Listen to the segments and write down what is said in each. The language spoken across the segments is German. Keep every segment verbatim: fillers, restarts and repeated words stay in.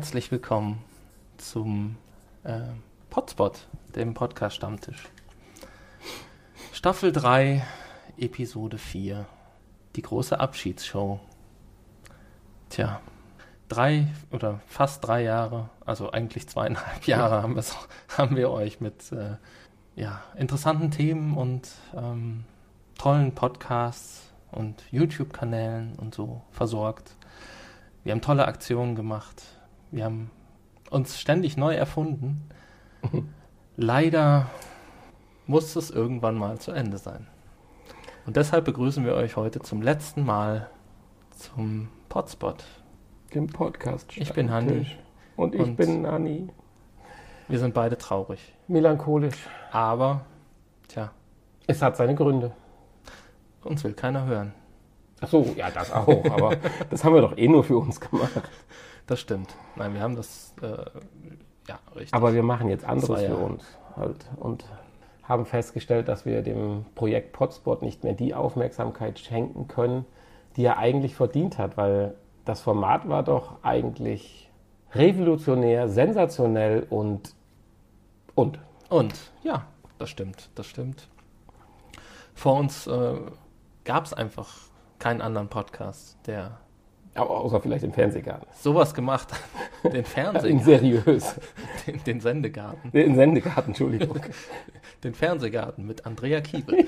Herzlich willkommen zum äh, Podspot, dem Podcast-Stammtisch. Staffel drei, Episode vier, die große Abschiedsshow. Tja, drei oder fast drei Jahre, also eigentlich zweieinhalb Jahre haben, haben wir euch mit äh, ja, interessanten Themen und ähm, tollen Podcasts und YouTube-Kanälen und so versorgt. Wir haben tolle Aktionen gemacht. Wir haben uns ständig neu erfunden. Leider muss es irgendwann mal zu Ende sein. Und deshalb begrüßen wir euch heute zum letzten Mal zum Podspot. Dem Podcast. Ich bin Hanni. Und ich und bin Anni. Wir sind beide traurig. Melancholisch. Aber, tja. Es hat seine Gründe. Uns will keiner hören. Ach so, ja, das auch. Aber das haben wir doch eh nur für uns gemacht. Das stimmt. Nein, wir haben das, äh, ja, richtig. Aber wir machen jetzt anderes ja für uns halt und haben festgestellt, dass wir dem Projekt Podspot nicht mehr die Aufmerksamkeit schenken können, die er eigentlich verdient hat, weil das Format war doch eigentlich revolutionär, sensationell und und. Und, ja, das stimmt, das stimmt. Vor uns äh, gab es einfach keinen anderen Podcast, der aber außer vielleicht im Fernsehgarten. Sowas gemacht hat. Den Fernsehgarten. Seriös. Den, den Sendegarten. Den Sendegarten, Entschuldigung. Den Fernsehgarten mit Andrea Kiebel.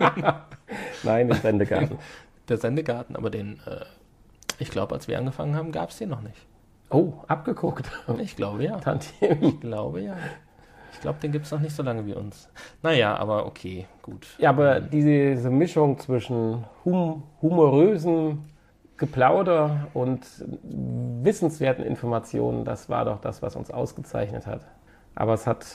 Nein, den Sendegarten. Der Sendegarten, aber den, äh, ich glaube, als wir angefangen haben, gab es den noch nicht. Oh, abgeguckt. Ich glaube, ja. Tantiem. Ich glaube, ja. Ich glaube, den gibt es noch nicht so lange wie uns. Naja, aber okay, gut. Ja, aber diese Mischung zwischen hum humorösen Geplauder und wissenswerten Informationen, das war doch das, was uns ausgezeichnet hat. Aber es hat,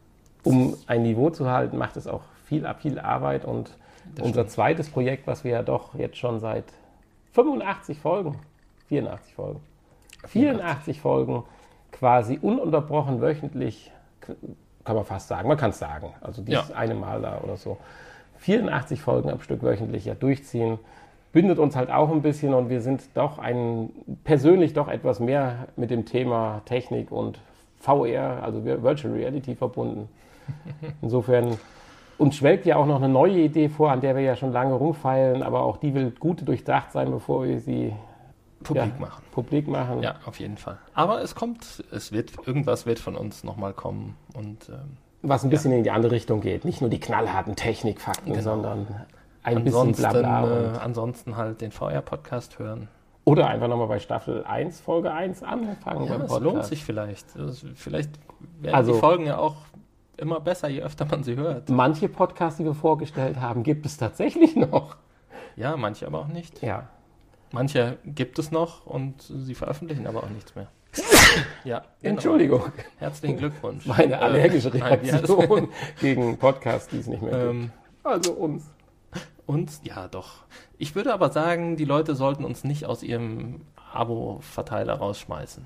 um ein Niveau zu halten, macht es auch viel, viel Arbeit. Und das unser stimmt. zweites Projekt, was wir ja doch jetzt schon seit fünfundachtzig Folgen, vierundachtzig Folgen, vierundachtzig Folgen quasi ununterbrochen wöchentlich, kann man fast sagen, man kann es sagen, also dieses ja. eine Mal da oder so, vierundachtzig Folgen am Stück wöchentlich ja durchziehen, bindet uns halt auch ein bisschen und wir sind doch ein, persönlich doch etwas mehr mit dem Thema Technik und V R, also Virtual Reality verbunden. Insofern, uns schwelgt ja auch noch eine neue Idee vor, an der wir ja schon lange rumfeilen, aber auch die will gut durchdacht sein, bevor wir sie publik ja, machen. Publik machen. Ja, auf jeden Fall. Aber es kommt, es wird, irgendwas wird von uns nochmal kommen und ähm, was ein bisschen ja. in die andere Richtung geht. Nicht nur die knallharten Technikfakten, genau. sondern ein ansonsten, bisschen Blabla. Äh, ansonsten halt den V R-Podcast hören. Oder einfach nochmal bei Staffel eins, Folge eins anfangen. Ja, beim es lohnt sich vielleicht. Also vielleicht werden also, die Folgen ja auch immer besser, je öfter man sie hört. Manche Podcasts, die wir vorgestellt haben, gibt es tatsächlich noch. Ja, manche aber auch nicht. Ja. Manche gibt es noch und sie veröffentlichen aber auch nichts mehr. Ja, genau. Entschuldigung. Herzlichen Glückwunsch. Meine allergische äh, Reaktion nein, gegen Podcasts, die es nicht mehr ähm, gibt. Also uns. Uns? Ja, doch. Ich würde aber sagen, die Leute sollten uns nicht aus ihrem Abo-Verteiler rausschmeißen.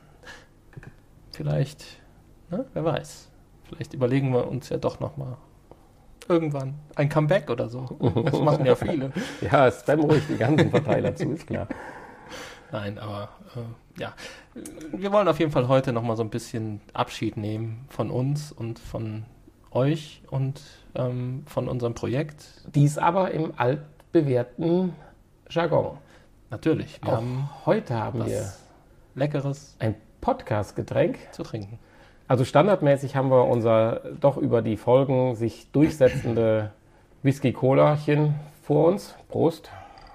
Vielleicht, ne? Wer weiß. Vielleicht überlegen wir uns ja doch nochmal irgendwann ein Comeback oder so. Das machen ja viele. Ja, spam ruhig die ganzen Verteiler zu, ist klar. Nein, aber äh, ja. Wir wollen auf jeden Fall heute nochmal so ein bisschen Abschied nehmen von uns und von euch und ähm, von unserem Projekt. Dies aber im altbewährten Jargon. Natürlich. Wir Auch haben heute haben was wir Leckeres ein Podcast-Getränk zu trinken. Also standardmäßig haben wir unser doch über die Folgen sich durchsetzende Whisky-Colachen vor uns. Prost.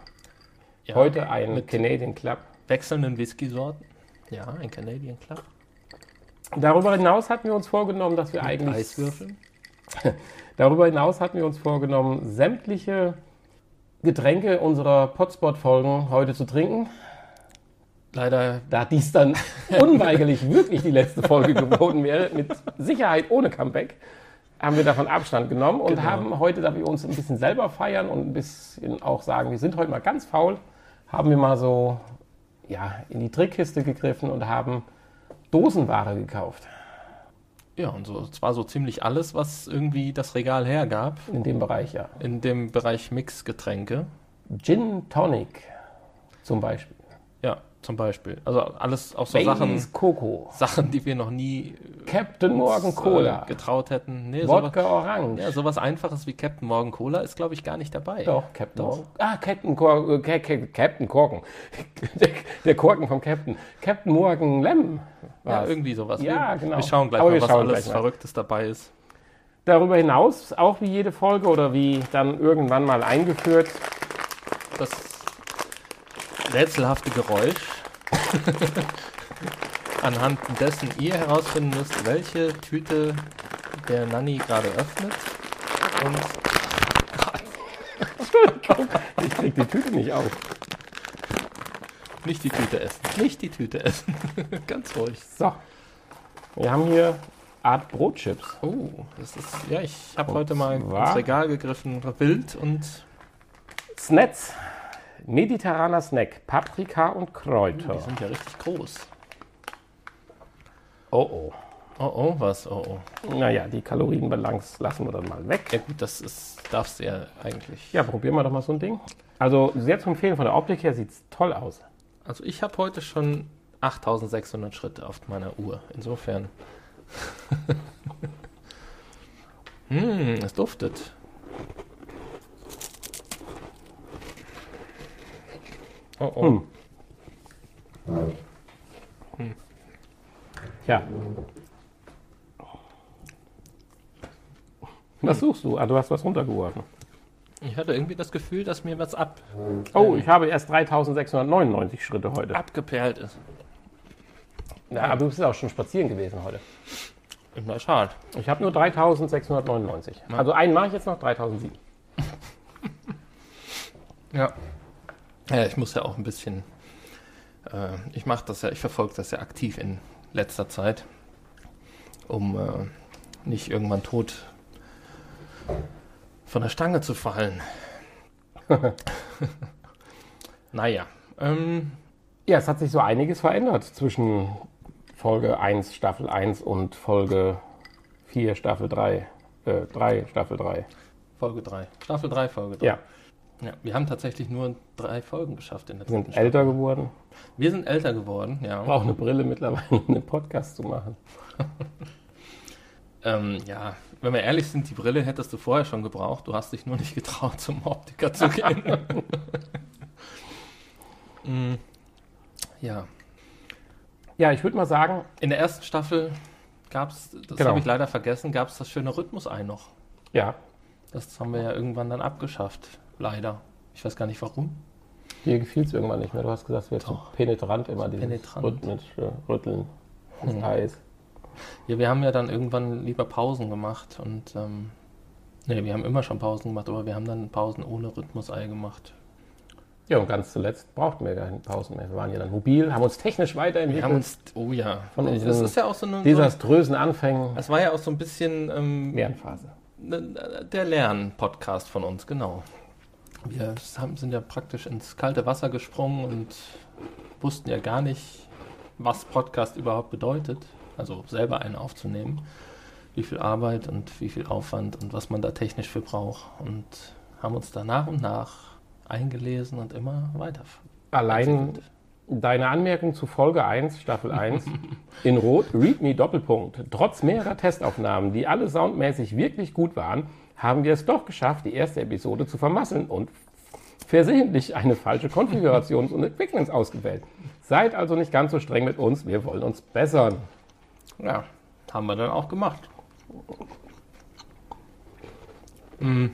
Ja, heute ein Canadian Club. Wechselnden Whisky-Sorten. Ja, ein Canadian Club. Darüber hinaus hatten wir uns vorgenommen, dass wir Mit eigentlich... Eiswürfeln. Darüber hinaus hatten wir uns vorgenommen, sämtliche Getränke unserer Podspot-Folgen heute zu trinken. Leider, da dies dann unweigerlich wirklich die letzte Folge geworden wäre, mit Sicherheit ohne Comeback, haben wir davon Abstand genommen und genau. haben heute, da wir uns ein bisschen selber feiern und ein bisschen auch sagen, wir sind heute mal ganz faul, haben wir mal so ja, in die Trickkiste gegriffen und haben Dosenware gekauft. Ja, und so, zwar so ziemlich alles, was irgendwie das Regal hergab. In dem Bereich, ja. In dem Bereich Mixgetränke. Gin Tonic zum Beispiel. Ja, zum Beispiel. Also alles auch so Baileys Sachen, Coco. Sachen, die wir noch nie Captain Morgan uns, Cola. Äh, getraut hätten. Nee, Wodka sowas, Orange. ja, sowas Einfaches wie Captain Morgan Cola ist, glaube ich, gar nicht dabei. Doch, Captain Doch. Morgan. Ah, Captain, Cor äh, Ca- Ca- Captain Korken. der, der Korken vom Captain. Captain Morgan Lem. Ja, war's. irgendwie sowas. Ja, wir, genau. Wir schauen gleich Aber mal, wir was schauen alles gleich mal. Verrücktes dabei ist. Darüber hinaus, auch wie jede Folge oder wie dann irgendwann mal eingeführt, Das rätselhafte Geräusch, anhand dessen ihr herausfinden müsst, welche Tüte der Nanni gerade öffnet. Und ich krieg die Tüte nicht auf. nicht die Tüte essen. Nicht die Tüte essen. Ganz ruhig. So. Wir haben hier Art Brotchips. Oh, das ist. Ja, ich habe heute mal zwar- ins Regal gegriffen, wild und Snacks. Mediterraner Snack. Paprika und Kräuter. die sind ja richtig groß. Oh oh. Oh oh, was? Oh oh. Naja, die Kalorienbalance lassen wir dann mal weg. Ja gut, das ist, darfst du ja eigentlich. Ja, probieren wir doch mal so ein Ding. Also sehr zu empfehlen, von der Optik her sieht es toll aus. Also ich habe heute schon achttausendsechshundert Schritte auf meiner Uhr. Insofern. Hm, es duftet. Oh oh. Hm. Ja. Was suchst du? Ah, du hast was runtergeworfen. Ich hatte irgendwie das Gefühl, dass mir was ab, Oh, ich habe erst dreitausendsechshundertneunundneunzig Schritte heute. abgeperlt ist. Ja, aber du bist auch schon spazieren gewesen heute. Na schade. Ich habe nur dreitausendsechshundertneunundneunzig. Ja. Also einen mache ich jetzt noch, dreitausendsieben. Ja. Ja, ich muss ja auch ein bisschen. Äh, ich mache das ja, ich verfolge das ja aktiv in letzter Zeit, um äh, nicht irgendwann tot von der Stange zu fallen. Naja. Ähm, Ja, es hat sich so einiges verändert zwischen Folge eins, Staffel eins und Folge vier, Staffel drei. Äh, drei, Staffel drei. Folge drei. Staffel drei, Folge drei. Ja, Ja, wir haben tatsächlich nur drei Folgen geschafft in der wir sind dritten Staffel. älter geworden. Wir sind älter geworden, ja. Ich brauche eine Brille mittlerweile, um einen Podcast zu machen. Ähm, ja, wenn wir ehrlich sind, die Brille hättest du vorher schon gebraucht. Du hast dich nur nicht getraut, zum Optiker zu gehen. mm, ja. Ja, ich würde mal sagen, In der ersten Staffel gab es, das Genau. habe ich leider vergessen, gab es das schöne Rhythmus-Ei noch. ja, Das haben wir ja irgendwann dann abgeschafft. Leider. Ich weiß gar nicht warum. dir gefiel es irgendwann nicht mehr. Du hast gesagt, es wird so Doch. penetrant immer, dieses Penetrant. rhythmische Rütteln des Hm. Eis. Ja, wir haben ja dann irgendwann lieber Pausen gemacht und ähm, nee, wir haben immer schon Pausen gemacht, aber wir haben dann Pausen ohne Rhythmus-Ei gemacht. Ja, und ganz zuletzt brauchten wir gar keine Pausen mehr. Wir waren ja dann mobil, haben uns technisch Wir weiterentwickelt. haben uns, oh ja, Von das unseren ist ja auch so eine, so, desaströsen Anfängen. es war ja auch so ein bisschen ähm, Lernphase. der Lern-Podcast von uns, genau. Wir haben, sind ja praktisch ins kalte Wasser gesprungen und wussten ja gar nicht, was Podcast überhaupt bedeutet. Also selber einen aufzunehmen. Wie viel Arbeit und wie viel Aufwand und was man da technisch für braucht. Und haben uns da nach und nach eingelesen und immer weiter. Allein deine Anmerkung zu Folge eins, Staffel eins, in Rot, Readme Doppelpunkt. Trotz mehrerer Testaufnahmen, die alle soundmäßig wirklich gut waren, haben wir es doch geschafft, die erste Episode zu vermasseln und versehentlich eine falsche Konfigurations- und Equipment ausgewählt. Seid also nicht ganz so streng mit uns, wir wollen uns bessern. Ja, haben wir dann auch gemacht. Mhm.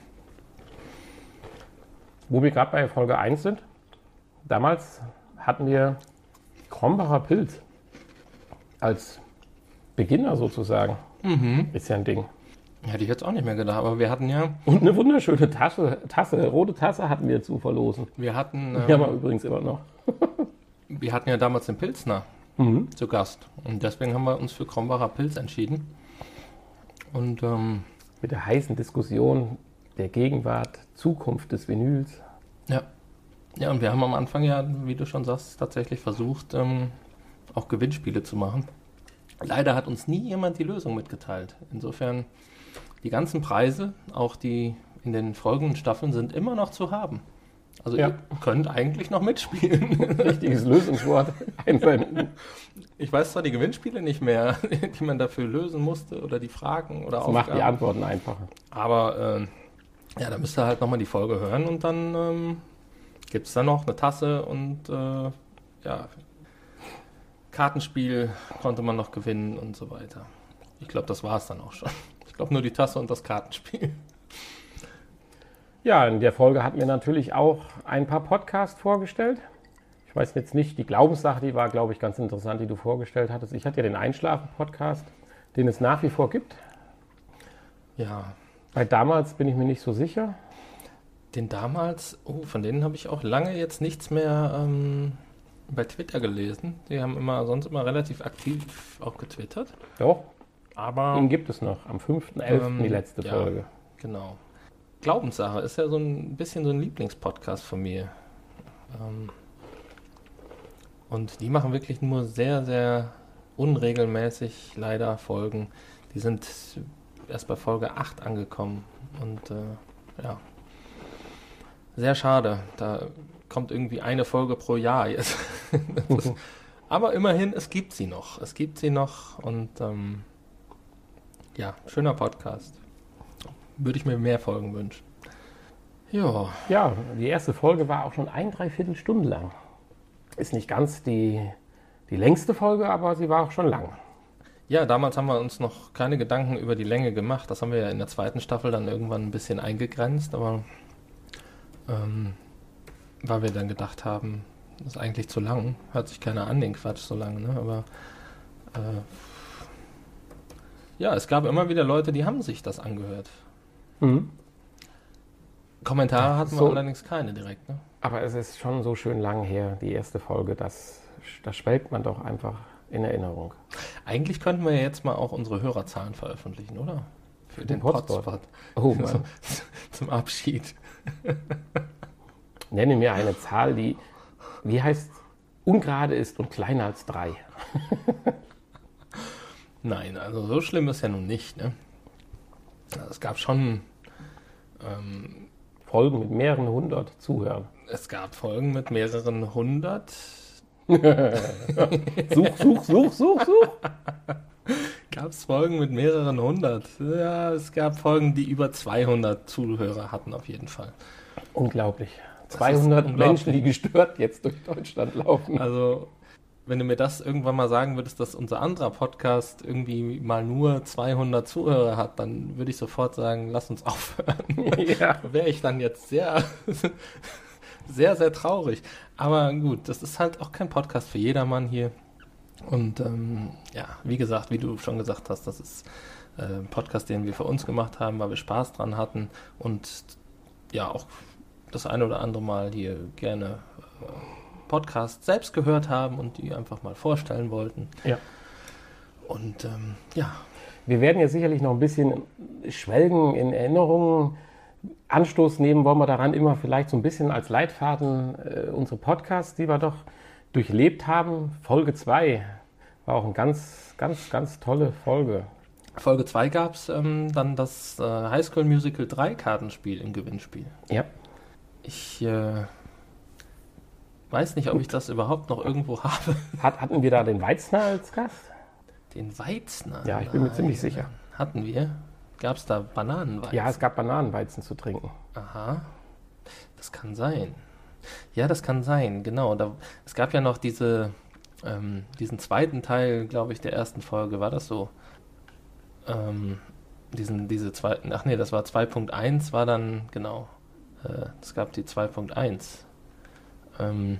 Wo wir gerade bei Folge eins sind, damals hatten wir Krombacher Pilz als Beginner sozusagen. Mhm. Ist ja ein Ding. Hätte ich jetzt auch nicht mehr gedacht, aber wir hatten ja, Und eine wunderschöne Tasse, Tasse, rote Tasse hatten wir zu verlosen. wir hatten, Die haben ähm, wir übrigens immer noch. wir hatten ja damals den Pilsner Mhm. zu Gast. Und deswegen haben wir uns für Krombacher Pilz entschieden. Und ähm, Mit der heißen Diskussion der Gegenwart, Zukunft des Vinyls. ja. Ja, und wir haben am Anfang ja, wie du schon sagst, tatsächlich versucht, ähm, auch Gewinnspiele zu machen. Leider hat uns nie jemand die Lösung mitgeteilt. Insofern, die ganzen Preise, auch die in den folgenden Staffeln, sind immer noch zu haben. Also Ja. ihr könnt eigentlich noch mitspielen. Richtiges Lösungswort einsenden. Ich weiß zwar die Gewinnspiele nicht mehr, die man dafür lösen musste oder die Fragen oder Das macht die Aufgaben. Antworten einfacher. Aber ähm, ja, da müsst ihr halt nochmal die Folge hören und dann ähm, gibt es da noch eine Tasse und äh, ja, Kartenspiel konnte man noch gewinnen und so weiter. Ich glaube, das war es dann auch schon. Ich glaube nur die Tasse und das Kartenspiel. Ja, in der Folge hatten wir natürlich auch ein paar Podcasts vorgestellt. Ich weiß jetzt nicht, die Glaubenssache, die war, glaube ich, ganz interessant, die du vorgestellt hattest. Ich hatte ja den Einschlafen-Podcast, den es nach wie vor gibt. Ja, Bei damals bin ich mir nicht so sicher. den damals, oh, von denen habe ich auch lange jetzt nichts mehr ähm, bei Twitter gelesen. Die haben immer sonst immer relativ aktiv auch getwittert. Doch, Aber den gibt es noch. Am fünften elften Ähm, die letzte ja. Folge. genau. Glaubenssache ist ja so ein bisschen so ein Lieblingspodcast von mir. Ähm, und die machen wirklich nur sehr, sehr unregelmäßig leider Folgen. Die sind erst bei Folge acht angekommen. Und äh, ja, sehr schade. Da kommt irgendwie eine Folge pro Jahr jetzt. Das ist, aber immerhin, es gibt sie noch. Es gibt sie noch und ähm, ja, schöner Podcast. Würde ich mir mehr Folgen wünschen. Ja, Ja, die erste Folge war auch schon ein Dreiviertelstunde lang. Ist nicht ganz die, die längste Folge, aber sie war auch schon lang. ja, damals haben wir uns noch keine Gedanken über die Länge gemacht. Das haben wir ja in der zweiten Staffel dann irgendwann ein bisschen eingegrenzt, aber ähm, weil wir dann gedacht haben, das ist eigentlich zu lang. Hört sich keiner an, den Quatsch so lange, ne? Aber äh, ja, es gab immer wieder Leute, die haben sich das angehört. Mhm. Kommentare hatten wir So. allerdings keine direkt, ne? Aber es ist schon so schön lang her, die erste Folge. Das, das schwelgt man doch einfach in Erinnerung. Eigentlich könnten wir ja jetzt mal auch unsere Hörerzahlen veröffentlichen, oder? Für den Den Potspot. Potspot. Oh Mann. Zum Abschied. Nenne mir eine Zahl, die, wie heißt, ungerade ist und kleiner als drei. Nein, also so schlimm ist ja nun nicht, ne? Also es gab schon, ähm, Folgen mit mehreren hundert Zuhörern. es gab Folgen mit mehreren hundert. Such, such, such, such, such. Gab es Folgen mit mehreren hundert? Ja, es gab Folgen, die über zweihundert Zuhörer hatten auf jeden Fall. Unglaublich. Das zweihundert ist unglaublich. Menschen, die gestört jetzt durch Deutschland laufen. Also, wenn du mir das irgendwann mal sagen würdest, dass unser anderer Podcast irgendwie mal nur zweihundert Zuhörer hat, dann würde ich sofort sagen, lass uns aufhören. Ja. Da wäre ich dann jetzt sehr, sehr, sehr traurig. Aber gut, das ist halt auch kein Podcast für jedermann hier. Und ähm, ja, wie gesagt, wie du schon gesagt hast, das ist äh, ein Podcast, den wir für uns gemacht haben, weil wir Spaß dran hatten und ja auch das eine oder andere Mal hier gerne äh, Podcasts selbst gehört haben und die einfach mal vorstellen wollten. Ja. Und ähm, ja, Wir werden jetzt sicherlich noch ein bisschen schwelgen in Erinnerungen. Anstoß nehmen wollen wir daran immer vielleicht so ein bisschen als Leitfaden äh, unsere Podcasts, die wir doch durchlebt haben. Folge zwei war auch eine ganz, ganz, ganz tolle Folge. Folge zwei gab es ähm, dann das äh, High School Musical drei Kartenspiel im Gewinnspiel. Ja. Ich äh, weiß nicht, ob ich das überhaupt noch irgendwo habe. Hat, hatten wir da den Weitzner als Gast? Den Weitzner? Ja, ich bin mir Nein. ziemlich sicher. Hatten wir? Gab es da Bananenweizen? Ja, es gab Bananenweizen zu trinken. Aha, das kann sein. Ja, das kann sein, genau. Da, es gab ja noch diese, ähm, diesen zweiten Teil, glaube ich, der ersten Folge, war das so? Ähm, diesen, diese zweiten, ach nee, das war zwei Punkt eins, war dann, genau, äh, es gab die zwei Punkt eins, ähm,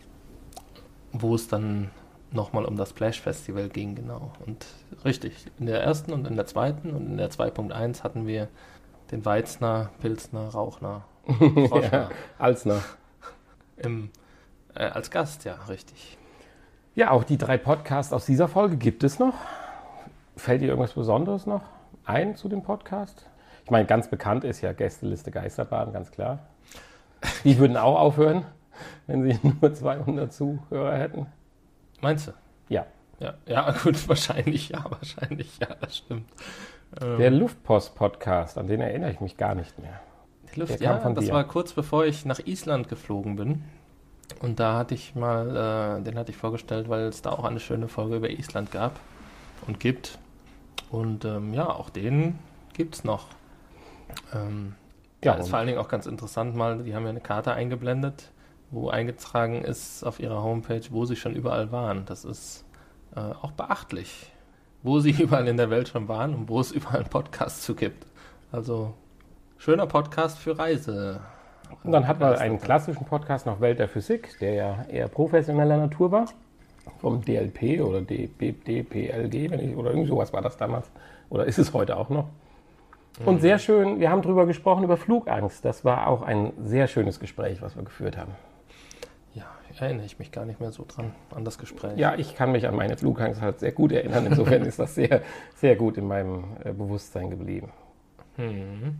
wo es dann nochmal um das Splash Festival ging, genau. Und richtig, in der ersten und in der zweiten und in der zwei Punkt eins hatten wir den Weitzner, Pilsner, Rauchner, Froschner Ja, Alsner. im, äh, als Gast, ja, richtig. Ja, auch die drei Podcasts aus dieser Folge gibt es noch. Fällt dir irgendwas Besonderes noch ein zu dem Podcast? Ich meine, ganz bekannt ist ja Gästeliste Geisterbahn, ganz klar. Die würden auch aufhören, wenn sie nur zweihundert Zuhörer hätten. Meinst du? Ja. Ja, ja, gut, wahrscheinlich, ja, wahrscheinlich, ja, das stimmt. Ähm, Der Luftpost-Podcast, an den erinnere ich mich gar nicht mehr. Kluft, Der kam ja, von das dir. war kurz bevor ich nach Island geflogen bin. Und da hatte ich mal, äh, den hatte ich vorgestellt, weil es da auch eine schöne Folge über Island gab und gibt. Und ähm, ja, auch den gibt es noch. Ähm, Ja, ja, ist und- vor allen Dingen auch ganz interessant mal, die haben ja eine Karte eingeblendet, wo eingetragen ist auf ihrer Homepage, wo sie schon überall waren. Das ist äh, auch beachtlich, wo sie überall in der Welt schon waren und wo es überall einen Podcast zu gibt. Also schöner Podcast für Reise. Und dann hat man einen klassischen Podcast noch Welt der Physik, der ja eher professioneller Natur war. Vom D L P oder D P L G, wenn ich, oder irgend sowas war das damals. Oder ist es heute auch noch. Und sehr schön, wir haben drüber gesprochen, über Flugangst. Das war auch ein sehr schönes Gespräch, was wir geführt haben. Ja, erinnere ich mich gar nicht mehr so dran, an das Gespräch. Ja, ich kann mich an meine Flugangst halt sehr gut erinnern. Insofern ist das sehr, sehr gut in meinem äh, Bewusstsein geblieben. Hm.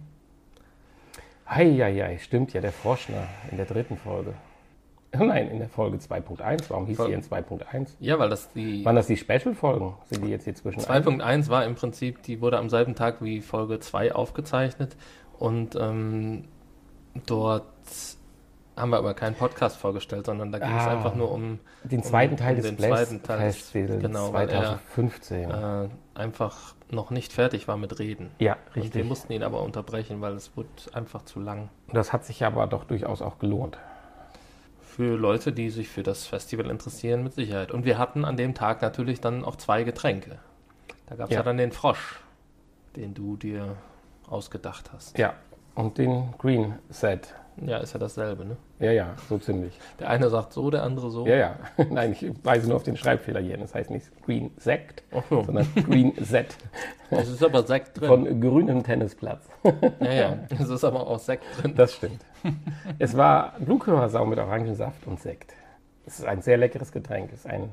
Heieiei, stimmt ja, der Froschner in der dritten Folge. Nein, in der Folge zwei Punkt eins. Warum hieß Voll- die in zwei Punkt eins? Ja, weil das die Waren das die Special-Folgen? Sind die jetzt hier zwischen zwei Punkt eins war im Prinzip, die wurde am selben Tag wie Folge zwei aufgezeichnet und ähm, dort haben wir aber keinen Podcast vorgestellt, sondern da ging es Ah. einfach nur um den zweiten um- Teil um des den zweiten Teil des- Festivals genau, weil er zwanzig fünfzehn. äh, einfach noch nicht fertig war mit Reden. ja, Und wir richtig. mussten ihn aber unterbrechen, weil es wurde einfach zu lang. Das hat sich aber doch durchaus auch gelohnt. Für Leute, die sich für das Festival interessieren, mit Sicherheit. Und wir hatten an dem Tag natürlich dann auch zwei Getränke. Da gab es ja. Ja. dann den Frosch, den du dir ausgedacht hast. Ja, und den Green Set. Ja, ist ja dasselbe, ne? Ja, ja, so ziemlich. Der eine sagt so, der andere so. Ja, ja. Nein, ich weise nur auf den Schreibfehler hier. Das heißt nicht Green Sekt, Oh, sondern Green Set es ist aber Sekt drin. von grünem Tennisplatz. Ja, ja, es ist aber auch Sekt drin. Das stimmt. Es war Blutgehörsau mit Orangensaft und Sekt. Es ist ein sehr leckeres Getränk. Es ist ein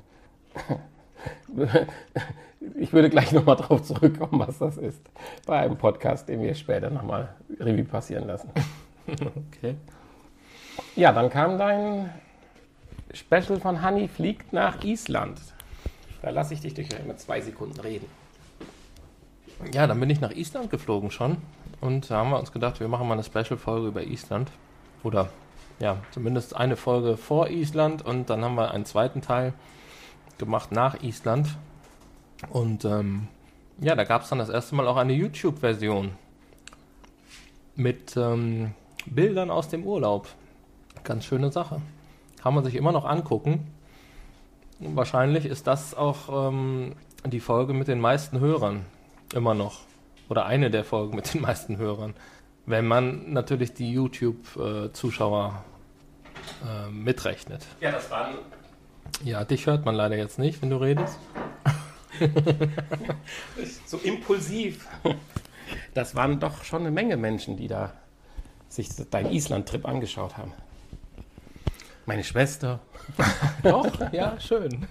ich würde gleich nochmal drauf zurückkommen, was das ist, bei einem Podcast, den wir später nochmal Revue passieren lassen. Okay. Ja, dann kam dein Special von Hanni fliegt nach Island. Da lasse ich dich durch immer zwei Sekunden reden. Ja, dann bin ich nach Island geflogen schon. Und da haben wir uns gedacht, wir machen mal eine Special-Folge über Island. Oder ja, zumindest eine Folge vor Island. Und dann haben wir einen zweiten Teil gemacht nach Island. Und ähm, ja, da gab es dann das erste Mal auch eine YouTube-Version mit ähm, Bildern aus dem Urlaub. Ganz schöne Sache. Kann man sich immer noch angucken. Wahrscheinlich ist das auch ähm, die Folge mit den meisten Hörern. Immer noch. Oder eine der Folgen mit den meisten Hörern. Wenn man natürlich die YouTube-Zuschauer äh, mitrechnet. Ja, das waren... Ja, dich hört man leider jetzt nicht, wenn du redest. so impulsiv. Das waren doch schon eine Menge Menschen, die da sich deinen Island-Trip angeschaut haben. Meine Schwester. Doch, ja, schön.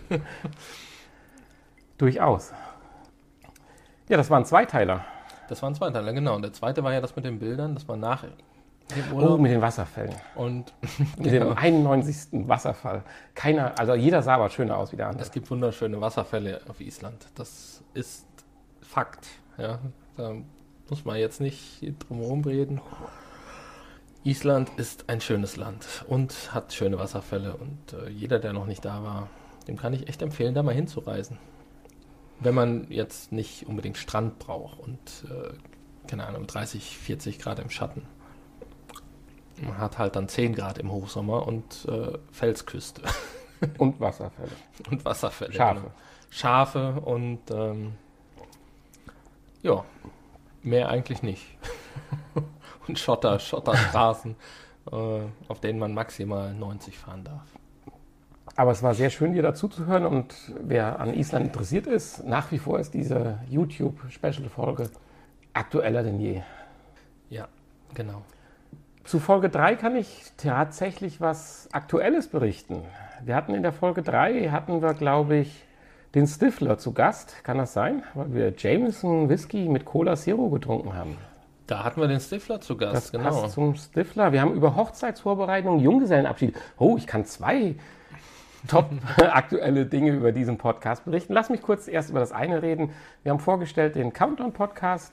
Durchaus. Ja, das waren Zweiteiler. Das waren zwei Teile, genau. Und der zweite war ja das mit den Bildern, das war nach dem Oh, Urlaub. mit den Wasserfällen. Und Mit dem einundneunzigsten Wasserfall. Keiner, also jeder sah aber schöner aus wie der andere. es gibt wunderschöne Wasserfälle auf Island. Das ist Fakt. Ja, da muss man jetzt nicht drum herum reden. Island ist ein schönes Land und hat schöne Wasserfälle. Und äh, jeder, der noch nicht da war, dem kann ich echt empfehlen, da mal hinzureisen. Wenn man jetzt nicht unbedingt Strand braucht und, äh, keine Ahnung, dreißig, vierzig Grad im Schatten. Man hat halt dann zehn Grad im Hochsommer und äh, Felsküste. Und Wasserfälle. Und Wasserfälle. Schafe. Genau. Schafe und ähm, ja, mehr eigentlich nicht. Und Schotter, Schotterstraßen, äh, auf denen man maximal neunzig fahren darf. Aber es war sehr schön, dir dazu zu hören. Und wer an Island interessiert ist, nach wie vor ist diese YouTube-Special-Folge aktueller denn je. Ja, genau. Zu Folge drei kann ich tatsächlich was Aktuelles berichten. Wir hatten in der Folge drei, hatten wir, glaube ich, den Stifler zu Gast. Kann das sein? Weil wir Jameson Whisky mit Cola Zero getrunken haben. Da hatten wir den Stifler zu Gast, Das genau. passt zum Stifler. Wir haben über Hochzeitsvorbereitung, Junggesellenabschied. Oh, ich kann zwei top aktuelle Dinge über diesen Podcast berichten. Lass mich kurz erst über das eine reden. Wir haben vorgestellt den Countdown-Podcast,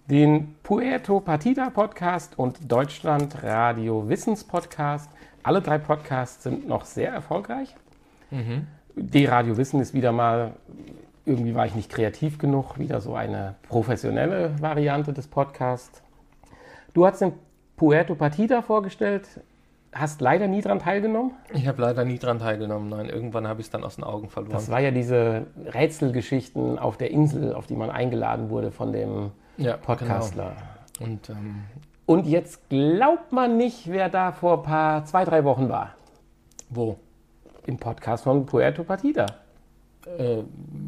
den Puerto Partida Podcast und Deutschland Radio Wissens Podcast. Alle drei Podcasts sind noch sehr erfolgreich. Mhm. Die Radio Wissen ist wieder mal, irgendwie war ich nicht kreativ genug, wieder so eine professionelle Variante des Podcasts. Du hast den Puerto Partida vorgestellt, hast leider nie daran teilgenommen? Ich habe leider nie daran teilgenommen, nein. Irgendwann habe ich es dann aus den Augen verloren. Das war ja diese Rätselgeschichten auf der Insel, auf die man eingeladen wurde von dem ja, Podcastler. Genau. Und, ähm, Und jetzt glaubt man nicht, wer da vor ein paar, zwei, drei Wochen war. Wo? Im Podcast von Puerto Partida. Äh,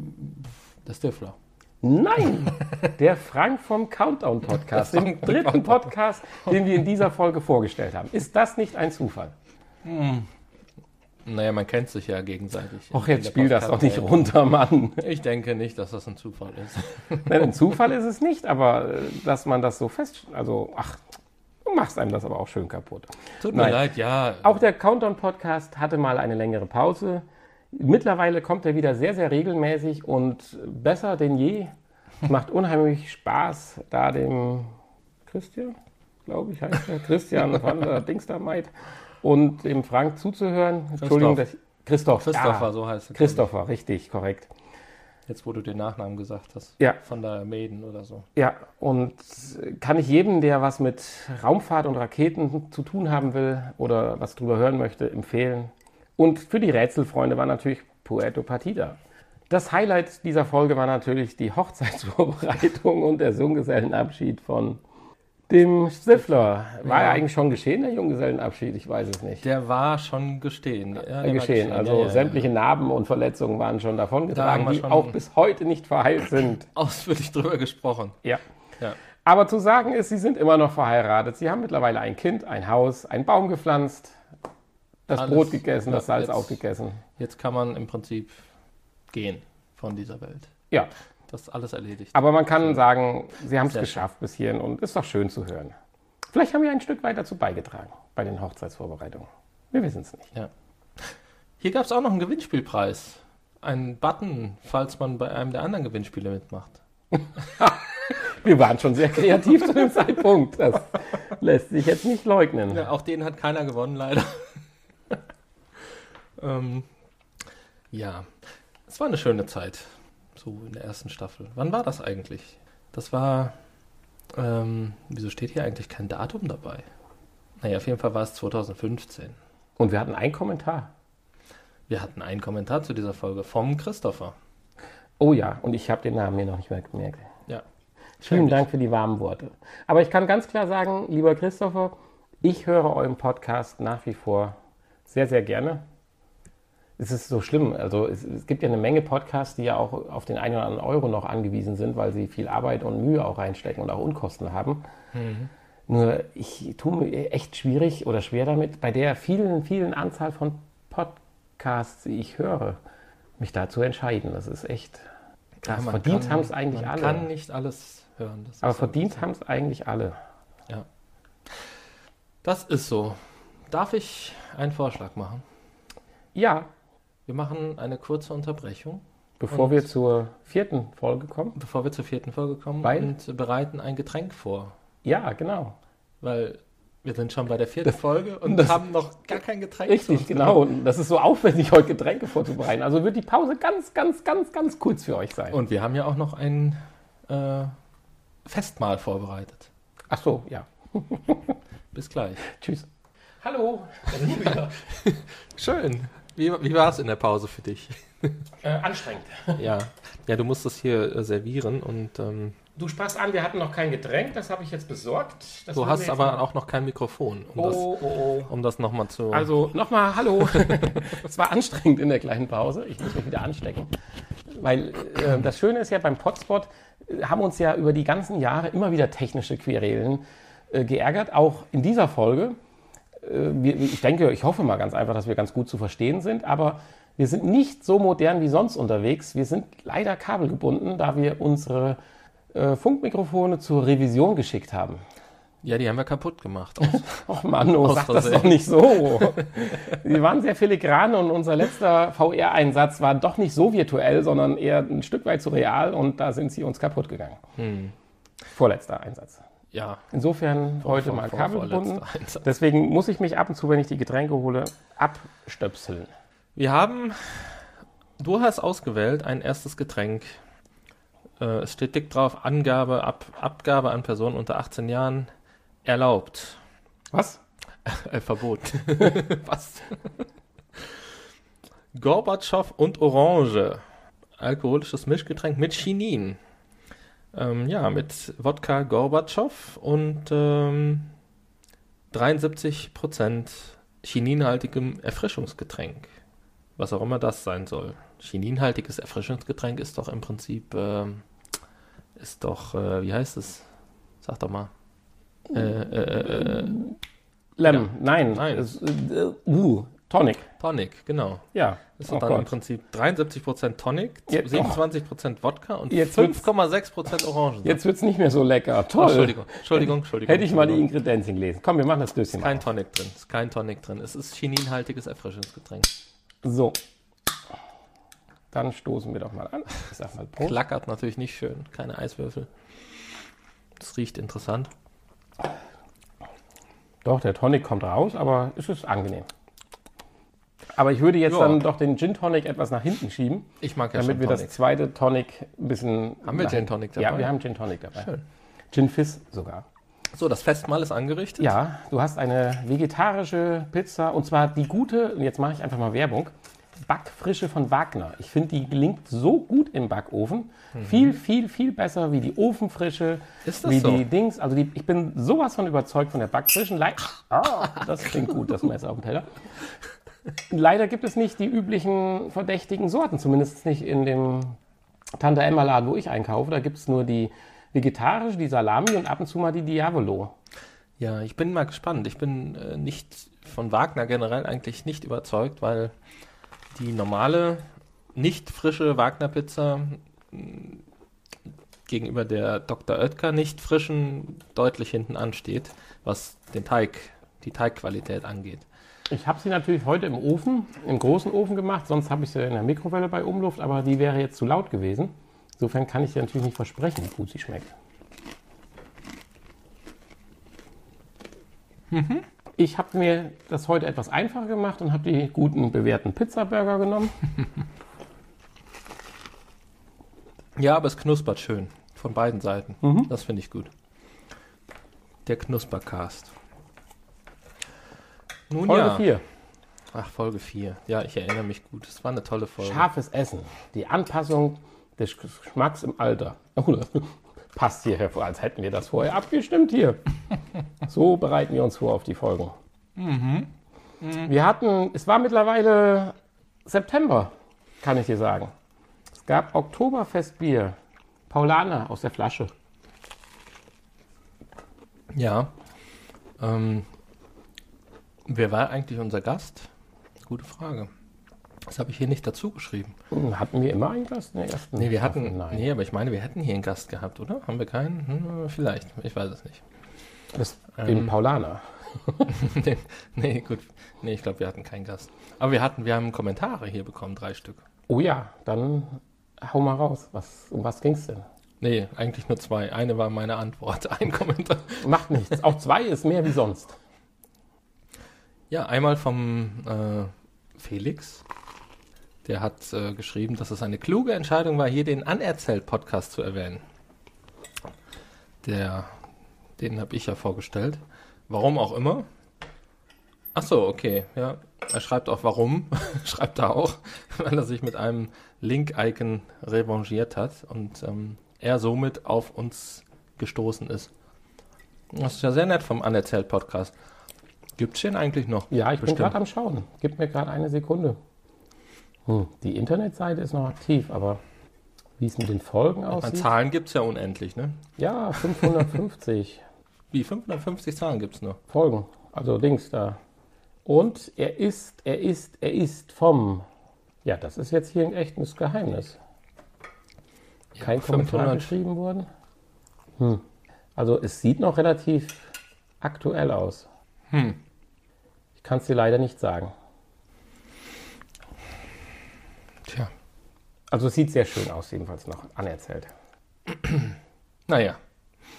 der Stifler. Nein, der Frank vom Countdown Podcast, dem dritten Podcast, den wir in dieser Folge vorgestellt haben. Ist das nicht ein Zufall? Hm. Naja, man kennt sich ja gegenseitig. Ach, jetzt spiel das doch nicht runter, Mann. Ich denke nicht, dass das ein Zufall ist. Nein, ein Zufall ist es nicht, aber dass man das so fest... Also, ach, du machst einem das aber auch schön kaputt. Tut mir Nein. leid, ja. Auch der Countdown Podcast hatte mal eine längere Pause. Mittlerweile kommt er wieder sehr, sehr regelmäßig und besser denn je. Es macht unheimlich Spaß, da dem Christian, glaube ich, heißt er, Christian van der Dingstermeid und dem Frank zuzuhören. Christoph. Entschuldigung, dass ich, Christoph. Christopher, ja, so heißt er. Christopher, richtig, korrekt. Jetzt, wo du den Nachnamen gesagt hast. Ja. Von der Maiden oder so. Ja, und kann ich jedem, der was mit Raumfahrt und Raketen zu tun haben will oder was drüber hören möchte, empfehlen. Und für die Rätselfreunde war natürlich Puerto Partida. Das Highlight dieser Folge war natürlich die Hochzeitsvorbereitung und der Junggesellenabschied von dem Stifler. War ja. ja eigentlich schon geschehen, der Junggesellenabschied? Ich weiß es nicht. Der war schon gestehen. Ja, der geschehen. Also ja, ja, sämtliche ja. Narben und Verletzungen waren schon davongetragen, da die auch bis heute nicht verheilt sind. Ausführlich drüber gesprochen. Ja. ja. Aber zu sagen ist, sie sind immer noch verheiratet. Sie haben mittlerweile ein Kind, ein Haus, einen Baum gepflanzt, das Alles, Brot gegessen, das Salz jetzt, aufgegessen. Jetzt kann man im Prinzip gehen von dieser Welt. Ja. Das ist alles erledigt. Aber man kann sagen, sie haben es geschafft schön. bis hierhin und ist doch schön zu hören. Vielleicht haben wir ein Stück weit dazu beigetragen bei den Hochzeitsvorbereitungen. Wir wissen es nicht. Ja. Hier gab es auch noch einen Gewinnspielpreis. Einen Button, falls man bei einem der anderen Gewinnspiele mitmacht. Wir waren schon sehr kreativ zu dem Zeitpunkt. Das lässt sich jetzt nicht leugnen. Ja, auch den hat keiner gewonnen, leider. ähm, ja, es war eine schöne Zeit, so in der ersten Staffel. Wann war das eigentlich? Das war, ähm, wieso steht hier eigentlich kein Datum dabei? Naja, auf jeden Fall war es zwanzig fünfzehn. Und wir hatten einen Kommentar. Wir hatten einen Kommentar zu dieser Folge vom Christopher. Oh ja, und ich habe den Namen mir noch nicht mehr gemerkt. Ja. Vielen Dank für die warmen Worte. Aber ich kann ganz klar sagen, lieber Christopher, ich höre euren Podcast nach wie vor sehr, sehr gerne. Es ist so schlimm. Also es, es gibt ja eine Menge Podcasts, die ja auch auf den einen oder anderen Euro noch angewiesen sind, weil sie viel Arbeit und Mühe auch reinstecken und auch Unkosten haben. Mhm. Nur ich tue mir echt schwierig oder schwer damit, bei der vielen, vielen Anzahl von Podcasts, die ich höre, mich da zu entscheiden. Das ist echt krass. Ja, verdient haben es eigentlich man alle. Man kann nicht alles hören. Das Aber verdient haben es eigentlich alle. Ja. Das ist so. Darf ich einen Vorschlag machen? Ja. Wir machen eine kurze Unterbrechung. Bevor wir zur vierten Folge kommen? Bevor wir zur vierten Folge kommen Weil? und bereiten ein Getränk vor. Ja, genau. Weil wir sind schon bei der vierten das, Folge und das, haben noch gar kein Getränk. Richtig, genau. Und das ist so aufwendig, heute Getränke vorzubereiten. Also wird die Pause ganz, ganz, ganz, ganz kurz für euch sein. Und wir haben ja auch noch ein äh, Festmahl vorbereitet. Ach so, ja. Bis gleich. Tschüss. Hallo. Schön. Wie, wie war es in der Pause für dich? Äh, anstrengend. Ja. Ja, du musst das hier äh, servieren und... Ähm, du sprachst an, wir hatten noch kein Getränk, das habe ich jetzt besorgt. Das du hast aber mal... auch noch kein Mikrofon, um oh, das, oh, oh. um das nochmal zu... Also nochmal, hallo. Es war anstrengend in der kleinen Pause. Ich muss mich wieder anstecken. Weil äh, das Schöne ist ja, beim Potspot äh, haben uns ja über die ganzen Jahre immer wieder technische Querelen äh, geärgert, auch in dieser Folge. Ich denke, ich hoffe mal ganz einfach, dass wir ganz gut zu verstehen sind, aber wir sind nicht so modern wie sonst unterwegs. Wir sind leider kabelgebunden, da wir unsere äh, Funkmikrofone zur Revision geschickt haben. Ja, die haben wir kaputt gemacht. Och Mann, oh, sag das doch nicht so. Sie waren sehr filigran und unser letzter V R-Einsatz war doch nicht so virtuell, sondern eher ein Stück weit zu real und da sind sie uns kaputt gegangen. Hm. Vorletzter Einsatz. Ja. Insofern Vor- heute vor- mal vor- kabelgebunden. vorletzter Einsatz. Deswegen muss ich mich ab und zu, wenn ich die Getränke hole, abstöpseln. Wir haben, du hast ausgewählt, ein erstes Getränk. Äh, es steht dick drauf, Angabe, Ab, Abgabe an Personen unter achtzehn Jahren erlaubt. Was? Äh, verboten. Was? Gorbatschow und Orange. Alkoholisches Mischgetränk mit Chinin. Ähm, ja, mit Wodka Gorbatschow und ähm, dreiundsiebzig Prozent chininhaltigem Erfrischungsgetränk. Was auch immer das sein soll. Chininhaltiges Erfrischungsgetränk ist doch im Prinzip, ähm, ist doch, äh, wie heißt es? Sag doch mal. Äh, äh, äh, Lemon, Ja. nein. Nein. Es, äh, uh, Tonic. Tonic, genau. Ja. Ist Oh doch dann im Gott. Prinzip dreiundsiebzig Prozent Tonic, Jetzt- siebenundzwanzig Prozent Wodka und Jetzt fünf Komma sechs Prozent Orangen. Jetzt wird es nicht mehr so lecker. Toll. Oh, Entschuldigung, Entschuldigung, Entschuldigung. Hätte ich mal die Entschuldigung. Ingredienzien gelesen. Komm, wir machen das Döschen Ist mal. kein Tonic drin. Ist kein Tonic drin. Es ist chininhaltiges Erfrischungsgetränk. So. Dann stoßen wir doch mal an. Ich sag mal Prost. Klackert natürlich nicht schön. Keine Eiswürfel. Das riecht interessant. Doch, der Tonic kommt raus, aber es ist angenehm. Aber ich würde jetzt Ja. dann doch den Gin Tonic etwas nach hinten schieben, Ich mag ja damit schon wir Tonic. das zweite Tonic ein bisschen... Haben wir nach Gin hinten- Tonic dabei? Ja, wir haben Gin Tonic dabei. Schön. Gin Fizz sogar. So, das Festmahl ist angerichtet. Ja, du hast eine vegetarische Pizza und zwar die gute, und jetzt mache ich einfach mal Werbung, Backfrische von Wagner. Ich finde, die gelingt so gut im Backofen. Viel, viel, viel besser wie die Ofenfrische, Ist das wie so? die Dings. Also die, ich bin sowas von überzeugt von der Backfrischen. Le ah, das klingt gut, das Messer auf dem Teller. Leider gibt es nicht die üblichen verdächtigen Sorten, zumindest nicht in dem Tante Emma Laden, wo ich einkaufe. Da gibt es nur die vegetarische, die Salami und ab und zu mal die Diavolo. Ja, ich bin mal gespannt. Ich bin äh, nicht von Wagner generell eigentlich nicht überzeugt, weil die normale, nicht frische Wagner-Pizza mh, gegenüber der Doktor Oetker nicht frischen deutlich hinten ansteht, was den Teig, die Teigqualität angeht. Ich habe sie natürlich heute im Ofen, im großen Ofen gemacht, sonst habe ich sie in der Mikrowelle bei Umluft, aber die wäre jetzt zu laut gewesen. Insofern kann ich dir natürlich nicht versprechen, wie gut sie schmeckt. Mhm. Ich habe mir das heute etwas einfacher gemacht und habe die guten bewährten Pizzaburger genommen. Ja, aber es knuspert schön von beiden Seiten. Mhm. Das finde ich gut. Der Knuspercast. Nun Folge ja. vier. Ach, Folge vier. Ja, ich erinnere mich gut. Es war eine tolle Folge. Scharfes Essen. Die Anpassung des Geschmacks im Alter. Oh, das passt hier hervor, als hätten wir das vorher abgestimmt hier. So bereiten wir uns vor auf die Folgen. Mhm. Wir hatten, es war mittlerweile September, kann ich dir sagen. Es gab Oktoberfestbier, Paulaner aus der Flasche. Ja. Ähm, wer war eigentlich unser Gast? Gute Frage. Das habe ich hier nicht dazu geschrieben. Hm, Hatten wir immer einen Gast in der ersten Nee, wir Staffel? hatten. Nein. Nee, aber ich meine, wir hätten hier einen Gast gehabt, oder? Haben wir keinen? Hm, vielleicht. Ich weiß es nicht. Das, den Ähm. Paulaner. nee, nee, gut. Nee, ich glaube, wir hatten keinen Gast. Aber wir hatten, wir haben Kommentare hier bekommen, drei Stück. Oh ja, dann hau mal raus. Was, um was ging's denn? Nee, eigentlich nur zwei. Eine war meine Antwort, ein Kommentar. Macht nichts. Auch zwei ist mehr wie sonst. Ja, einmal vom äh, Felix. Der hat äh, geschrieben, dass es eine kluge Entscheidung war, hier den Anerzählt-Podcast zu erwähnen. Der, den habe ich ja vorgestellt. Warum auch immer. Ach so, okay. Ja, er schreibt auch warum. Schreibt er auch, weil er sich mit einem Link-Icon revanchiert hat und ähm, er somit auf uns gestoßen ist. Das ist ja sehr nett vom Anerzählt-Podcast. Gibt's den eigentlich noch? Ja, ich bin Bestimmt. gerade am Schauen. Gib mir gerade eine Sekunde. Hm, die Internetseite ist noch aktiv, aber wie es mit den Folgen An aussieht? Zahlen gibt es ja unendlich, ne? Ja, fünfhundertfünfzig Wie, fünfhundertfünfzig Zahlen gibt es nur? Folgen. Also Dings da. Und er ist, er ist, er ist vom... Ja, das ist jetzt hier ein echtes Geheimnis. Kein Kommentar fünfhundert. geschrieben worden. Hm. Also es sieht noch relativ aktuell aus. Hm. Ich kann es dir leider nicht sagen. Tja. Also es sieht sehr schön aus, jedenfalls noch anerzählt. Naja.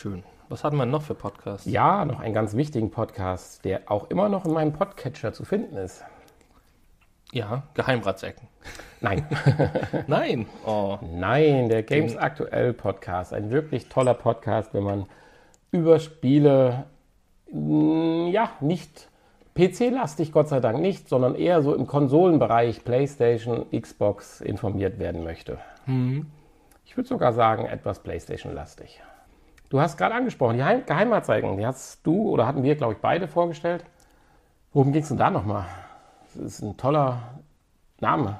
Schön. Was hatten wir noch für Podcasts? Ja, noch einen ganz wichtigen Podcast, der auch immer noch in meinem Podcatcher zu finden ist. Ja, Geheimratsecken. Nein. Nein. Oh. Nein, der Games Aktuell Podcast. Ein wirklich toller Podcast, wenn man über Spiele, ja, nicht P C-lastig, Gott sei Dank nicht, sondern eher so im Konsolenbereich PlayStation, Xbox informiert werden möchte. Mhm. Ich würde sogar sagen, etwas PlayStation-lastig. Du hast gerade angesprochen, die Heim- Geheimanzeigen, die hast du oder hatten wir, glaube ich, beide vorgestellt. Worum ging es denn da nochmal? Das ist ein toller Name.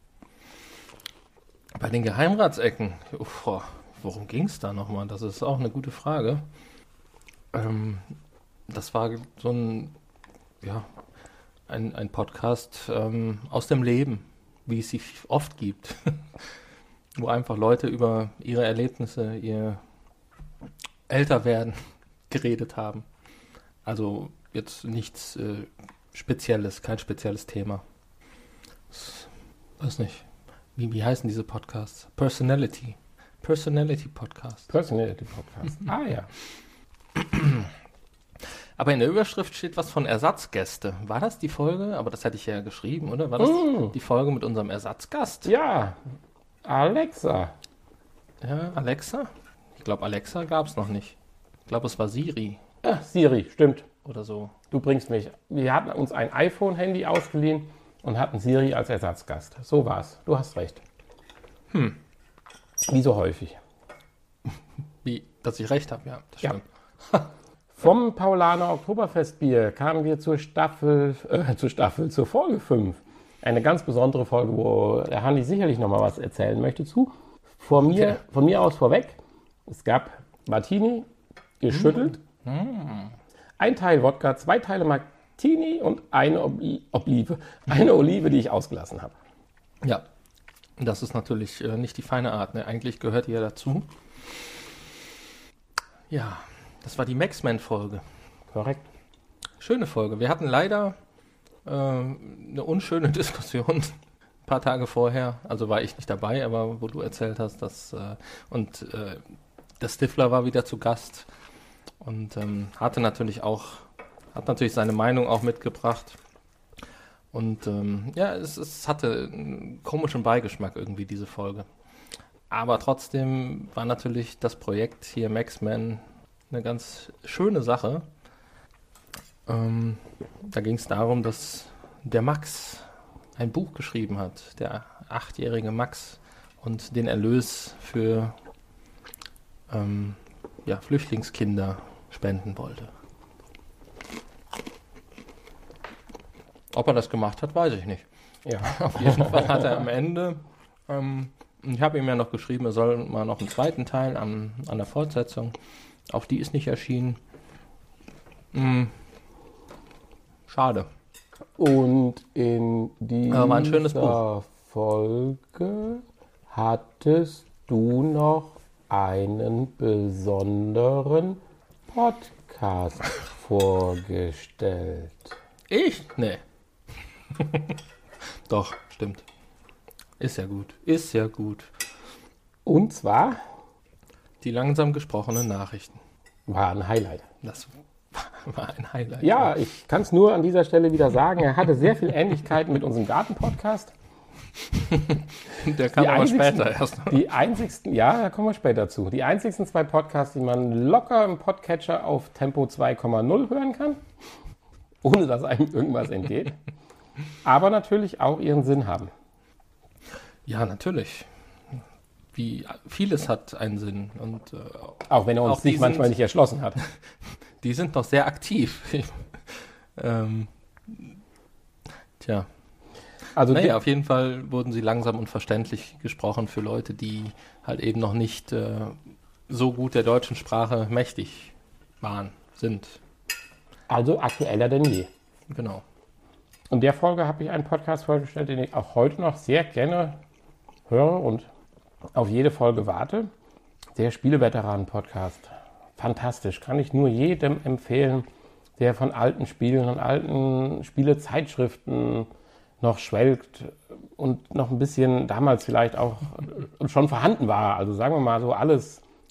Bei den Geheimratsecken, oh, worum ging es da nochmal? Das ist auch eine gute Frage. Ähm, das war so ein, ja, ein, ein Podcast ähm, aus dem Leben, wie es sie oft gibt. Wo einfach Leute über ihre Erlebnisse, ihr Älterwerden geredet haben. Also jetzt nichts äh, Spezielles, kein spezielles Thema. Das, weiß nicht. Wie, wie heißen diese Podcasts? Personality. Personality Podcast. Personality Podcast. Ah ja. Aber in der Überschrift steht was von Ersatzgäste. War das die Folge? Aber das hätte ich ja geschrieben, oder? War das Mm. die Folge mit unserem Ersatzgast? Ja, Alexa. Ja, Alexa? Ich glaube, Alexa gab es noch nicht. Ich glaube, es war Siri Ah, Siri, stimmt. oder so. Du bringst mich. Wir hatten uns ein iPhone-Handy ausgeliehen und hatten Siri als Ersatzgast. So war's. Du hast recht. Hm. Wie so häufig. Wie, dass ich recht habe, ja, das Ja. stimmt. Vom Paulaner Oktoberfestbier kamen wir zur Staffel, äh, zur Staffel, zur Folge fünf. Eine ganz besondere Folge, wo der Hanni sicherlich noch mal was erzählen möchte zu. Von mir, Okay. von mir aus vorweg, es gab Martini, geschüttelt, ein Teil Wodka, zwei Teile Martini und eine Obli- Olive. Eine Olive, die ich ausgelassen habe. Ja, das ist natürlich äh, nicht die feine Art. Ne? Eigentlich gehört die ja dazu. Ja, das war die Max-Man-Folge. Korrekt. Schöne Folge. Wir hatten leider äh, eine unschöne Diskussion ein paar Tage vorher. Also war ich nicht dabei, aber wo du erzählt hast, dass äh, und äh, der Stifler war wieder zu Gast und ähm, hatte natürlich auch, hat natürlich seine Meinung auch mitgebracht. Und ähm, ja, es, es hatte einen komischen Beigeschmack irgendwie, diese Folge. Aber trotzdem war natürlich das Projekt hier Max-Man eine ganz schöne Sache. Ähm, da ging es darum, dass der Max ein Buch geschrieben hat, der achtjährige Max, und den Erlös für ähm, ja, Flüchtlingskinder spenden wollte. Ob er das gemacht hat, weiß ich nicht. Ja. Auf jeden Fall hat er am Ende, ähm, ich habe ihm ja noch geschrieben, er soll mal noch einen zweiten Teil an, an der Fortsetzung. Auch die ist nicht erschienen. Hm. Schade. Und in Aber war ein schönes dieser Folge hattest du noch einen besonderen Podcast vorgestellt. Ich? Nee. Doch, stimmt. Ist ja gut. Ist ja gut. Und zwar Die langsam gesprochenen Nachrichten. war ein Highlight. Das war ein Highlight. Ja, ich kann es nur an dieser Stelle wieder sagen, er hatte sehr viel Ähnlichkeiten mit unserem Garten-Podcast. Der kam Die aber einzigsten- später erst. Die einzigsten, ja, da kommen wir später zu. Die einzigsten zwei Podcasts, die man locker im Podcatcher auf Tempo zwei Komma null hören kann, ohne dass einem irgendwas entgeht, aber natürlich auch ihren Sinn haben. Ja, natürlich. Wie vieles hat einen Sinn. Und äh, Auch wenn er uns Auch die sich manchmal sind- nicht erschlossen hat. die sind noch sehr aktiv. ähm, tja. Also Naja, auf jeden Fall wurden sie langsam und verständlich gesprochen für Leute, die halt eben noch nicht äh, so gut der deutschen Sprache mächtig waren, sind. also aktueller denn je. Genau. In der Folge habe ich einen Podcast vorgestellt, den ich auch heute noch sehr gerne höre und auf jede Folge warte. Der Spieleveteranen-Podcast. Fantastisch. Kann ich nur jedem empfehlen, der von alten Spielen und alten Spielezeitschriften noch schwelgt und noch ein bisschen damals vielleicht auch schon vorhanden war. Also sagen wir mal so alles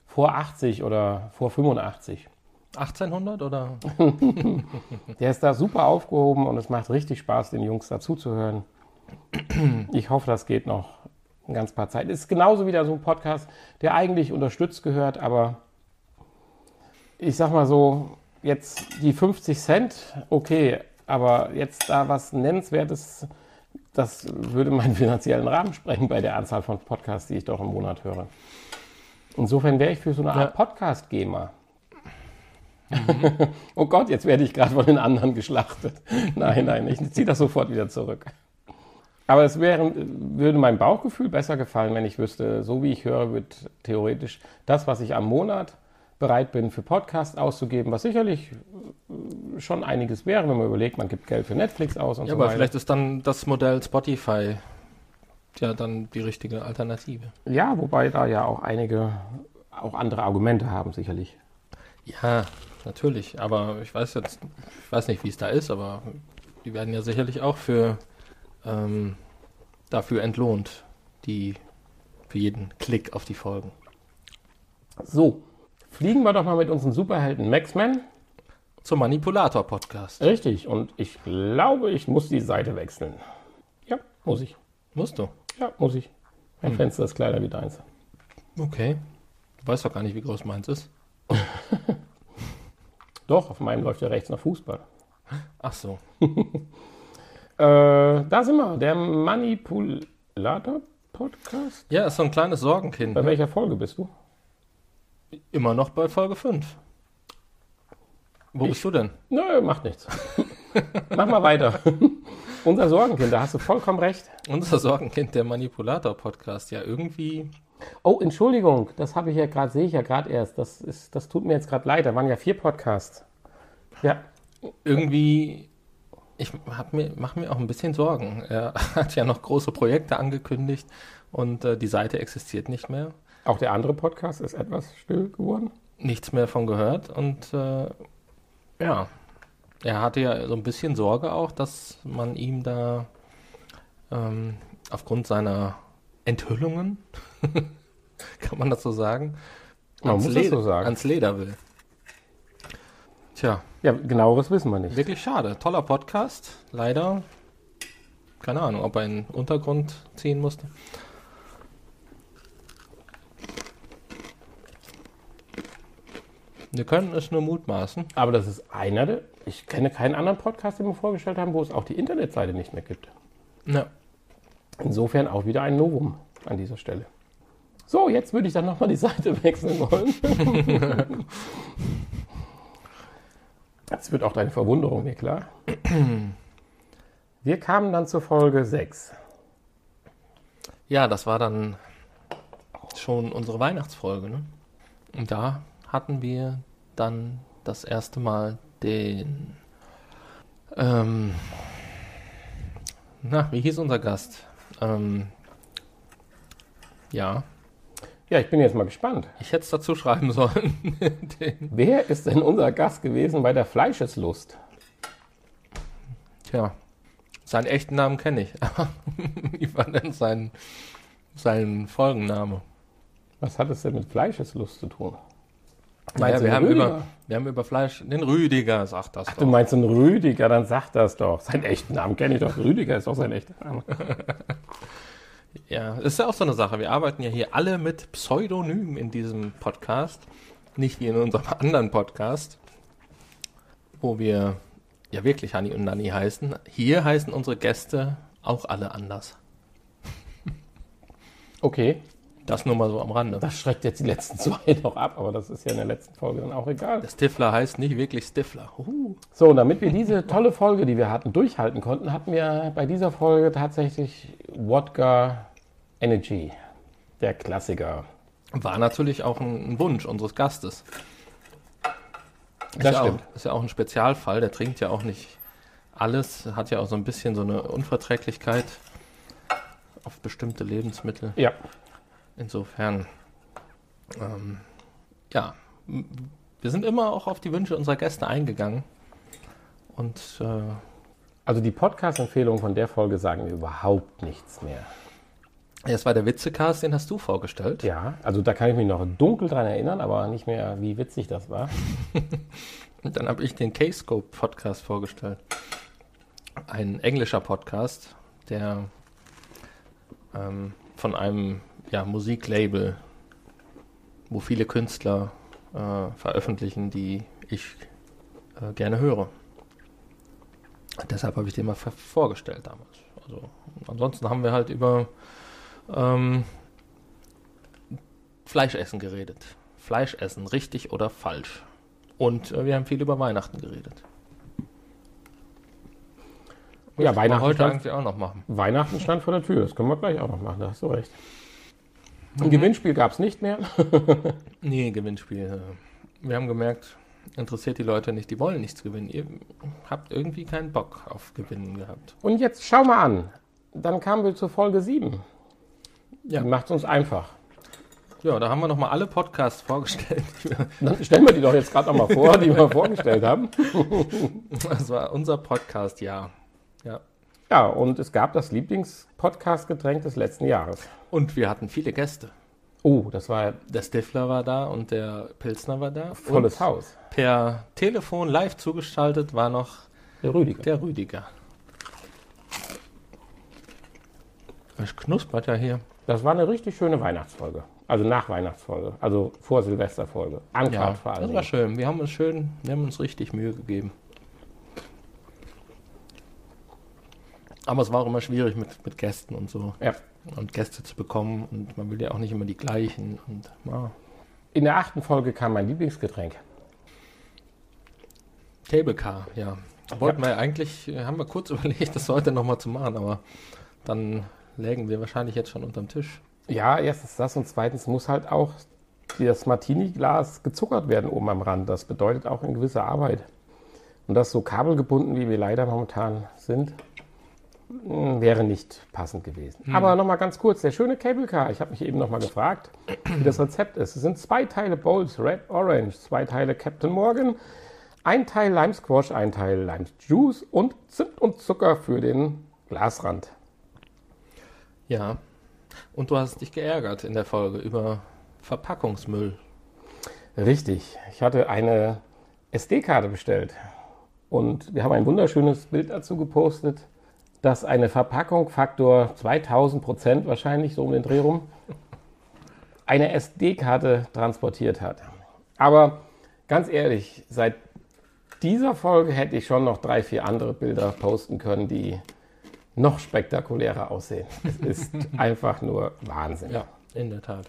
vor achtzig oder vor fünfundachtzig. achtzehnhundert oder? Der ist da super aufgehoben und es macht richtig Spaß, den Jungs dazuzuhören. Ich hoffe, das geht noch ein ganz paar Zeit. Ist genauso wieder so ein Podcast, der eigentlich unterstützt gehört, aber ich sag mal so, jetzt die fünfzig Cent, okay, aber jetzt da was Nennenswertes, das würde meinen finanziellen Rahmen sprengen bei der Anzahl von Podcasts, die ich doch im Monat höre. Insofern wäre ich für so eine Art Ja. Podcast-Gamer. Mhm. Oh Gott, jetzt werde ich gerade von den anderen geschlachtet. Nein, nein, ich ziehe das sofort wieder zurück. Aber es wäre, würde meinem Bauchgefühl besser gefallen, wenn ich wüsste, so wie ich höre, wird theoretisch das, was ich am Monat bereit bin, für Podcasts auszugeben, was sicherlich schon einiges wäre, wenn man überlegt, man gibt Geld für Netflix aus und Ja, so aber weiter. vielleicht ist dann das Modell Spotify ja dann die richtige Alternative. Ja, wobei da ja auch einige auch andere Argumente haben, sicherlich. Ja, natürlich, aber ich weiß jetzt, ich weiß nicht, wie es da ist, aber die werden ja sicherlich auch für ähm, dafür entlohnt, die für jeden Klick auf die Folgen. So, fliegen wir doch mal mit unseren Superhelden Max-Man. Zum Manipulator-Podcast. Richtig, und ich glaube, ich muss die Seite wechseln. Ja, muss ich. Musst du? Ja, muss ich. Mein Hm. Fenster ist kleiner wie deins. Okay. Du weißt doch gar nicht, wie groß meins ist. Doch, auf meinem läuft ja rechts noch Fußball. Ach so. Äh, da sind wir, der Manipulator-Podcast. Ja, ist so ein kleines Sorgenkind. Bei Ne? welcher Folge bist du? Immer noch bei Folge fünf. Wo Ich- bist du denn? Nö, macht nichts. Mach mal weiter. Unser Sorgenkind, da hast du vollkommen recht. Unser Sorgenkind, der Manipulator-Podcast. Ja, irgendwie. Oh, Entschuldigung, das habe ich ja gerade, sehe ich ja gerade erst. Das, ist, das tut mir jetzt gerade leid, da waren ja vier Podcasts. Ja, irgendwie, ich hab mir, mache mir auch ein bisschen Sorgen. Er hat ja noch große Projekte angekündigt und äh, die Seite existiert nicht mehr. auch der andere Podcast ist etwas still geworden. Nichts mehr von gehört und äh, ja, er hatte ja so ein bisschen Sorge auch, dass man ihm da ähm, aufgrund seiner Enthüllungen, kann man das so sagen, Man ans muss das Leder- so sagen. ans Leder will. Tja, Ja, genaueres wissen wir nicht. wirklich schade. Toller Podcast. Leider, keine Ahnung, ob er in den Untergrund ziehen musste. Wir können es nur mutmaßen. Aber das ist einer der, ich kenne keinen anderen Podcast, den wir vorgestellt haben, wo es auch die Internetseite nicht mehr gibt. Ja. Insofern auch wieder ein Novum an dieser Stelle. So, jetzt würde ich dann nochmal die Seite wechseln wollen. Jetzt wird auch deine Verwunderung mir klar. Wir kamen dann zur Folge sechs. Ja, das war dann schon unsere Weihnachtsfolge, ne? Und da hatten wir dann das erste Mal den, ähm, na, wie hieß unser Gast? Ähm, ja, Ja, ich bin jetzt mal gespannt. ich hätte es dazu schreiben sollen. den, Wer ist denn unser Gast gewesen bei der Fleischeslust? tja, seinen echten Namen kenne ich. Wie war denn sein, sein Folgenname? Was hat es denn mit Fleischeslust zu tun? Ja, Meinst du wir, den haben Rüdiger? über, wir haben über Fleisch, den Rüdiger, sagt das Du doch. meinst einen Rüdiger, dann sag das doch. Seinen echten Namen kenne ich doch. Rüdiger ist doch sein echter Name. Ja, das ist ja auch so eine Sache. Wir arbeiten ja hier alle mit Pseudonymen in diesem Podcast. Nicht wie in unserem anderen Podcast, wo wir ja wirklich Hanni und Nanni heißen. Hier heißen unsere Gäste auch alle anders. Okay, Das nur mal so am Rande. das schreckt jetzt die letzten zwei noch ab, aber das ist ja in der letzten Folge dann auch egal. Der Stifler heißt nicht wirklich Stifler. Uh. So, und damit wir diese tolle Folge, die wir hatten, durchhalten konnten, hatten wir bei dieser Folge tatsächlich Wodka Energy, der Klassiker. War natürlich auch ein, ein Wunsch unseres Gastes. Ist Das ja stimmt. Auch, ist ja auch ein Spezialfall. Der trinkt ja auch nicht alles. Hat ja auch so ein bisschen so eine Unverträglichkeit auf bestimmte Lebensmittel. Ja, Insofern, ähm, ja, m- wir sind immer auch auf die Wünsche unserer Gäste eingegangen. Und äh, also die Podcast-Empfehlungen von der Folge sagen mir überhaupt nichts mehr. Das war der Witzecast, den hast du vorgestellt. Ja, also da kann ich mich noch dunkel dran erinnern, aber nicht mehr, wie witzig das war. Und dann habe ich den K-Scope-Podcast vorgestellt. Ein englischer Podcast, der ähm, von einem ja, Musiklabel, wo viele Künstler äh, veröffentlichen, die ich äh, gerne höre. Deshalb habe ich den mal vorgestellt damals. Also, ansonsten haben wir halt über ähm, Fleischessen geredet. Fleischessen, richtig oder falsch. Und äh, wir haben viel über Weihnachten geredet. Ja, Weihnachten heute stand, eigentlich auch noch machen. Weihnachten stand vor der Tür, das können wir gleich auch noch machen, da hast du recht. Ein mhm. Gewinnspiel gab es nicht mehr. Nee, Gewinnspiel. Wir haben gemerkt, interessiert die Leute nicht, die wollen nichts gewinnen. Ihr habt irgendwie keinen Bock auf Gewinnen gehabt. Und jetzt schau mal an, dann kamen wir zur Folge sieben. Ja. Die macht es uns einfach. Ja, da haben wir nochmal alle Podcasts vorgestellt. Dann stellen wir die doch jetzt gerade nochmal vor, die wir vorgestellt haben. Das war unser Podcast, ja. Ja. Ja, und es gab das Lieblings-Podcast-Getränk des letzten Jahres. Und wir hatten viele Gäste. Oh, das war... Der Stifler war da und der Pilsner war da. Volles und Haus. Per Telefon live zugeschaltet war noch der Rüdiger. Der Rüdiger. Es knuspert ja hier. Das war eine richtig schöne Weihnachtsfolge. Also nach Weihnachtsfolge. Also vor Silvesterfolge. Uncut ja, vor allem. Das war schön. Wir haben uns schön, wir haben uns richtig Mühe gegeben. Aber es war auch immer schwierig mit, mit Gästen und so. Ja. Und Gäste zu bekommen. Und man will ja auch nicht immer die gleichen. Und, ja. In der achten Folge kam mein Lieblingsgetränk. Cable Car, ja. Wollten ja. wir eigentlich, haben wir kurz überlegt, das heute nochmal zu machen. Aber dann lägen wir wahrscheinlich jetzt schon unterm Tisch. Ja, erstens das und zweitens muss halt auch das Martini-Glas gezuckert werden oben am Rand. Das bedeutet auch eine gewisse Arbeit. Und das so kabelgebunden, wie wir leider momentan sind, wäre nicht passend gewesen. Hm. Aber nochmal ganz kurz, der schöne Cable Car. Ich habe mich eben nochmal gefragt, wie das Rezept ist. Es sind zwei Teile Bowls Red Orange, zwei Teile Captain Morgan, ein Teil Lime Squash, ein Teil Lime Juice und Zimt und Zucker für den Glasrand. Ja, und du hast dich geärgert in der Folge über Verpackungsmüll. Richtig, ich hatte eine S D-Karte bestellt und wir haben ein wunderschönes Bild dazu gepostet, dass eine Verpackung Faktor zweitausend Prozent wahrscheinlich, so um den Dreh rum, eine S D-Karte transportiert hat. Aber ganz ehrlich, seit dieser Folge hätte ich schon noch drei, vier andere Bilder posten können, die noch spektakulärer aussehen. Es ist einfach nur Wahnsinn. Ja, in der Tat.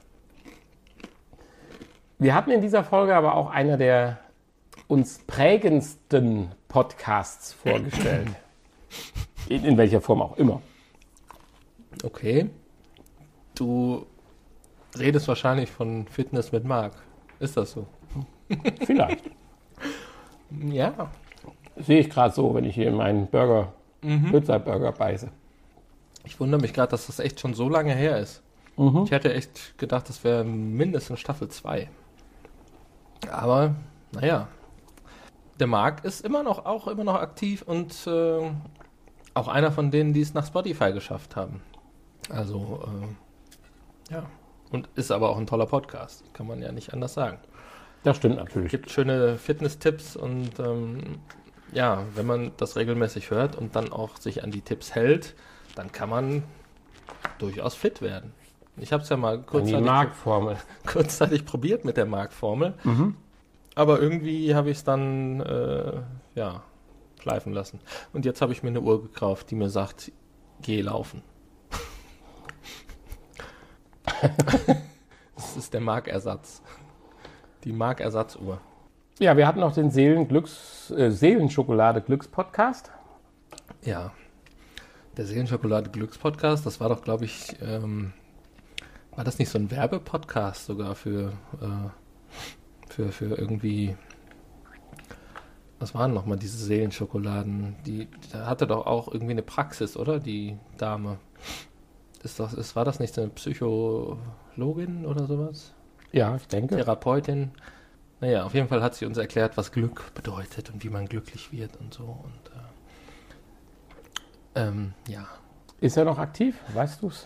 Wir hatten in dieser Folge aber auch einer der uns prägendsten Podcasts vorgestellt. In, in welcher Form auch immer. Okay. Du redest wahrscheinlich von Fitness mit Marc. Ist das so? Vielleicht. Ja. Sehe ich gerade so, wenn ich hier in meinen Burger, mhm. Pizza-Burger beiße. Ich wundere mich gerade, dass das echt schon so lange her ist. Mhm. Ich hätte echt gedacht, das wäre mindestens Staffel zwei. Aber, naja. Der Marc ist immer noch, auch immer noch aktiv und äh, auch einer von denen, die es nach Spotify geschafft haben. Also, äh, ja. Und ist aber auch ein toller Podcast. Kann man ja nicht anders sagen. Das stimmt natürlich. Es gibt schöne Fitness-Tipps und ähm, ja, wenn man das regelmäßig hört und dann auch sich an die Tipps hält, dann kann man durchaus fit werden. Ich habe es ja mal kurzzeitig, Mark-Formel. kurzzeitig probiert mit der Mark-Formel, mhm. aber irgendwie habe ich es dann äh, ja, schleifen lassen. Und jetzt habe ich mir eine Uhr gekauft, die mir sagt, geh laufen. Das ist der Markersatz. Die Markersatzuhr. Ja, wir hatten noch den Seelenglücks, äh, Seelenschokolade-Glücks-Podcast. Ja, der Seelenschokolade-Glücks-Podcast, das war doch, glaube ich, ähm, war das nicht so ein Werbepodcast sogar für, äh, für, für irgendwie, was waren nochmal diese Seelenschokoladen? Die, da hatte doch auch irgendwie eine Praxis, oder? Die Dame. Ist das, ist, war das nicht so eine Psychologin oder sowas? Ja, ich denke. Therapeutin. Naja, auf jeden Fall hat sie uns erklärt, was Glück bedeutet und wie man glücklich wird und so. Und äh, ähm, ja. Ist er noch aktiv? Weißt du's?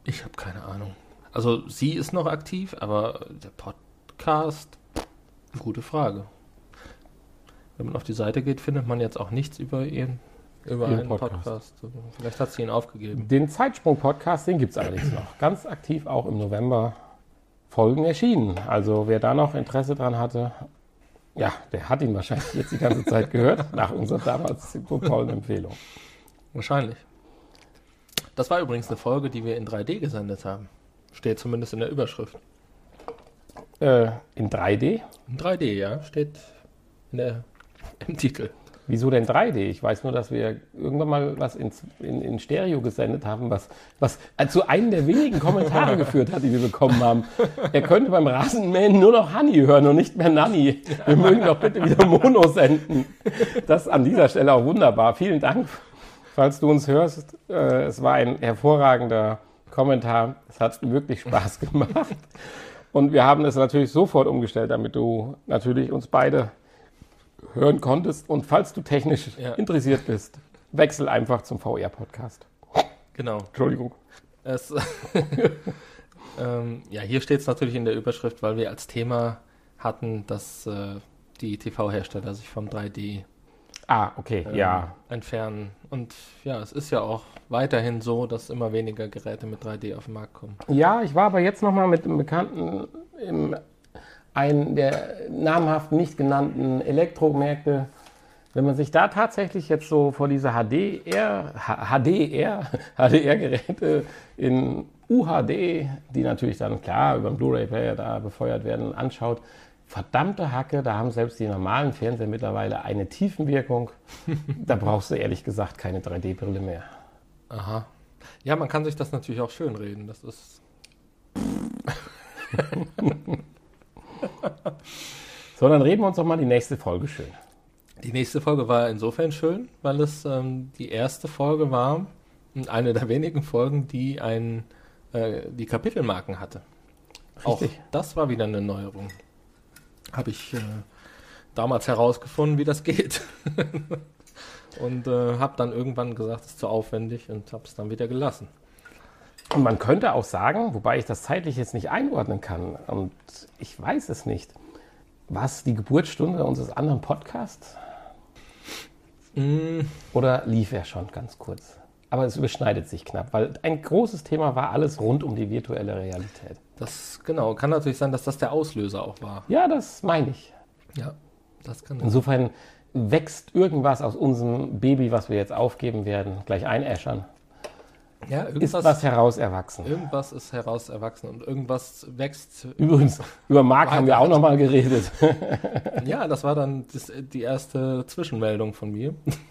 Ich habe keine Ahnung. Also sie ist noch aktiv, aber der Podcast, gute Frage. Wenn man auf die Seite geht, findet man jetzt auch nichts über ihren, über Ihren einen Podcast. Podcast. Vielleicht hat sie ihn aufgegeben. Den Zeitsprung-Podcast, den gibt es allerdings noch. Ganz aktiv auch im November Folgen erschienen. Also wer da noch Interesse dran hatte, ja, der hat ihn wahrscheinlich jetzt die ganze Zeit gehört, nach unserer damals so tollen Empfehlung. Wahrscheinlich. Das war übrigens eine Folge, die wir in drei D gesendet haben. Steht zumindest in der Überschrift. Äh, in drei D? In drei D, ja. Steht in der, im Titel. Wieso denn drei D? Ich weiß nur, dass wir irgendwann mal was in, in, in Stereo gesendet haben, was, was zu einem der wenigen Kommentare geführt hat, die wir bekommen haben. Er könnte beim Rasenmähen nur noch Honey hören und nicht mehr Nanny. Wir mögen doch bitte wieder Mono senden. Das an dieser Stelle auch wunderbar. Vielen Dank, falls du uns hörst. Äh, es war ein hervorragender Kommentar. Es hat wirklich Spaß gemacht. Und wir haben es natürlich sofort umgestellt, damit du natürlich uns beide hören konntest. Und falls du technisch Ja. interessiert bist, wechsel einfach zum V R-Podcast. Genau. Entschuldigung. Es, ähm, ja, hier steht es natürlich in der Überschrift, weil wir als Thema hatten, dass äh, die T V-Hersteller sich vom drei D Ah, okay, ähm, ja. entfernen. Und ja, es ist ja auch weiterhin so, dass immer weniger Geräte mit drei D auf den Markt kommen. Ja, ich war aber jetzt nochmal mit einem Bekannten im einen der namhaft nicht genannten Elektromärkte. Wenn man sich da tatsächlich jetzt so vor diese H D R, H D R, H D R-Geräte in U H D, die natürlich dann klar über den Blu-ray-Player da befeuert werden, anschaut, verdammte Hacke, da haben selbst die normalen Fernseher mittlerweile eine Tiefenwirkung. Da brauchst du ehrlich gesagt keine drei D-Brille mehr. Aha. Ja, man kann sich das natürlich auch schönreden. Das ist. So, dann reden wir uns doch mal die nächste Folge schön. Die nächste Folge war insofern schön, weil es ähm, die erste Folge war, und eine der wenigen Folgen, die ein, äh, die Kapitelmarken hatte. Richtig. Auch das war wieder eine Neuerung. Habe ich äh, damals herausgefunden, wie das geht. Und äh, habe dann irgendwann gesagt, es ist zu aufwendig und habe es dann wieder gelassen. Und man könnte auch sagen, wobei ich das zeitlich jetzt nicht einordnen kann, und ich weiß es nicht, was die Geburtsstunde unseres anderen Podcasts? Mm. Oder lief er schon ganz kurz? Aber es überschneidet sich knapp, weil ein großes Thema war alles rund um die virtuelle Realität. Das, genau, kann natürlich sein, dass das der Auslöser auch war. Ja, das meine ich. Ja, das kann sein. Insofern wächst irgendwas aus unserem Baby, was wir jetzt aufgeben werden, gleich einäschern. Ja, Ist irgendwas, was heraus erwachsen. irgendwas ist heraus erwachsen und irgendwas wächst. Übrigens, über Marc haben wir auch noch mal geredet. Ja, das war dann das, die erste Zwischenmeldung von mir.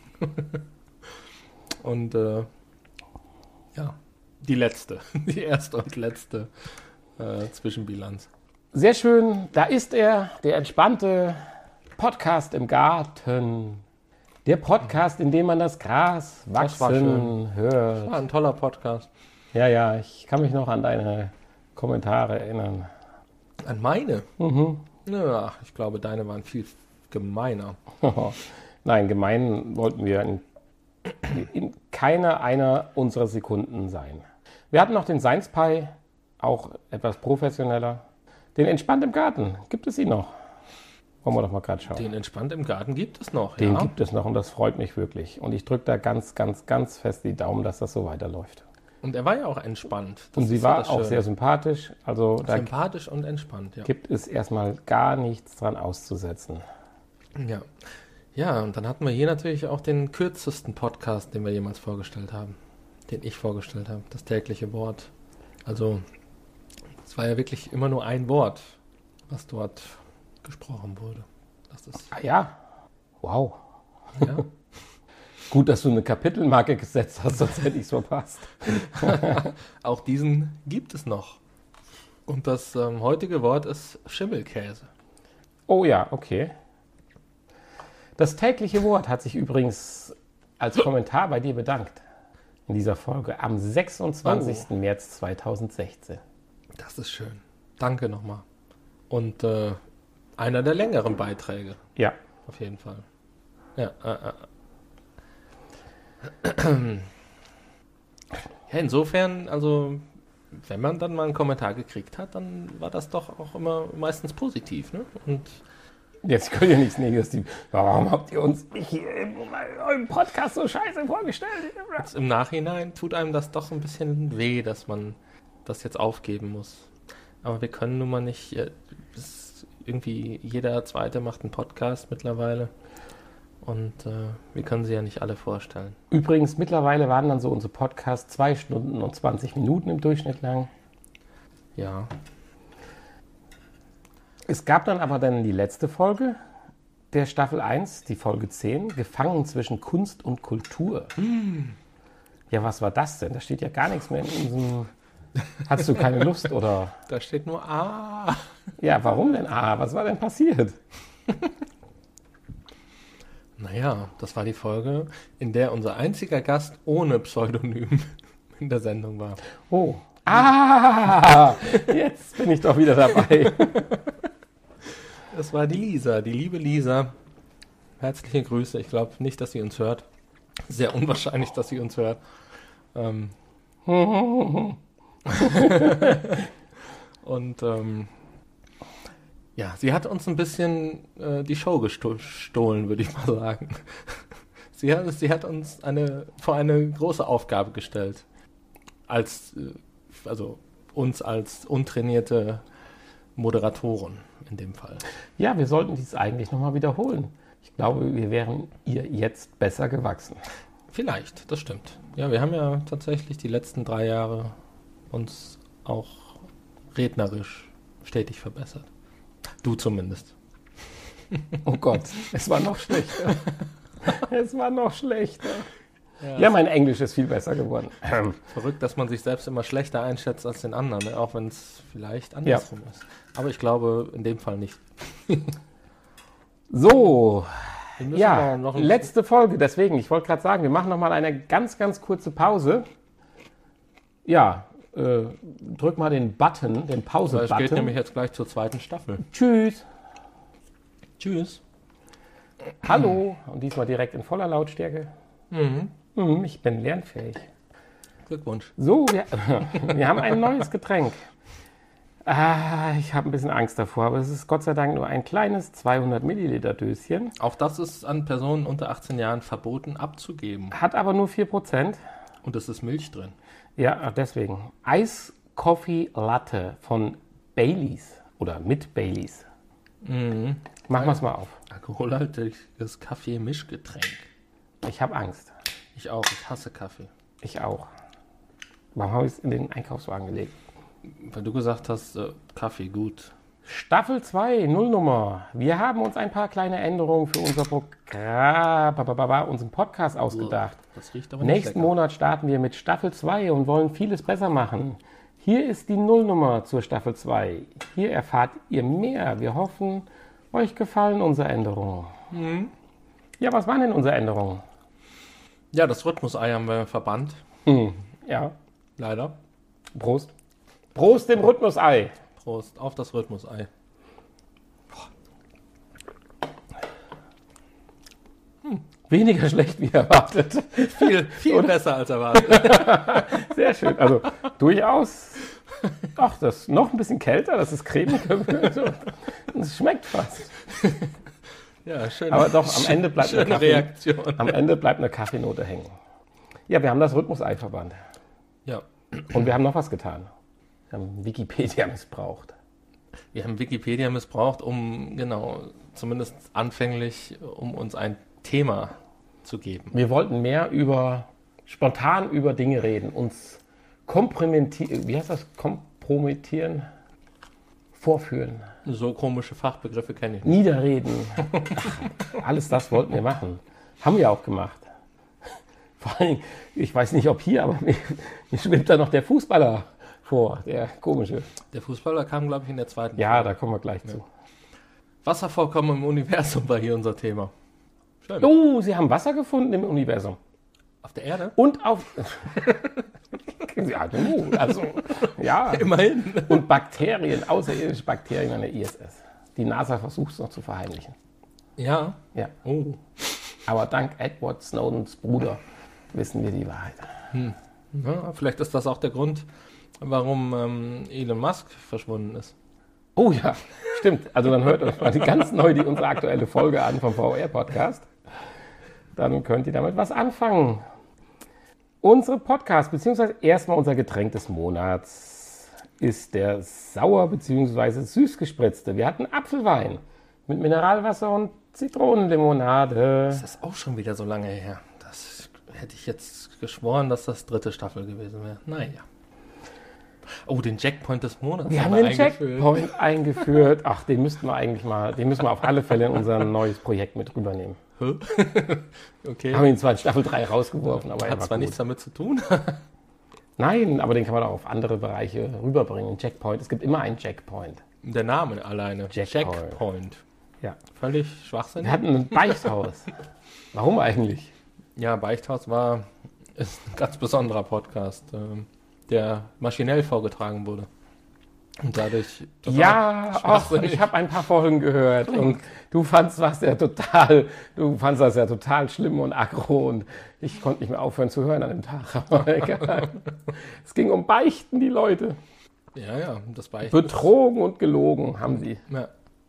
Und äh, ja, die letzte, die erste und letzte äh, Zwischenbilanz. Sehr schön, da ist er, der entspannte Podcast im Garten. Der Podcast, in dem man das Gras Das war wachsen hört. War ein toller Podcast. Ja, ja, ich kann mich noch an deine Kommentare erinnern. An meine? Mhm. Ja, ich glaube, deine waren viel gemeiner. Nein, gemein wollten wir in, in keiner einer unserer Sekunden sein. Wir hatten noch den Science Pie, auch etwas professioneller. Den Entspannt im Garten, gibt es ihn noch? Wollen wir doch mal gerade schauen. Den Entspannt im Garten gibt es noch. Den ja. gibt es noch und das freut mich wirklich. Und ich drücke da ganz, ganz, ganz fest die Daumen, dass das so weiterläuft. Und er war ja auch entspannt. Das Und sie ist ja war das auch Schöne. sehr sympathisch. Also da sympathisch und entspannt, ja. gibt es erstmal gar nichts dran auszusetzen. Ja. Ja, und dann hatten wir hier natürlich auch den kürzesten Podcast, den wir jemals vorgestellt haben. Den ich vorgestellt habe. Das tägliche Wort. Also, es war ja wirklich immer nur ein Wort, was dort gesprochen wurde. Das ist, Ah ja, wow. ja. Gut, dass du eine Kapitelmarke gesetzt hast, sonst hätte ich es verpasst. Auch diesen gibt es noch. Und das ähm, heutige Wort ist Schimmelkäse. Oh ja, okay. Das tägliche Wort hat sich übrigens als Kommentar bei dir bedankt in dieser Folge am sechsundzwanzigsten März zweitausendsechzehn. Das ist schön. Danke nochmal. Und äh, einer der längeren Beiträge, Ja, auf jeden Fall. Ja, äh, äh. Ja, insofern, also wenn man dann mal einen Kommentar gekriegt hat, dann war das doch auch immer meistens positiv. Ne? Und jetzt könnt ihr nichts Negatives. Warum habt ihr uns hier im, im Podcast so scheiße vorgestellt? jetzt im Nachhinein tut einem das doch ein bisschen weh, dass man das jetzt aufgeben muss. Aber wir können nun mal nicht, äh, es- irgendwie jeder Zweite macht einen Podcast mittlerweile. Und äh, wir können sie ja nicht alle vorstellen. Übrigens, mittlerweile waren dann so unsere Podcasts zwei Stunden und zwanzig Minuten im Durchschnitt lang. Ja, Es gab dann aber dann die letzte Folge der Staffel eins, die Folge zehn, Gefangen zwischen Kunst und Kultur. Ja, was war das denn? Da steht ja gar nichts mehr in unserem... Hattest du keine Lust, oder? da steht nur Ah. Ja, warum denn? Ah, was war denn passiert? Naja, das war die Folge, in der unser einziger Gast ohne Pseudonym in der Sendung war. Oh. Ah, jetzt bin ich doch wieder dabei. Das war die Lisa, die liebe Lisa. Herzliche Grüße. Ich glaube nicht, dass sie uns hört. Sehr unwahrscheinlich, dass sie uns hört. Ähm. Und ähm, ja, sie hat uns ein bisschen äh, die Show gesto- gestohlen, würde ich mal sagen. Sie hat, sie hat uns eine, vor eine große Aufgabe gestellt. Als, äh, also uns als untrainierte Moderatoren in dem Fall. Ja, wir sollten dies eigentlich nochmal wiederholen. Ich glaube, wir wären ihr jetzt besser gewachsen. Vielleicht, das stimmt. Ja, wir haben ja tatsächlich die letzten drei Jahre uns auch rednerisch stetig verbessert. Du zumindest. Oh Gott, es war noch schlechter. Es war noch schlechter. Ja, Ja, mein Englisch ist viel besser geworden. Ähm, verrückt, dass man sich selbst immer schlechter einschätzt als den anderen, ne? Auch wenn es vielleicht andersrum ist. Aber ich glaube in dem Fall nicht. So, Wir müssen ja, mal noch ein- letzte Folge. Deswegen, ich wollte gerade sagen, wir machen nochmal eine ganz, ganz kurze Pause. Ja, äh, drück mal den Button, den Es geht Pause-Button. nämlich jetzt gleich zur zweiten Staffel. Tschüss. Tschüss. Hallo. Und diesmal direkt in voller Lautstärke. Mhm. Hm, ich bin lernfähig. Glückwunsch. So, wir, wir haben ein neues Getränk. Ah, ich habe ein bisschen Angst davor, aber es ist Gott sei Dank nur ein kleines zweihundert Milliliter Döschen. Auch das ist an Personen unter achtzehn Jahren verboten abzugeben. Hat aber nur vier Prozent. Und es ist Milch drin. Ja, deswegen. Eis Coffee Latte von Baileys oder mit Baileys. Mhm. Machen wir es mal auf. Alkoholhaltiges Kaffee-Mischgetränk. Ich habe Angst. Ich auch, ich hasse Kaffee. Ich auch. Warum habe ich es in den Einkaufswagen gelegt? Weil du gesagt hast, äh, Kaffee, gut. Staffel zwei, Nullnummer. Wir haben uns ein paar kleine Änderungen für unser Programm, ba, ba, ba, ba, unseren Podcast ausgedacht. Das riecht aber nicht Nächsten lecker. Monat starten wir mit Staffel zwei und wollen vieles besser machen. Hier ist die Nullnummer zur Staffel zwei. Hier erfahrt ihr mehr. Wir hoffen, euch gefallen unsere Änderungen. Mhm. Ja, was waren denn unsere Änderungen? Ja, das Rhythmusei haben wir verbannt. Hm, ja, Leider. Prost. Prost dem Rhythmusei. Prost auf das Rhythmusei. Weniger schlecht wie erwartet. Viel, viel besser als erwartet. Sehr schön. Also durchaus. Ach, das ist noch ein bisschen kälter, das ist cremig. Es schmeckt fast. Ja, schön. Aber doch, am Ende bleibt eine, Schöne Kaffee, Reaktion. am Ende bleibt eine Kaffeenote hängen. Ja, wir haben das Rhythmusei verbannt. Ja, Und wir haben noch was getan. Wir haben Wikipedia missbraucht. wir haben Wikipedia missbraucht, um, genau, zumindest anfänglich, um uns ein Thema zu geben. Wir wollten mehr über, spontan über Dinge reden, uns kompromittieren, wie heißt das, kompromittieren, vorführen, So komische Fachbegriffe kenne ich nicht. niederreden. Ach, alles das wollten wir machen. Haben wir auch gemacht. Vor allem, ich weiß nicht, ob hier, aber mir, mir schwimmt da noch der Fußballer vor, der komische. Der Fußballer kam, glaube ich, in der zweiten. Ja, da kommen wir gleich zu. Wasservorkommen im Universum war hier unser Thema. Schön. Oh, sie haben Wasser gefunden im Universum. Auf der Erde? Und auf... ja, du, also, ja. Immerhin. Und Bakterien, außerirdische Bakterien an der I S S. Die NASA versucht es noch zu verheimlichen. Ja. Ja. Oh. Aber dank Edward Snowdens Bruder wissen wir die Wahrheit. Ja, vielleicht ist das auch der Grund, warum ähm, Elon Musk verschwunden ist. Oh ja, stimmt. Also dann hört euch mal die ganz neu die unsere aktuelle Folge an vom V R-Podcast. Dann könnt ihr damit was anfangen. Unsere Podcast, beziehungsweise erstmal unser Getränk des Monats, ist der sauer bzw. süß gespritzte. Wir hatten Apfelwein mit Mineralwasser und Zitronenlimonade. Das ist auch schon wieder so lange her. Das hätte ich jetzt geschworen, dass das dritte Staffel gewesen wäre. Naja. Oh, den Jackpoint des Monats. Wir haben den Jackpoint eingeführt. Ach, den müssten wir eigentlich mal, den müssen wir auf alle Fälle in unser neues Projekt mit rübernehmen. Okay. Haben ihn zwar in Staffel drei rausgeworfen, aber er Hat war zwar gut. nichts damit zu tun. Nein, aber den kann man auch auf andere Bereiche rüberbringen. Jackpoint, es gibt immer einen Jackpoint. Der Name alleine. Jackpoint. Jackpoint. Ja. Völlig schwachsinnig. Wir hatten ein Beichthaus. Warum eigentlich? Ja, Beichthaus war ist ein ganz besonderer Podcast, ähm, der maschinell vorgetragen wurde. Und dadurch... Ja, ach, ich habe ein paar Folgen gehört und du fandst was ja total, du fandst das ja total schlimm und aggro und ich konnte nicht mehr aufhören zu hören an dem Tag. Aber egal. Es ging um Beichten, die Leute. Ja, ja, das Beichten. Betrogen und gelogen haben sie. Ja.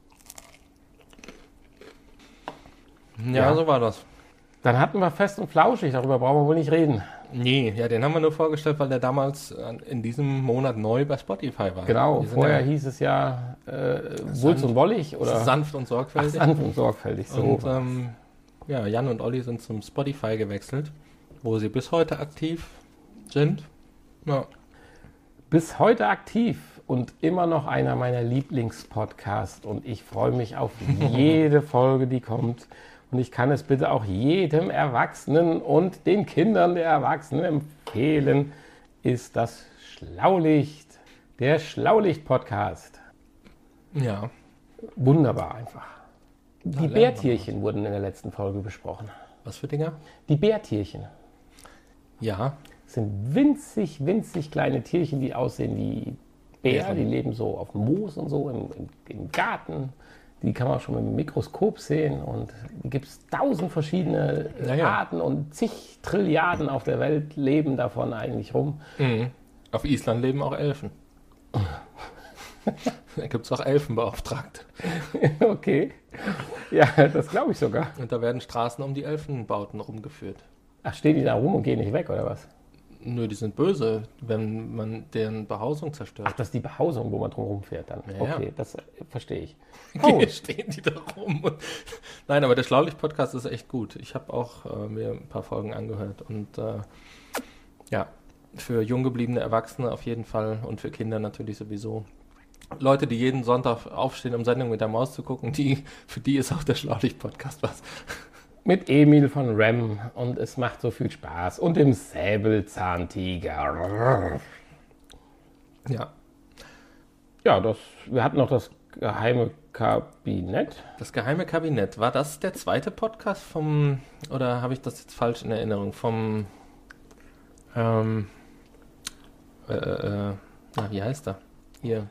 Ja, Ja. so war das. Dann hatten wir Fest und Flauschig, darüber brauchen wir wohl nicht reden. Nee, ja, den haben wir nur vorgestellt, weil der damals äh, in diesem Monat neu bei Spotify war. Genau, Die sind vorher ja hieß es ja äh, Wulz und Wollig oder sanft und Ach, sorgfältig. sanft und sorgfältig. So. Und ähm, ja, Jan und Olli sind zum Spotify gewechselt, wo sie bis heute aktiv sind. Ja. Bis heute aktiv und immer noch einer meiner Lieblingspodcasts und ich freue mich auf jede Folge, die kommt. Und ich kann es bitte auch jedem Erwachsenen und den Kindern der Erwachsenen empfehlen, ist das Schlaulicht, der Schlaulicht-Podcast. Ja. Wunderbar einfach. Die lernt man Bärtierchen wurden in der letzten Folge besprochen. Was für Dinger? Die Bärtierchen Ja. sind winzig, winzig kleine Tierchen, die aussehen wie Bär. Bären. Die leben so auf Moos und so im, im, im Garten. Die kann man schon mit dem Mikroskop sehen und die gibt es tausend verschiedene äh, Ja, ja. Arten und zig Trilliarden auf der Welt leben davon eigentlich rum. Mhm. Auf Island leben auch Elfen. Da gibt es auch Elfenbeauftragte. Okay, ja, das glaube ich sogar. Und da werden Straßen um die Elfenbauten rumgeführt. Ach, stehen die da rum und gehen nicht weg oder was? Nö, die sind böse, wenn man deren Behausung zerstört. Ach, das ist die Behausung, wo man drum rumfährt dann. Ja, ja. Okay, das äh, verstehe ich. Oh. Oh, Stehen die da rum? Und Nein, aber der Schlaulicht-Podcast ist echt gut. Ich habe auch äh, mir ein paar Folgen angehört. Und äh, ja, für jung gebliebene Erwachsene auf jeden Fall und für Kinder natürlich sowieso. Leute, die jeden Sonntag aufstehen, um Sendung mit der Maus zu gucken, die, für die ist auch der Schlaulicht-Podcast was. mit Emil von Rem und es macht so viel Spaß. Und dem Säbelzahntiger. Ja, Ja, das, wir hatten noch das geheime Kabinett. das geheime Kabinett. War das der zweite Podcast vom, oder habe ich das jetzt falsch in Erinnerung, vom, ähm, äh, äh, na, wie heißt er? Hier.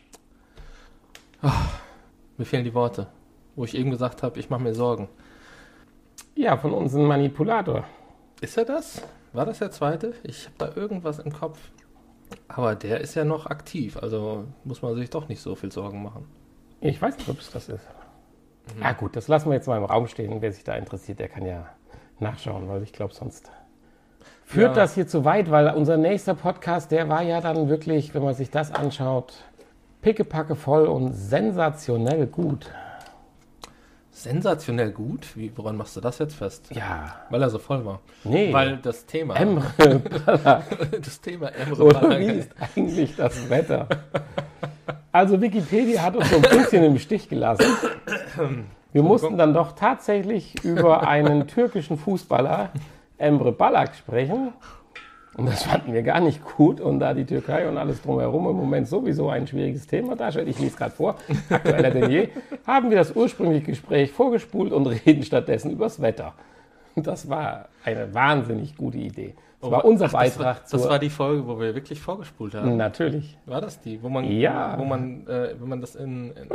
Ah, mir fehlen die Worte, wo ich eben gesagt habe, ich mache mir Sorgen. Ja, von unserem Manipulator. Ist er das? War das der zweite? Ich habe da irgendwas im Kopf. Aber der ist ja noch aktiv, also muss man sich doch nicht so viel Sorgen machen. Ich weiß nicht, ob es das ist. Mhm. Ah gut, das lassen wir jetzt mal im Raum stehen. Wer sich da interessiert, der kann ja nachschauen, weil ich glaube, sonst führt Ja. das hier zu weit, weil unser nächster Podcast, der war ja dann wirklich, wenn man sich das anschaut, pickepacke voll und sensationell gut. Sensationell gut? Wie, woran machst du das jetzt fest? Ja, Weil er so voll war. nee. Weil das Thema, Emre Ballack. das Thema Emre Oder Ballack wie ist. ist eigentlich das Wetter? Also Wikipedia hat uns so ein bisschen im Stich gelassen. Wir mussten dann doch tatsächlich über einen türkischen Fußballer, Emre Ballack, sprechen. Und das fanden wir gar nicht gut. Und da die Türkei und alles drumherum im Moment sowieso ein schwieriges Thema darstellt, ich lese gerade vor, aktueller denn je, haben wir das ursprüngliche Gespräch vorgespult und reden stattdessen übers Wetter. Und das war eine wahnsinnig gute Idee. Das war unser Ach, das Beitrag war, das zur... war die Folge, wo wir wirklich vorgespult haben. Natürlich. War das die? Wo man, Ja. wo man, äh, wenn man das in, in,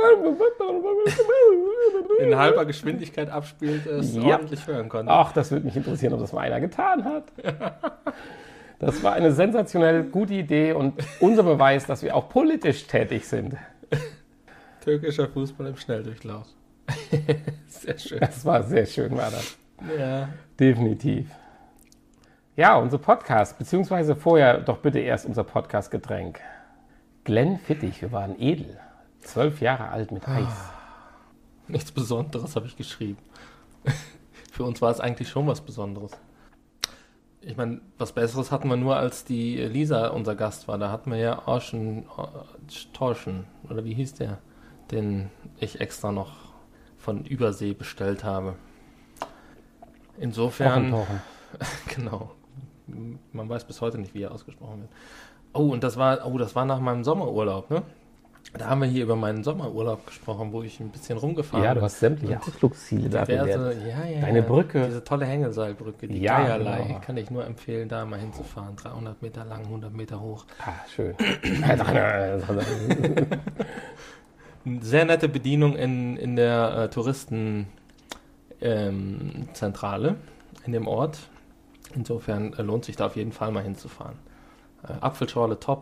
in halber Geschwindigkeit abspielt, es Ja. ordentlich hören konnte. Ach, das würde mich interessieren, ob das mal einer getan hat. Das war eine sensationell gute Idee und unser Beweis, dass wir auch politisch tätig sind. Türkischer Fußball im Schnelldurchlauf. Sehr schön. Das war sehr schön, war das. Ja. Definitiv. Ja, unser Podcast, beziehungsweise vorher doch bitte erst unser Podcast-Getränk. Glenfiddich, wir waren edel. Zwölf Jahre alt mit Eis. Nichts Besonderes habe ich geschrieben. Für uns war es eigentlich schon was Besonderes. Ich meine, was Besseres hatten wir nur, als die Lisa unser Gast war. Da hatten wir ja Orschen, Torschen, oder wie hieß der, den ich extra noch von Übersee bestellt habe. Insofern, Tochen, genau, man weiß bis heute nicht, wie er ausgesprochen wird. Oh, und das war, oh, das war nach meinem Sommerurlaub, ne? Da haben wir hier über meinen Sommerurlaub gesprochen, wo ich ein bisschen rumgefahren bin. Ja, du hast sämtliche Und Ausflugsziele da diverse, bewertet. ja, ja, Deine ja, Brücke. Diese tolle Hängeseilbrücke, die Ja, Geierlei, genau. kann ich nur empfehlen, da mal hinzufahren. dreihundert Meter lang, hundert Meter hoch. Ah, schön. Sehr nette Bedienung in, in der äh, Touristenzentrale in dem Ort. Insofern äh, lohnt sich da auf jeden Fall mal hinzufahren. Äh, Apfelschorle top.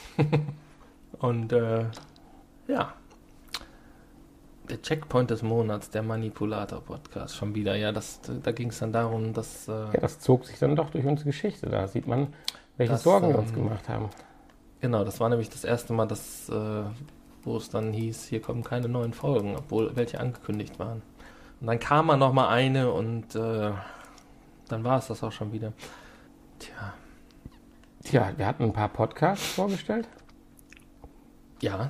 Und äh, ja, der Checkpoint des Monats, der Manipulator-Podcast, schon wieder. Ja, das, da ging es dann darum, dass... Äh, Ja, das zog sich dann doch durch unsere Geschichte. Da sieht man, welche Das, Sorgen wir ähm, uns gemacht haben. Genau, das war nämlich das erste Mal, dass, äh, wo es dann hieß, hier kommen keine neuen Folgen, obwohl welche angekündigt waren. Und dann kam mal noch mal eine und äh, dann war es das auch schon wieder. Tja, Tja, wir hatten ein paar Podcasts vorgestellt. ja,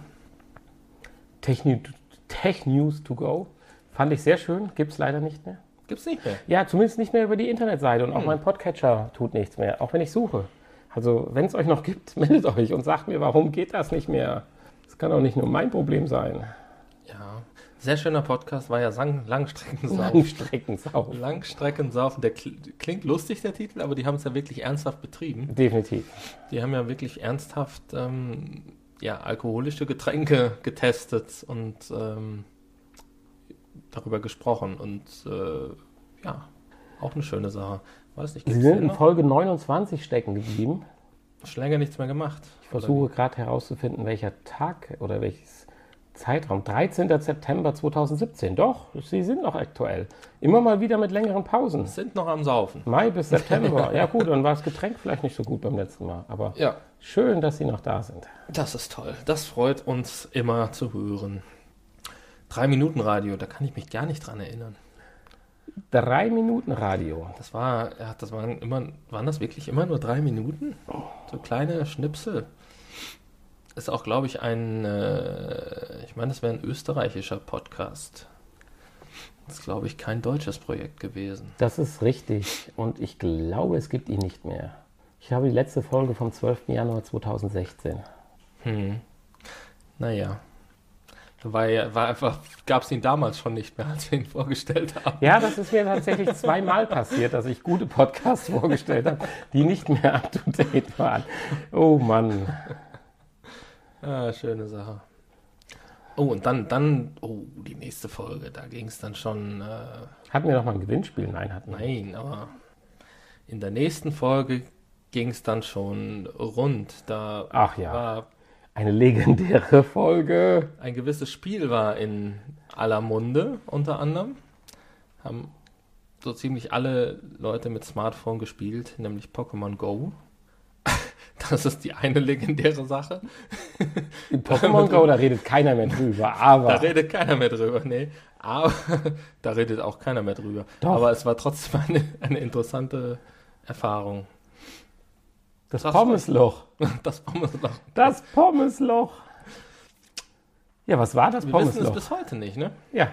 Techni- Tech News to go. Fand ich sehr schön. Gibt es leider nicht mehr. gibt's nicht mehr. Ja, zumindest nicht mehr über die Internetseite. Und auch Hm. mein Podcatcher tut nichts mehr. Auch wenn ich suche. Also, wenn es euch noch gibt, meldet euch und sagt mir, warum geht das nicht mehr. Das kann doch nicht nur mein Problem sein. Ja, sehr schöner Podcast, war ja Sang Langstreckensaufen. Langstreckensau. Langstreckensaufen, der kl klingt lustig, der Titel, aber die haben es ja wirklich ernsthaft betrieben. Definitiv. Die haben ja wirklich ernsthaft ähm, ja, alkoholische Getränke getestet und ähm, darüber gesprochen. Und äh, ja, auch eine schöne Sache. Weiß nicht, Sie gibt's sind den in noch? Folge neunundzwanzig stecken geblieben. Schon länger nichts mehr gemacht. Ich versuche gerade herauszufinden, welcher Tag oder welches Zeitraum. dreizehnter September zweitausendsiebzehn. Doch, Sie sind noch aktuell. Immer mal wieder mit längeren Pausen. Sind noch am Saufen. Mai bis September. Ja gut, dann war das Getränk vielleicht nicht so gut beim letzten Mal. Aber Ja, schön, dass Sie noch da sind. das ist toll. Das freut uns immer zu hören. Drei Minuten Radio, da kann ich mich gar nicht dran erinnern. Drei Minuten Radio. Das war, ja, das waren immer, waren das wirklich immer nur drei Minuten? So kleine Schnipsel. Ist auch, glaube ich, ein, äh, ich meine, das wäre ein österreichischer Podcast. Das ist, glaube ich, kein deutsches Projekt gewesen. Das ist richtig. Und ich glaube, es gibt ihn nicht mehr. Ich habe die letzte Folge vom zwölften Januar zweitausendsechzehn. Hm. Naja. War, ja- war einfach, gab es ihn damals schon nicht mehr, als wir ihn vorgestellt haben. Ja, das ist mir tatsächlich zweimal passiert, dass ich gute Podcasts vorgestellt habe, die nicht mehr up-to-date waren. Oh Mann. Ah, schöne Sache. Oh, und dann, dann, oh, die nächste Folge, da ging es dann schon, äh, Hatten wir noch mal ein Gewinnspiel? Nein, hatten wir nicht. nein, aber in der nächsten Folge ging es dann schon rund. Da Ach ja. war Eine legendäre Folge. ein gewisses Spiel war in aller Munde, unter anderem. Haben so ziemlich alle Leute mit Smartphone gespielt, nämlich Pokémon Go. Das ist die eine legendäre Sache. In Pokémon Go, da redet keiner mehr drüber, Da aber redet keiner mehr drüber, nee. Aber da redet auch keiner mehr drüber. Doch. Aber es war trotzdem eine, eine interessante Erfahrung. das das- Pommesloch. Das Pommesloch. Das Pommesloch. Ja, was war das Wir wissen es Pommesloch? bis heute nicht, ne? Ja,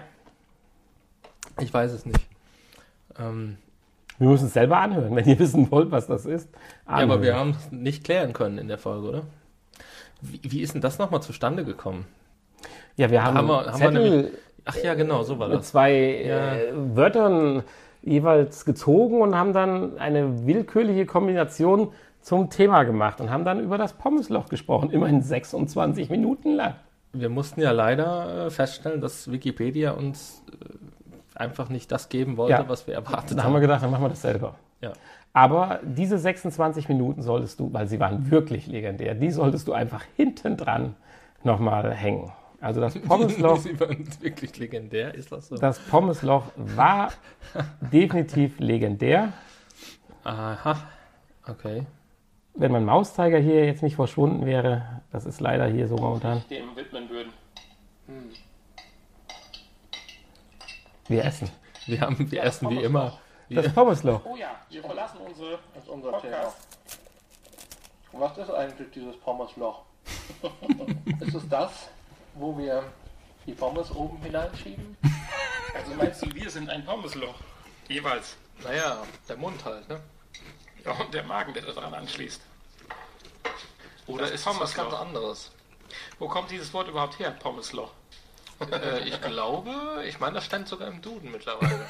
Ich weiß es nicht. Ähm, wir müssen es selber anhören, wenn ihr wissen wollt, was das ist. ja, aber Anhören. wir haben es nicht klären können in der Folge, oder? Wie, wie ist denn das nochmal zustande gekommen? Ja, wir haben, haben wir- haben wir Zettel nämlich- Ach ja, genau, so war mit das. zwei Ja. äh, Wörtern jeweils gezogen und haben dann eine willkürliche Kombination zum Thema gemacht und haben dann über das Pommesloch gesprochen, immerhin sechsundzwanzig Minuten lang. Wir mussten ja leider äh, feststellen, dass Wikipedia uns äh, einfach nicht das geben wollte, Ja. was wir erwartet Da haben wir haben. gedacht, dann machen wir das selber. Ja. Aber diese sechsundzwanzig Minuten solltest du, weil sie waren wirklich legendär, die solltest du einfach hinten dran nochmal hängen. Also das Pommesloch, Sie waren wirklich legendär, ist das so? das Pommesloch war definitiv legendär. Aha, okay. Wenn mein Mauszeiger hier jetzt nicht verschwunden wäre, das ist leider hier so momentan. Dem widmen würden. Hm. Wir essen. Wir, haben, wir ja, essen wie immer. Das Pommesloch. Oh ja, wir verlassen unsere, unser Podcast. Was ist eigentlich dieses Pommesloch? Ist es das, wo wir die Pommes oben hineinschieben? Also meinst du, wir sind ein Pommesloch? Jeweils. Naja, der Mund halt, ne? Ja, und der Magen, der daran anschließt. Oder das ist es was ganz anderes? Wo kommt dieses Wort überhaupt her, Pommesloch? äh, ich glaube, ich meine, das stand sogar im Duden mittlerweile.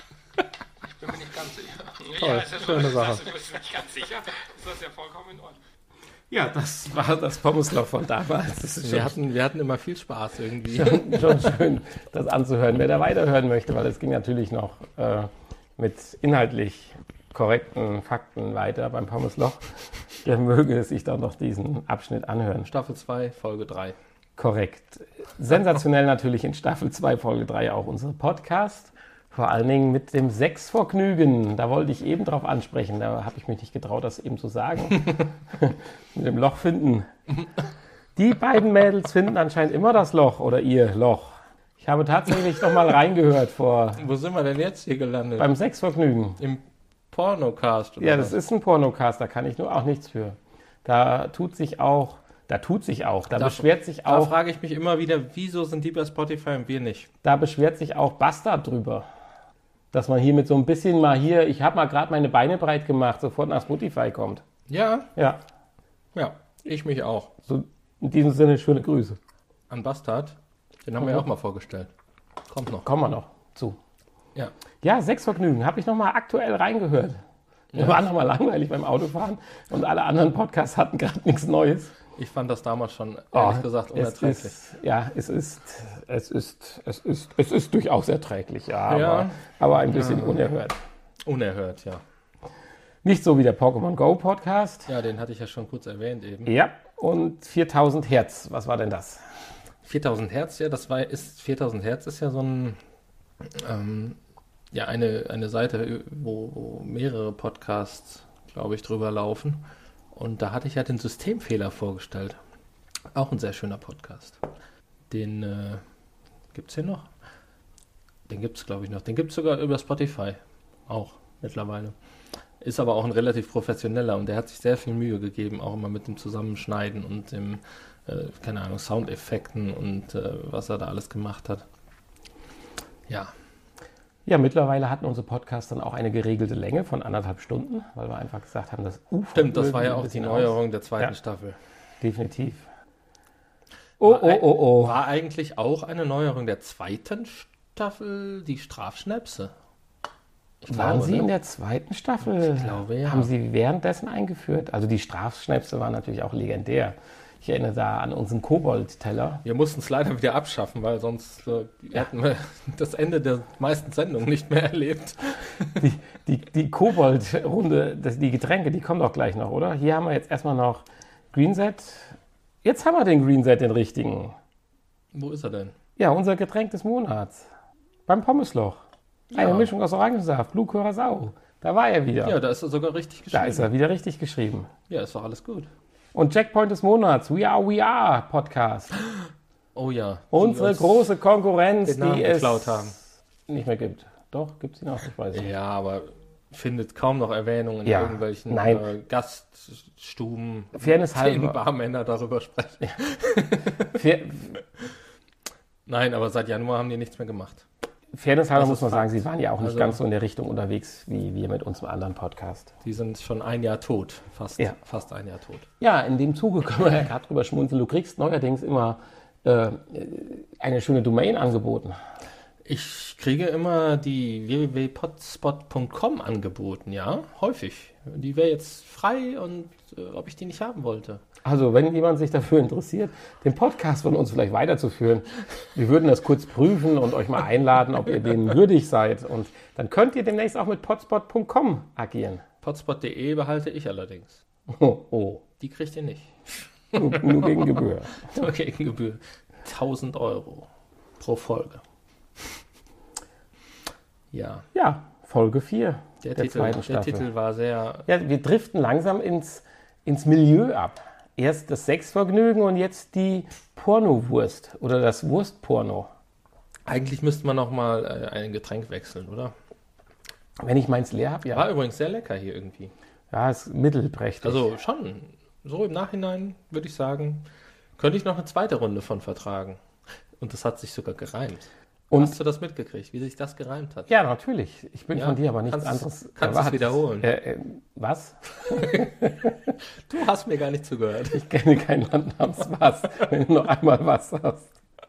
Ich bin mir nicht ganz sicher. Toll, ja, ist ja schöne das, Sache. Das, du bist nicht ganz sicher, ist das ja vollkommen in Ordnung. Ja, das war das Pommesloch von damals. Das ist wir, hatten, wir hatten immer viel Spaß irgendwie. Schon, schon schön, das anzuhören. Wer da weiterhören möchte, weil es ging natürlich noch äh, mit inhaltlich korrekten Fakten weiter beim Pommesloch, der möge sich dann noch diesen Abschnitt anhören. Staffel zwei, Folge drei. Korrekt. Sensationell natürlich in Staffel zwei, Folge drei auch unser Podcast. Vor allen Dingen mit dem Sexvergnügen. Da wollte ich eben drauf ansprechen. Da habe ich mich nicht getraut, das eben zu sagen. Mit dem Loch finden. Die beiden Mädels finden anscheinend immer das Loch oder ihr Loch. Ich habe tatsächlich noch mal reingehört vor... Wo sind wir denn jetzt hier gelandet? Beim Sexvergnügen. Im Pornocast? Oder ja, was? das ist ein Pornocast. Da kann ich nur auch nichts für. Da tut sich auch... Da tut sich auch, da, da beschwert sich auch... Da frage ich mich immer wieder, wieso sind die bei Spotify und wir nicht? Da beschwert sich auch Bastard drüber. Dass man hier mit so ein bisschen mal hier, ich habe mal gerade meine Beine breit gemacht, sofort nach Spotify kommt. Ja? Ja. Ja, ich mich auch. So, in diesem Sinne, schöne Grüße. An Bastard, den haben mhm. wir ja auch mal vorgestellt. Kommt noch. Kommen wir noch zu. Ja. Ja, Sexvergnügen, habe ich nochmal aktuell reingehört. Wir ja. waren nochmal langweilig beim Autofahren und alle anderen Podcasts hatten gerade nichts Neues. Ich fand das damals schon, ehrlich oh, gesagt, unerträglich. Es ist, ja, es ist, es ist, es ist, es ist durchaus erträglich, ja, ja. Aber, aber ein bisschen ja. unerhört. Unerhört, ja. Nicht so wie der Pokémon Go Podcast. Ja, den hatte ich ja schon kurz erwähnt eben. Ja, und viertausend Hertz, was war denn das? viertausend Hertz, ja, das war, ist, viertausend Hertz ist ja so ein, ähm, ja, eine, eine Seite, wo, wo mehrere Podcasts, glaube ich, drüber laufen. Und da hatte ich ja den Systemfehler vorgestellt. Auch ein sehr schöner Podcast. Den äh, gibt es hier noch? Den gibt es, glaube ich, noch. Den gibt es sogar über Spotify. Auch mittlerweile. Ist aber auch ein relativ professioneller und der hat sich sehr viel Mühe gegeben, auch immer mit dem Zusammenschneiden und dem, äh, keine Ahnung, Soundeffekten und äh, was er da alles gemacht hat. Ja. Ja, mittlerweile hatten unsere Podcasts dann auch eine geregelte Länge von anderthalb Stunden, weil wir einfach gesagt haben, das Ufer. Stimmt, das war ja auch die Neuerung aus. der zweiten ja, Staffel. Definitiv. Oh, war, oh, oh, oh. War eigentlich auch eine Neuerung der zweiten Staffel die Strafschnäpse? Ich Waren glaube, Sie ne? in der zweiten Staffel? Ich glaube, ja. Haben Sie währenddessen eingeführt? Also die Strafschnäpse waren natürlich auch legendär. Ich erinnere da an unseren Kobold-Teller. Wir mussten es leider wieder abschaffen, weil sonst äh, ja. hätten wir das Ende der meisten Sendungen nicht mehr erlebt. Die, die, die Kobold-Runde, die Getränke, die kommen doch gleich noch, oder? Hier haben wir jetzt erstmal noch Greenset. Jetzt haben wir den Greenset, den richtigen. Wo ist er denn? Ja, unser Getränk des Monats. Beim Pommesloch. Eine ja. Mischung aus Orangensaft, Blue Curacao. Da war er wieder. Ja, da ist er sogar richtig geschrieben. Da ist er wieder richtig geschrieben. Ja, ist doch alles gut. Und Checkpoint des Monats, We Are, We Are Podcast. Oh ja. Unsere große Konkurrenz, die es haben. nicht mehr gibt. Doch, gibt es sie noch, ich weiß nicht. Ja, aber findet kaum noch Erwähnung in ja. irgendwelchen Nein. Äh, Gaststuben, Fairness halber. Barmänner darüber sprechen. Fair Nein, aber seit Januar haben die nichts mehr gemacht. Fairness halber muss man sagen, sie waren ja auch nicht also, ganz so in der Richtung unterwegs wie wir mit unserem anderen Podcast. Die sind schon ein Jahr tot, fast, ja. fast ein Jahr tot. Ja, in dem Zuge können wir ja gerade drüber schmunzeln. Du kriegst neuerdings immer äh, eine schöne Domain angeboten. Ich kriege immer die w w w punkt potspot punkt com angeboten, ja, häufig. Die wäre jetzt frei und äh, ob ich die nicht haben wollte. Also, wenn jemand sich dafür interessiert, den Podcast von uns vielleicht weiterzuführen, wir würden das kurz prüfen und euch mal einladen, ob ihr denen würdig seid. Und dann könnt ihr demnächst auch mit potspot punkt com agieren. potspot punkt de behalte ich allerdings. Oh, oh. Die kriegt ihr nicht. Nur, nur gegen Gebühr. Nur gegen Gebühr. tausend Euro pro Folge. Ja. Ja, Folge vier Der, der Titel, zweiten der Staffel. Titel war sehr... Ja, wir driften langsam ins, ins Milieu ab. Erst das Sexvergnügen und jetzt die Pornowurst oder das Wurstporno. Eigentlich müsste man noch mal äh, ein Getränk wechseln, oder? Wenn ich meins leer habe, ja. War übrigens sehr lecker hier irgendwie. Ja, ist mittelprächtig. Also schon, so im Nachhinein würde ich sagen, könnte ich noch eine zweite Runde von vertragen. Und das hat sich sogar gereimt. Und Hast du das mitgekriegt, wie sich das gereimt hat? ja, natürlich. Ich bin Ja, von dir aber nichts kannst- anderes kannst es wiederholen. Äh, äh, was? Du hast mir gar nicht zugehört. Ich kenne kein Land namens was, wenn du noch einmal was hast.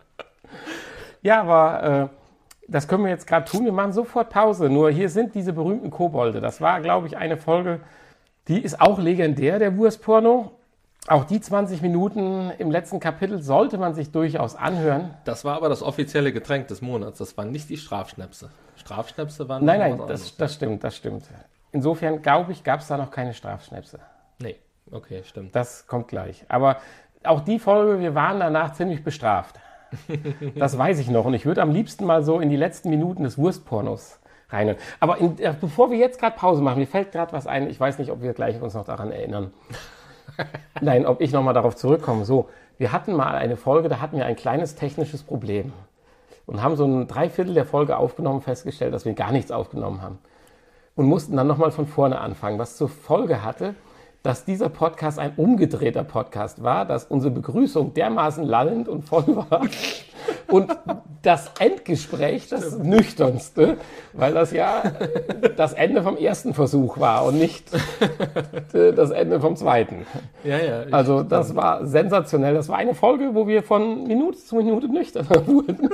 Ja, aber äh, das können wir jetzt gerade tun. Wir machen sofort Pause. Nur hier sind diese berühmten Kobolde. Das war, glaube ich, eine Folge, die ist auch legendär, der Wurstporno. Auch die zwanzig Minuten im letzten Kapitel sollte man sich durchaus anhören. Das war aber das offizielle Getränk des Monats. Das waren nicht die Strafschnäpse. Strafschnäpse waren... Nein, noch nein, was das, anderes. das stimmt, das stimmt. Insofern, glaube ich, gab es da noch keine Strafschnäpse. Nee, okay, stimmt. Das kommt gleich. Aber auch die Folge, wir waren danach ziemlich bestraft. Das weiß ich noch. Und ich würde am liebsten mal so in die letzten Minuten des Wurstpornos rein. Aber in, äh, bevor wir jetzt gerade Pause machen, mir fällt gerade was ein. Ich weiß nicht, ob wir gleich uns noch daran erinnern. Nein, ob ich nochmal darauf zurückkomme. So, wir hatten mal eine Folge, da hatten wir ein kleines technisches Problem. Und haben so ein Dreiviertel der Folge aufgenommen, festgestellt, dass wir gar nichts aufgenommen haben. Und mussten dann nochmal von vorne anfangen, was zur Folge hatte, dass dieser Podcast ein umgedrehter Podcast war, dass unsere Begrüßung dermaßen lallend und voll war und das Endgespräch das nüchternste, weil das ja das Ende vom ersten Versuch war und nicht das Ende vom zweiten. Ja, ja. ich- Also das war sensationell. Das war eine Folge, wo wir von Minute zu Minute nüchterner wurden.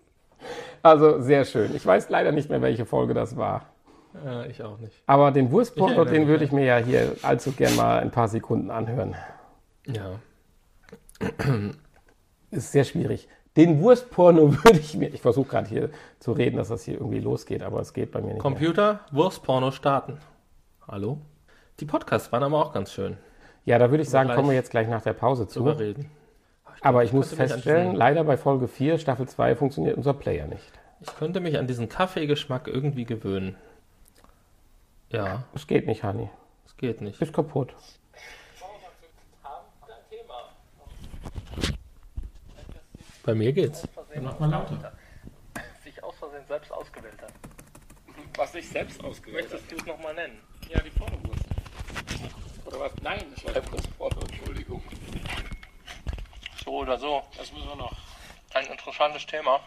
Also sehr schön. Ich weiß leider nicht mehr, welche Folge das war. Ja, ich auch nicht. Aber den Ich Wurstporno, erinnere den mich, würde ja. ich mir ja hier allzu gern mal ein paar Sekunden anhören. Ja. Ist sehr schwierig. Den Wurstporno würde ich mir... Ich versuche gerade hier zu reden, dass das hier irgendwie losgeht, aber es geht bei mir nicht mehr. Computer, Wurstporno starten. Hallo? Die Podcasts waren aber auch ganz schön. Ja, da würde ich sagen, gleich kommen wir jetzt gleich nach der Pause zu. Drüber reden. Aber ich muss könnte mich an feststellen, diesen- leider bei Folge vier, Staffel zwei, funktioniert unser Player nicht. Ich könnte mich an diesen Kaffeegeschmack irgendwie gewöhnen. Ja, Es geht nicht, Hani. es geht nicht. Ist kaputt. Bei mir geht's. Mach mal lauter. Sich aus Versehen selbst ausgewählt hat. Was ich selbst ausgewählt habe. Möchtest du es nochmal nennen? Ja, die Pornowurst. Oder was? Nein, das war der Wurstporno, Entschuldigung. So oder so. Das müssen wir noch. Ein interessantes Thema.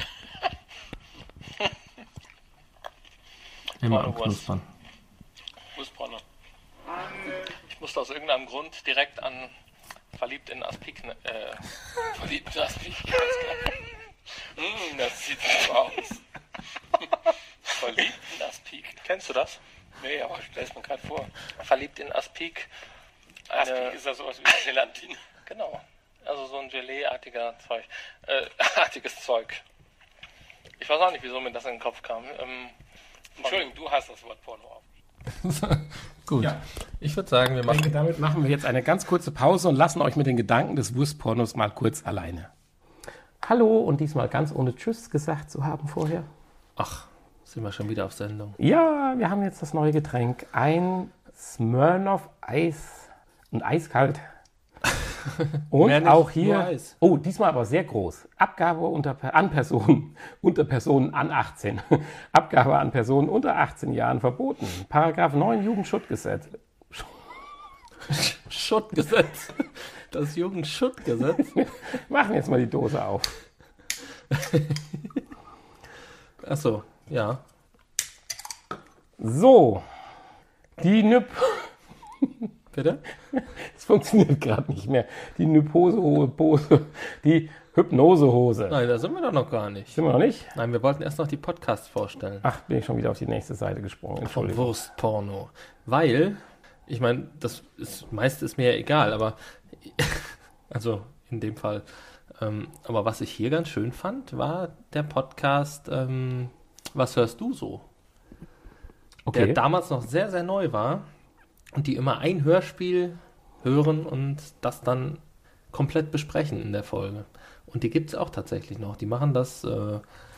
Immer am Knuspern. Wurstporno. Ich musste aus irgendeinem Grund direkt an Verliebt in Aspik. Äh, Verliebt in Aspik. mm, das sieht so aus. Verliebt in Aspik. Kennst du das? Nee, aber stell es mir gerade vor. Verliebt in Aspik. Eine, Aspik ist ja sowas wie Gelatine. Genau. Also so ein Gelee-artiger Zeug. Äh, artiges Zeug. Ich weiß auch nicht, wieso mir das in den Kopf kam. Ähm, Entschuldigung, du hast das Wort Porno auf. Gut. Ja. Ich würde sagen, wir Ich denke, machen. damit machen wir jetzt eine ganz kurze Pause und lassen euch mit den Gedanken des Wurstpornos mal kurz alleine. Hallo und diesmal ganz ohne Tschüss gesagt zu haben vorher. Ach, sind wir schon wieder auf Sendung. Ja, wir haben jetzt das neue Getränk. Ein Smirnoff Eis und eiskalt. Und Mehr nicht, auch nur hier, Eis. oh, diesmal aber sehr groß. Abgabe unter, an Personen, unter Personen an achtzehn. Abgabe an Personen unter achtzehn Jahren verboten. Paragraph neun Jugendschutzgesetz. Schuttgesetz. Das Jugendschuttgesetz. Wir machen jetzt mal die Dose auf. Achso, ja. So, die Nüp... Bitte? Es funktioniert gerade nicht mehr. Die Nypose-Hose, die Hypnosehose. Nein, da sind wir doch noch gar nicht. Sind wir noch nicht? Nein, wir wollten erst noch die Podcasts vorstellen. Ach, bin ich schon wieder auf die nächste Seite gesprungen. Vom Entschuldigung. Wurstporno. Weil, ich meine, das ist, meiste ist mir ja egal, aber also in dem Fall. Ähm, aber was ich hier ganz schön fand, war der Podcast ähm, Was hörst du so? Okay. der damals noch sehr, sehr neu war und die immer ein Hörspiel hören und das dann komplett besprechen in der Folge. Und die gibt es auch tatsächlich noch. Die machen das äh,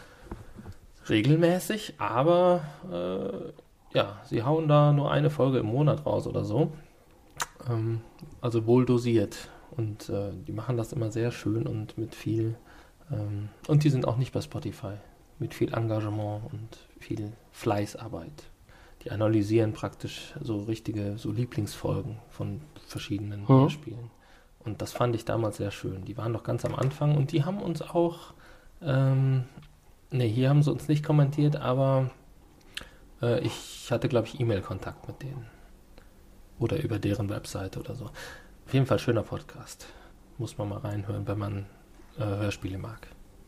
regelmäßig, aber äh, ja, sie hauen da nur eine Folge im Monat raus oder so. Ähm, also wohl dosiert. Und äh, die machen das immer sehr schön und mit viel... Ähm, und die sind auch nicht bei Spotify. Mit viel Engagement und viel Fleißarbeit. Die analysieren praktisch so richtige, so Lieblingsfolgen von verschiedenen Mhm. Hörspielen. Und das fand ich damals sehr schön. Die waren noch ganz am Anfang und die haben uns auch, ähm, ne, hier haben sie uns nicht kommentiert, aber äh, ich hatte, glaube ich, E-Mail-Kontakt mit denen. Oder über deren Webseite oder so. Auf jeden Fall schöner Podcast. Muss man mal reinhören, wenn man äh, Hörspiele mag.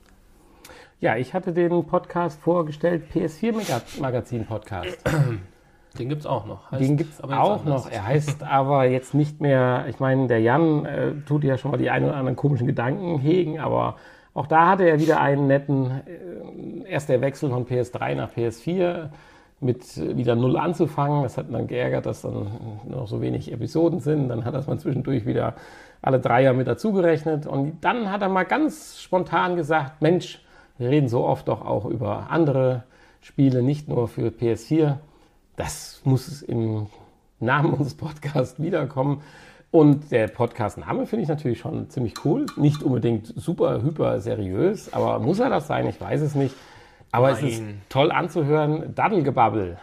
Ja, ich hatte den Podcast vorgestellt, P S vier Magazin Podcast. Den gibt es auch noch. Heißt Den gibt es aber jetzt auch anders. noch. Er heißt aber jetzt nicht mehr, ich meine, der Jan äh, tut ja schon mal die ein oder anderen komischen Gedanken hegen, aber auch da hatte er wieder einen netten, äh, erst der Wechsel von P S drei nach P S vier mit äh, wieder null anzufangen. Das hat ihn dann geärgert, dass dann nur noch so wenig Episoden sind. Dann hat das mal zwischendurch wieder alle drei Jahre mit dazugerechnet. Und dann hat er mal ganz spontan gesagt, Mensch, wir reden so oft doch auch über andere Spiele, nicht nur für P S vier. Das muss im Namen unseres Podcasts wiederkommen. Und der Podcast-Name finde ich natürlich schon ziemlich cool. Nicht unbedingt super, hyper seriös, aber muss er das sein? Ich weiß es nicht. Aber Nein. es ist toll anzuhören. Daddelgebabbel.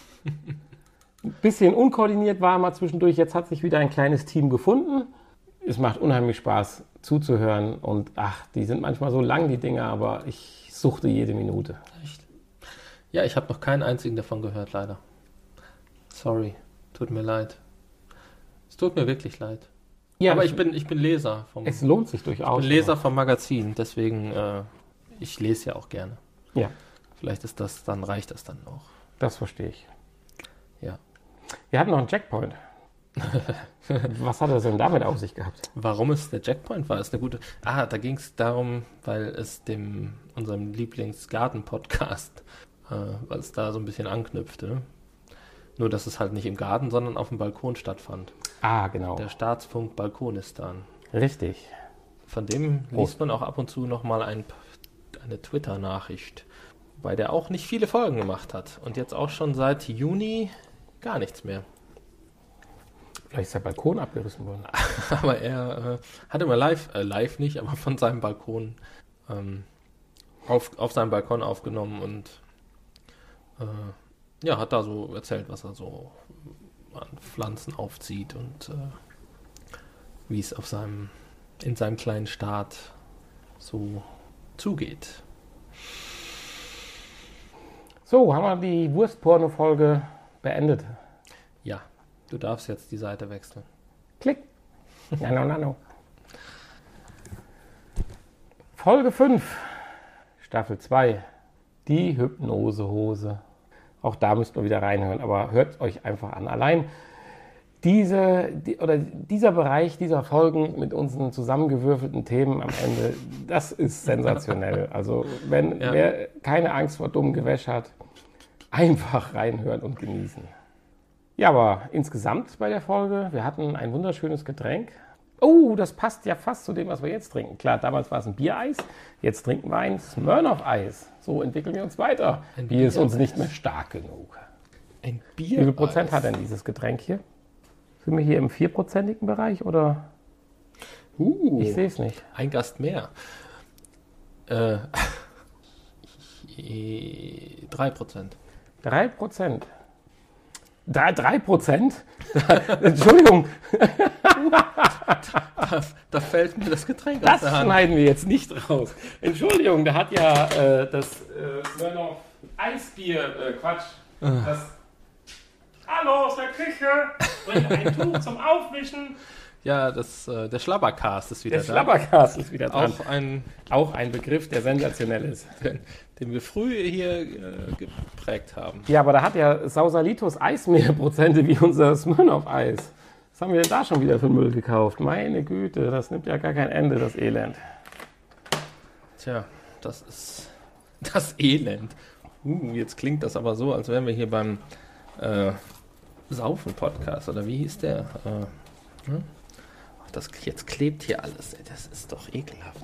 Ein bisschen unkoordiniert war mal zwischendurch. Jetzt hat sich wieder ein kleines Team gefunden. Es macht unheimlich Spaß zuzuhören. Und ach, die sind manchmal so lang, die Dinger, aber ich suchte jede Minute. Echt? Ja, ich habe noch keinen einzigen davon gehört, leider. Sorry, tut mir leid. Es tut mir wirklich leid. Ja, Aber es- ich bin, ich bin Leser vom, Es lohnt sich durchaus. ich bin Leser vom Magazin, deswegen äh, ich lese ja auch gerne. Ja, Vielleicht ist das, dann reicht das dann auch. das verstehe ich. Ja. Wir hatten noch einen Checkpoint. Was hat er denn damit auf sich gehabt? Warum es der Checkpoint war, ist eine gute. Ah, da ging es darum, weil es dem unserem Lieblingsgarten-Podcast, äh, weil es da so ein bisschen anknüpfte. Nur, dass es halt nicht im Garten, sondern auf dem Balkon stattfand. Ah, genau. Der Staatsfunk Balkonistan. Richtig. Von dem Oh. liest man auch ab und zu nochmal ein, eine Twitter-Nachricht, wobei der auch nicht viele Folgen gemacht hat. Und jetzt auch schon seit Juni gar nichts mehr. Vielleicht ist der Balkon abgerissen worden. Aber er äh, hat immer live, äh, live nicht, aber von seinem Balkon, ähm, auf, auf seinem Balkon aufgenommen und äh, ja, hat da so erzählt, was er so an Pflanzen aufzieht und äh, wie es auf seinem, in seinem kleinen Staat so zugeht. So, haben wir die Wurstporno-Folge beendet. Ja, du darfst jetzt die Seite wechseln. Klick. Nano, nano. Folge fünf, Staffel zwei, die Hypnosehose. Auch da müsst ihr wieder reinhören, aber hört euch einfach an. Allein diese, die, oder dieser Bereich dieser Folgen mit unseren zusammengewürfelten Themen am Ende, das ist sensationell. Also wenn Ja. wer keine Angst vor dummem Gewäsch hat, einfach reinhören und genießen. Ja, aber insgesamt bei der Folge, wir hatten ein wunderschönes Getränk. Oh, das passt ja fast zu dem, was wir jetzt trinken. Klar, damals war es ein Biereis, jetzt trinken wir ein Smirnoff-Eis. So entwickeln wir uns weiter. Ein Bier ist uns Biereis. nicht mehr stark genug. Ein Wie Bier. viel Prozent hat denn dieses Getränk hier? Sind wir hier im vierprozentigen Bereich oder? Uh, Ich sehe es nicht. ein Gast mehr. Äh, drei Prozent. Drei Prozent. Drei, drei Prozent? Entschuldigung, Da, da fällt mir das Getränk aus das der Hand. schneiden wir jetzt nicht raus. Entschuldigung, da hat ja äh, das äh, Smirnoff Eisbier, äh, Quatsch. Das Hallo aus der Küche, bring ein Tuch zum Aufwischen. Ja, das, äh, der Schlabbercast ist wieder Der da. Schlabbercast ist wieder dran. Auch ein, Auch ein Begriff, der sensationell ist. den, den wir früh hier äh, geprägt haben. Ja, aber da hat ja Sausalitos Eis mehr Prozente wie unser Smirnoff-Eis. Was haben wir denn da schon wieder für Müll gekauft? Meine Güte, das nimmt ja gar kein Ende, das Elend. Tja, das ist das Elend. Uh, jetzt klingt das aber so, als wären wir hier beim, äh, Saufen-Podcast, oder wie hieß der? Äh, hm? Ach, das, jetzt klebt hier alles, ey, das ist doch ekelhaft.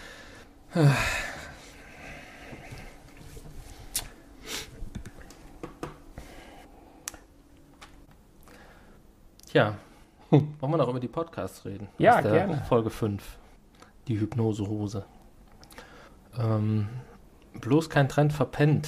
Tja, wollen wir noch über die Podcasts reden? Ja, Aus der gerne. Folge fünf, die Hypnosehose. Ähm, bloß kein Trend verpennt.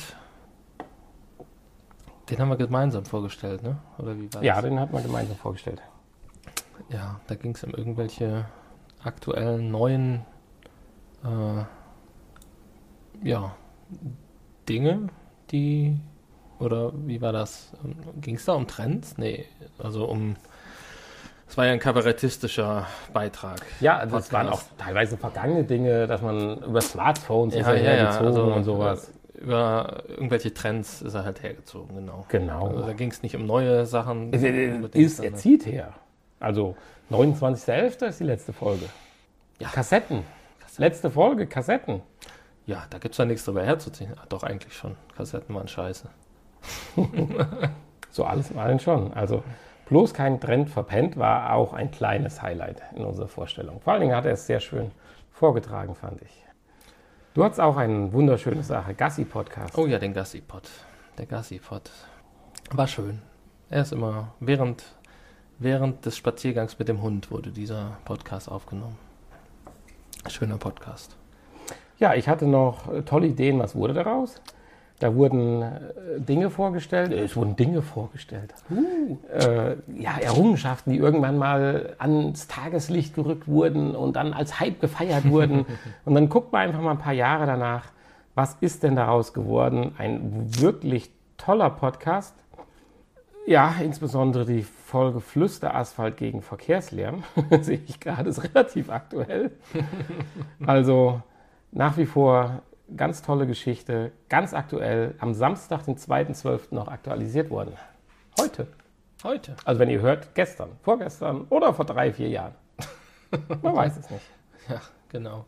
Den haben wir gemeinsam vorgestellt, ne? Oder wie war Ja, das? den hat man gemeinsam vorgestellt. Ja, da ging es um irgendwelche aktuellen, neuen äh, ja, Dinge, die, oder wie war das? Ging es da um Trends? Nee, also um, es war ja ein kabarettistischer Beitrag. Ja, also Podcast. es waren auch teilweise vergangene Dinge, dass man über Smartphones ist Ja, er ja, ja, hergezogen also, und sowas. Über irgendwelche Trends ist er halt hergezogen, genau. Genau. Also da ging es nicht um neue Sachen. Es, es, unbedingt, ist, er sondern- zieht her. Also neunundzwanzigster elfter ist die letzte Folge. Ja. Kassetten. Letzte Folge, Kassetten. Ja, da gibt es ja nichts drüber herzuziehen. Ach, doch, eigentlich schon. Kassetten waren scheiße. So alles im Allen schon. Also bloß kein Trend verpennt war auch ein kleines Highlight in unserer Vorstellung. Vor allen Dingen hat er es sehr schön vorgetragen, fand ich. Du hattest auch eine wunderschöne Sache, Gassi-Podcast. Oh ja, den Gassi-Pod. Der Gassi-Pod. War schön. Er ist immer, während, während des Spaziergangs mit dem Hund wurde dieser Podcast aufgenommen. Schöner Podcast. Ja, ich hatte noch äh, tolle Ideen, was wurde daraus? Da wurden äh, Dinge vorgestellt, äh, es wurden Dinge vorgestellt. Uh. Äh, ja, Errungenschaften, die irgendwann mal ans Tageslicht gerückt wurden und dann als Hype gefeiert wurden. Und dann guckt man einfach mal ein paar Jahre danach, was ist denn daraus geworden? Ein wirklich toller Podcast. Ja, insbesondere die Folge Flüsterasphalt gegen Verkehrslärm, sehe ich gerade, ist relativ aktuell. Also nach wie vor ganz tolle Geschichte, ganz aktuell, am Samstag, den zweiten zwölften noch aktualisiert worden. Heute. Heute. Also wenn ihr hört, gestern, vorgestern oder vor drei, vier Jahren. Man weiß es nicht. Ja, genau.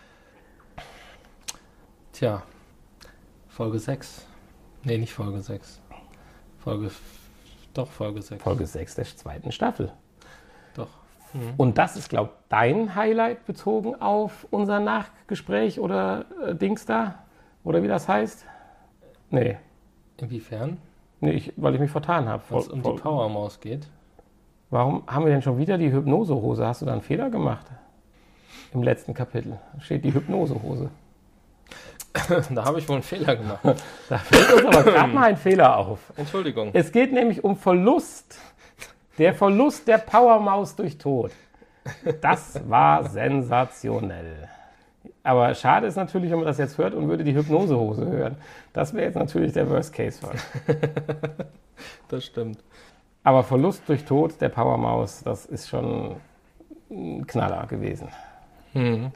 Tja, Folge sechs. Nee, nicht Folge sechs. Folge, doch Folge sechs. Folge sechs der zweiten Staffel. Doch. Mhm. Und das ist, glaube ich, dein Highlight bezogen auf unser Nachgespräch oder äh, Dings da? Oder wie das heißt? Nee, Inwiefern? nee ich, weil ich mich vertan habe. Wenn es um die Powermaus geht. Warum haben wir denn schon wieder die Hypnosehose? Hast du da einen Fehler gemacht? Im letzten Kapitel steht die Hypnosehose. Da habe ich wohl einen Fehler gemacht. Da fällt uns aber gerade mal ein Fehler auf. Entschuldigung. Es geht nämlich um Verlust. Der Verlust der Powermaus durch Tod. Das war sensationell. Aber schade ist natürlich, wenn man das jetzt hört und würde die Hypnosehose hören. Das wäre jetzt natürlich der Worst-Case-Fall. Das stimmt. Aber Verlust durch Tod der Powermaus, das ist schon ein Knaller gewesen. Mhm.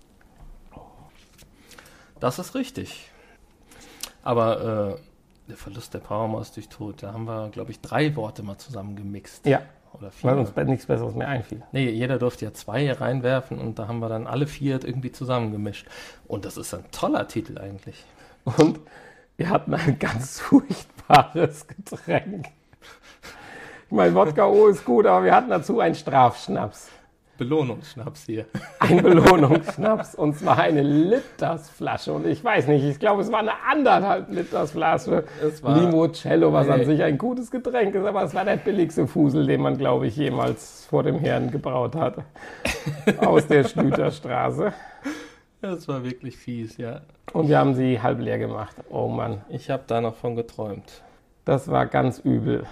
Das ist richtig. Aber äh, der Verlust der Powermaus durch Tod, da haben wir, glaube ich, drei Worte mal zusammen gemixt. Ja, Oder vier. weil uns nichts Besseres mehr einfiel. Nee, jeder durfte ja zwei reinwerfen und da haben wir dann alle vier irgendwie zusammengemischt. Und das ist ein toller Titel eigentlich. Und wir hatten ein ganz furchtbares Getränk. Ich meine, Wodka O ist gut, aber wir hatten dazu einen Strafschnaps. Belohnungsschnaps hier. Ein Belohnungsschnaps, und zwar eine Litersflasche. Und ich weiß nicht, ich glaube, es war eine anderthalb Litersflasche Es war- Limoncello, was an Nee. sich ein gutes Getränk ist, aber es war der billigste Fusel, den man, glaube ich, jemals vor dem Herrn gebraut hat. Aus der Schlüterstraße. Das war wirklich fies, ja. Und wir haben sie halb leer gemacht. Oh Mann, Ich habe da noch von geträumt. das war ganz übel.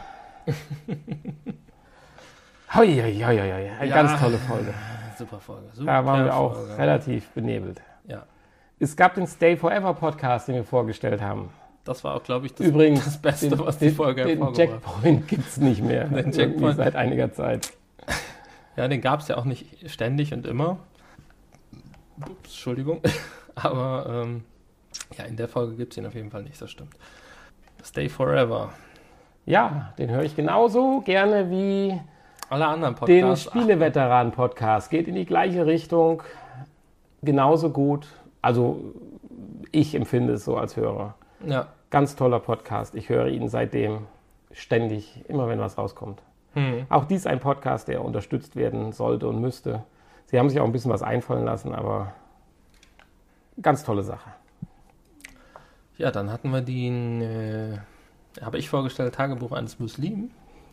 Hoi, hoi, hoi, hoi. Eine Ja. ganz tolle Folge. Super Folge. Super Da waren wir auch Folge. relativ benebelt. Ja, Es gab den Stay Forever Podcast, den wir vorgestellt haben. das war auch, glaube ich, das, Übrigens, das Beste, den, was die den, Folge den hervorgebracht hat. Checkpoint gibt es nicht mehr. Den Irgendwie Checkpoint. seit einiger Zeit. Ja, den gab es ja auch nicht ständig und immer. Ups, Entschuldigung. Aber ähm, ja, in der Folge gibt es ihn auf jeden Fall nicht, das stimmt. Stay Forever. Ja, den höre ich genauso gerne wie Alle anderen den Podcasts. Spieleveteranen-Podcast. Geht in die gleiche Richtung. Genauso gut. Also ich empfinde es so als Hörer. Ja, Ganz toller Podcast. Ich höre ihn seitdem ständig, immer wenn was rauskommt. Hm. Auch dies ein Podcast, der unterstützt werden sollte und müsste. Sie haben sich auch ein bisschen was einfallen lassen, aber ganz tolle Sache. Ja, dann hatten wir den, äh, habe ich vorgestellt, Tagebuch eines Muslimen.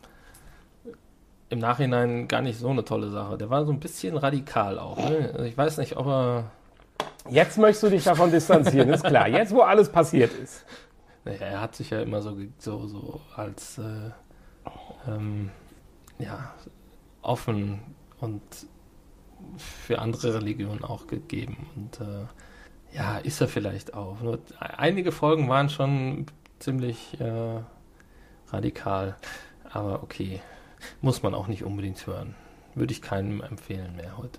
Im Nachhinein gar nicht so eine tolle Sache. Der war so ein bisschen radikal auch. Ne? Also ich weiß nicht, ob er... Jetzt möchtest du dich davon distanzieren, ist klar. Jetzt, wo alles passiert ist. Naja, er hat sich ja immer so, so, so als äh, ähm, ja, offen und für andere Religionen auch gegeben. Und äh, ja, ist er vielleicht auch. Nur einige Folgen waren schon ziemlich äh, radikal. Aber okay, muss man auch nicht unbedingt hören. Würde ich keinem empfehlen mehr heute.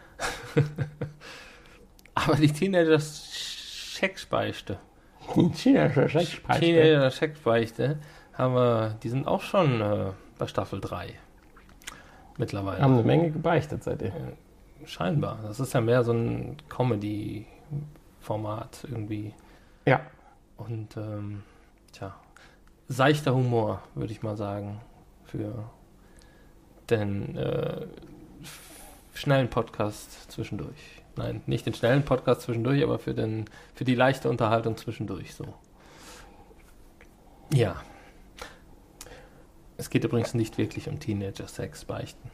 Aber die Teenager-Scheckbeichte. Die Teenager-Scheckbeichte. Teenager-Scheckbeichte haben wir, die sind auch schon äh, bei Staffel drei. Mittlerweile. Haben eine Menge gebeichtet seitdem. Scheinbar. Das ist ja mehr so ein Comedy-Format irgendwie. Ja. Und ähm, tja, seichter Humor, würde ich mal sagen, für den äh, schnellen Podcast zwischendurch. Nein, nicht den schnellen Podcast zwischendurch, aber für, den, für die leichte Unterhaltung zwischendurch so. Ja. Es geht übrigens nicht wirklich um Teenager-Sex beichten.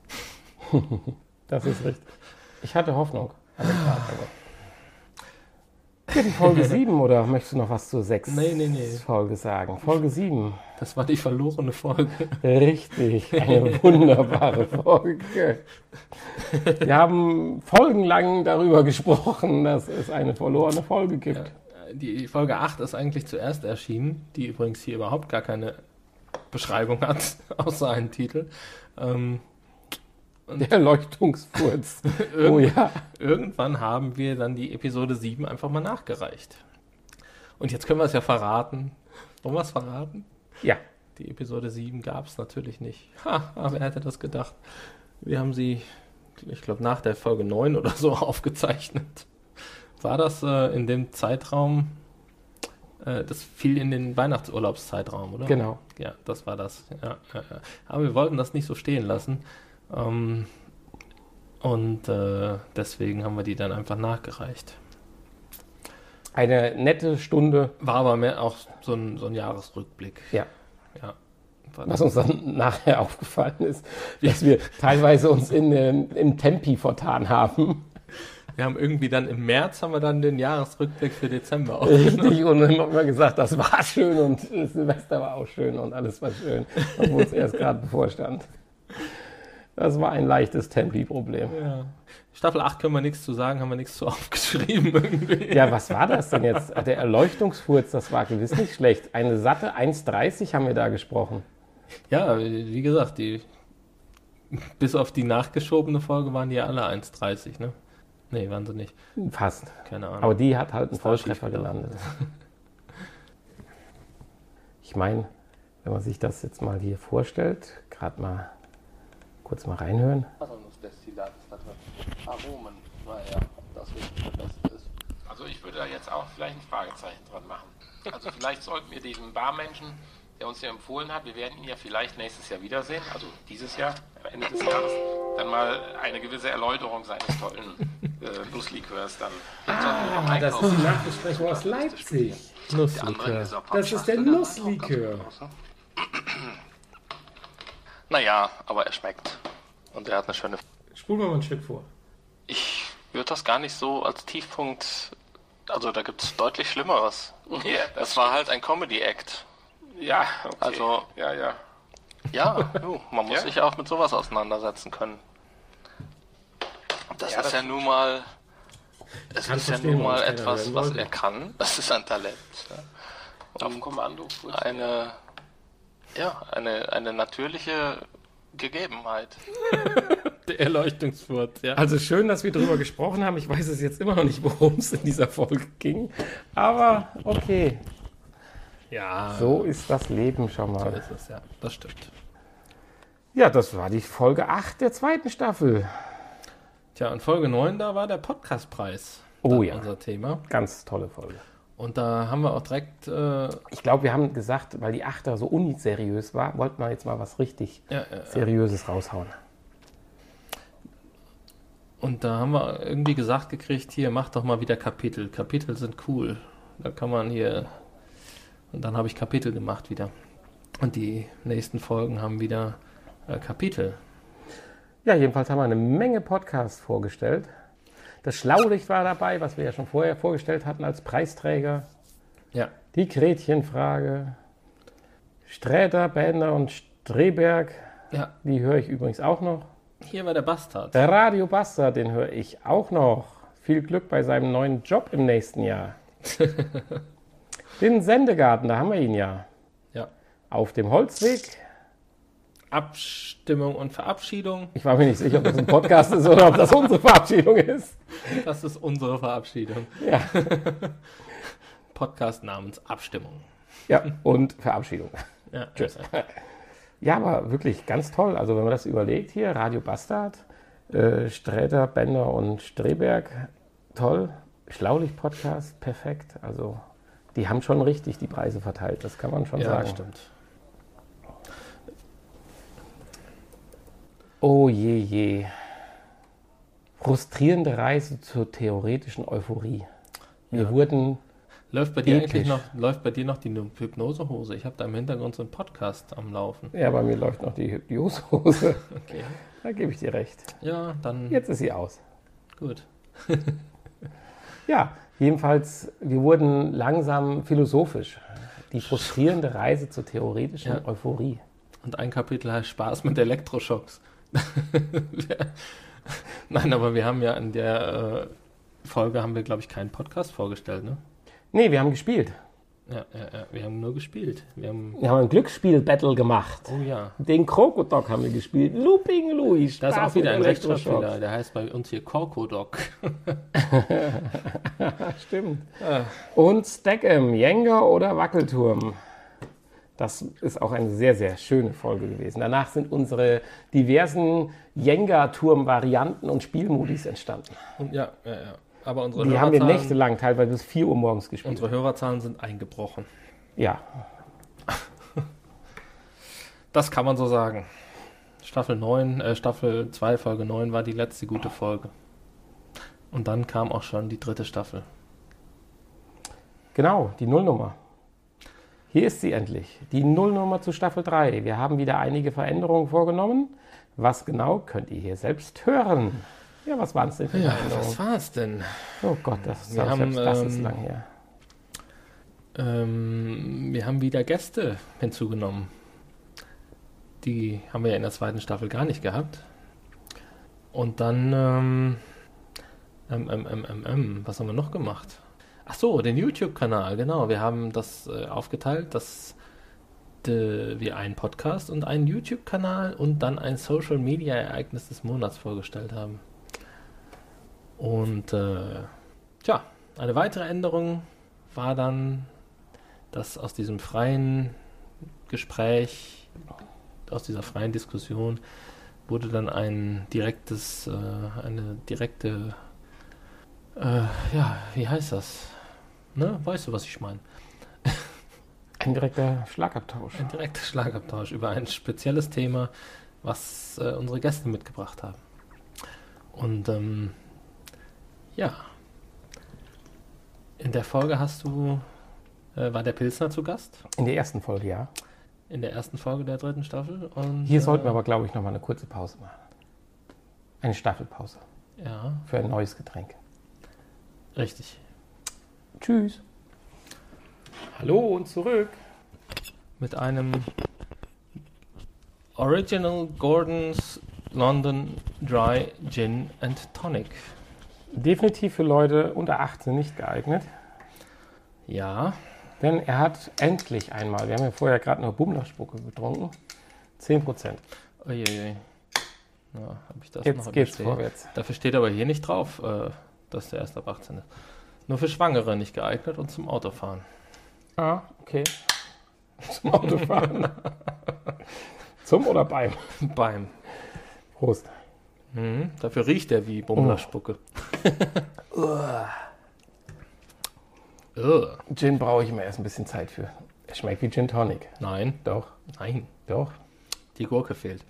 Das ist richtig. Ich hatte Hoffnung an den Tag, aber. Die Folge sieben oder möchtest du noch was zur sechs Nee, nee, nee. Folge sagen? Folge sieben. Das war die verlorene Folge. Richtig, eine wunderbare Folge. Wir haben folgenlang darüber gesprochen, dass es eine verlorene Folge gibt. Ja, die Folge acht ist eigentlich zuerst erschienen, die übrigens hier überhaupt gar keine Beschreibung hat, außer einen Titel. Ähm, Der Leuchtungsfurz. Oh ja. Irgendwann haben wir dann die Episode sieben einfach mal nachgereicht. Und jetzt können wir es ja verraten. Wollen wir es verraten? Ja. Die Episode sieben gab es natürlich nicht. Ha, aber wer hätte das gedacht? Wir haben sie, ich glaube, nach der Folge neun oder so aufgezeichnet. War das äh, in dem Zeitraum, äh, das fiel in den Weihnachtsurlaubszeitraum, oder? Genau. Ja, das war das. Ja, ja, ja. Aber wir wollten das nicht so stehen lassen. Ähm, und äh, deswegen haben wir die dann einfach nachgereicht. Eine nette Stunde. War aber mehr auch so ein, so ein Jahresrückblick. Ja. Ja. Was uns dann nachher aufgefallen ist, dass wir teilweise uns in, ähm, im Tempi vertan haben. Wir haben irgendwie dann im März haben wir dann den Jahresrückblick für Dezember aufgenommen. Richtig, und dann haben wir gesagt, das war schön und Silvester war auch schön und alles war schön, obwohl es erst gerade bevorstand. Das war ein leichtes Tempi-Problem. Ja. Staffel acht können wir nichts zu sagen, haben wir nichts zu aufgeschrieben irgendwie. Ja, was war das denn jetzt? Der Erleuchtungsfurz, das war gewiss nicht schlecht. Eine satte eins dreißig haben wir da gesprochen. Ja, wie gesagt, die bis auf die nachgeschobene Folge waren die ja alle eins dreißig, ne? Nee, waren sie nicht. Fast. Keine Ahnung. Aber die hat halt einen Volltreffer schief gelandet. Ich meine, wenn man sich das jetzt mal hier vorstellt, gerade mal kurz mal reinhören. Wassernussdestillat ist da drin. Aromen, naja, ob das wirklich das Beste ist. Also ich würde da jetzt auch vielleicht ein Fragezeichen dran machen. Also vielleicht sollten wir diesen Barmenschen, der uns ja empfohlen hat, wir werden ihn ja vielleicht nächstes Jahr wiedersehen, also dieses Jahr, am Ende des Jahres, dann mal eine gewisse Erläuterung seines tollen äh, Nusslikörs dann. Ah, das ist die Nachbesprechung aus Leipzig. Nusslikör. Das ist der Nusslikör. Naja, aber er schmeckt. Und er hat eine schöne... Spulen wir mal ein Stück vor. Ich würde das gar nicht so als Tiefpunkt... Also da gibt es deutlich Schlimmeres. Ja, Das war halt ein Comedy-Act. Ja, okay. Also- ja, ja. Ja, du, man muss Ja? sich auch mit sowas auseinandersetzen können. Das Ja, ist das ja nun mal... Es kann ist ja verstehen, nun warum mal es keiner etwas, hören was wollte. er kann. Das ist ein Talent. Ja. Auf Kommando. Eine... Ja, eine, eine natürliche Gegebenheit. Der Erleuchtungsfurz, ja. Also schön, dass wir darüber gesprochen haben. Ich weiß es jetzt immer noch nicht, worum es in dieser Folge ging. Aber okay, Ja, so ist das Leben schon so mal. ist es, ja. Das stimmt. Ja, das war die Folge acht der zweiten Staffel. Tja, und Folge neun, da war der Podcastpreis Oh dann ja. unser Thema. Ganz tolle Folge. Und da haben wir auch direkt... Äh, Ich glaube, wir haben gesagt, weil die Achter so uniseriös war, wollten wir jetzt mal was richtig ja, ja, ja. Seriöses raushauen. Und da haben wir irgendwie gesagt gekriegt, hier, mach doch mal wieder Kapitel. Kapitel sind cool. Da kann man hier... Und dann habe ich Kapitel gemacht wieder. Und die nächsten Folgen haben wieder äh, Kapitel. Ja, jedenfalls haben wir eine Menge Podcasts vorgestellt. Das Schlaulicht war dabei, was wir ja schon vorher vorgestellt hatten als Preisträger. Ja. Die Gretchenfrage. Sträter, Bender und Streberg. Ja. Die höre ich übrigens auch noch. Hier war der Bastard. Der Radio Bastard, den höre ich auch noch. Viel Glück bei seinem neuen Job im nächsten Jahr. Den Sendegarten, da haben wir ihn ja. Ja. Auf dem Holzweg. Abstimmung und Verabschiedung. Ich war mir nicht sicher, ob das ein Podcast ist oder ob das unsere Verabschiedung ist. Das ist unsere Verabschiedung. Ja. Podcast namens Abstimmung. Ja, und Verabschiedung. Ja, Tschüss. Ja, aber wirklich ganz toll. Also wenn man das überlegt hier, Radio Bastard, äh, Sträter, Bender und Streberg, toll. Schlaulicht-Podcast, perfekt. Also die haben schon richtig die Preise verteilt, das kann man schon ja, sagen. Ja, stimmt. Oh je, je. Frustrierende Reise zur theoretischen Euphorie. Wir Ja. wurden... Läuft bei dir Episch. eigentlich noch, läuft bei dir noch die Hypnosehose? Ich habe da im Hintergrund so einen Podcast am Laufen. Ja, bei mir läuft noch die Hypnosehose. Okay. Da gebe ich dir recht. Ja, dann Jetzt ist sie aus. gut. Ja, jedenfalls, wir wurden langsam philosophisch. Die frustrierende Reise zur theoretischen Ja. Euphorie. Und ein Kapitel heißt Spaß mit Elektroschocks. Nein, aber wir haben ja in der äh, Folge, haben wir, glaube ich, keinen Podcast vorgestellt, ne? Nee, wir haben gespielt. Ja, ja, ja, wir haben nur gespielt. Wir haben, Wir haben ein Glücksspiel-Battle gemacht. oh ja, Den Krokodok haben wir gespielt. Looping Louis. da ist Spaß auch wieder mit ein Elektroschocks. Rechtschreibfehler. Der heißt bei uns hier Korkodok. Stimmt. Und Stack'em, Jenga oder Wackelturm. Das ist auch eine sehr, sehr schöne Folge gewesen. Danach sind unsere diversen Jenga-Turm-Varianten und Spielmodis entstanden. Und ja, ja, ja. Aber unsere Die haben wir Hörerzahlen, nächtelang, teilweise bis vier Uhr morgens gespielt. unsere Hörerzahlen sind eingebrochen. Ja, Das kann man so sagen. Staffel neun, äh, Staffel zwei, Folge neun war die letzte gute Folge. Und dann kam auch schon die dritte Staffel. genau, die Nullnummer. Hier ist sie endlich, die Nullnummer zu Staffel drei. Wir haben wieder einige Veränderungen vorgenommen. Was genau, könnt ihr hier selbst hören. Ja, was waren es denn für Ja, Veränderungen? was war's denn? Oh Gott, das, Wir das, haben, das ist ähm, lang her. Ähm, wir haben wieder Gäste hinzugenommen. Die haben wir ja in der zweiten Staffel gar nicht gehabt. Und dann, ähm, ähm, ähm, ähm, ähm, ähm, was haben wir noch gemacht? Ach so, den YouTube-Kanal, genau. Wir haben das äh, aufgeteilt, dass de, wir einen Podcast und einen YouTube-Kanal und dann ein Social-Media-Ereignis des Monats vorgestellt haben. Und äh, tja, eine weitere Änderung war dann, dass aus diesem freien Gespräch, aus dieser freien Diskussion wurde dann ein direktes, äh, eine direkte, äh, ja, wie heißt das? Ne? Weißt du, was ich meine? Ein direkter Schlagabtausch. Ein direkter Schlagabtausch über ein spezielles Thema, was äh, unsere Gäste mitgebracht haben. Und ähm, ja, in der Folge hast du, äh, war der Pilsner zu Gast, In der ersten Folge, ja. in der ersten Folge der dritten Staffel. Und, Hier äh, sollten wir aber, glaube ich, noch mal eine kurze Pause machen. Eine Staffelpause Ja, für ein neues Getränk. richtig. Tschüss. Hallo und zurück. Mit einem Original Gordon's London Dry Gin and Tonic. Definitiv für Leute unter achtzehn nicht geeignet, Ja, denn er hat endlich einmal, wir haben ja vorher gerade nur Bummlerspucke getrunken, zehn Prozent. uiuiui. Ja, hab ich das noch Jetzt geht's überstehen? vorwärts. Dafür steht aber hier nicht drauf, äh, dass der erst ab achtzehn ist. Nur für Schwangere nicht geeignet und zum Autofahren. Ah, okay. Zum Autofahren. Zum oder beim? Beim. Prost. Mhm. Dafür riecht er wie Bummlerspucke. Ugh. Gin brauche ich immer erst ein bisschen Zeit für. Es schmeckt wie Gin Tonic. Nein, Doch, nein, doch. die Gurke fehlt.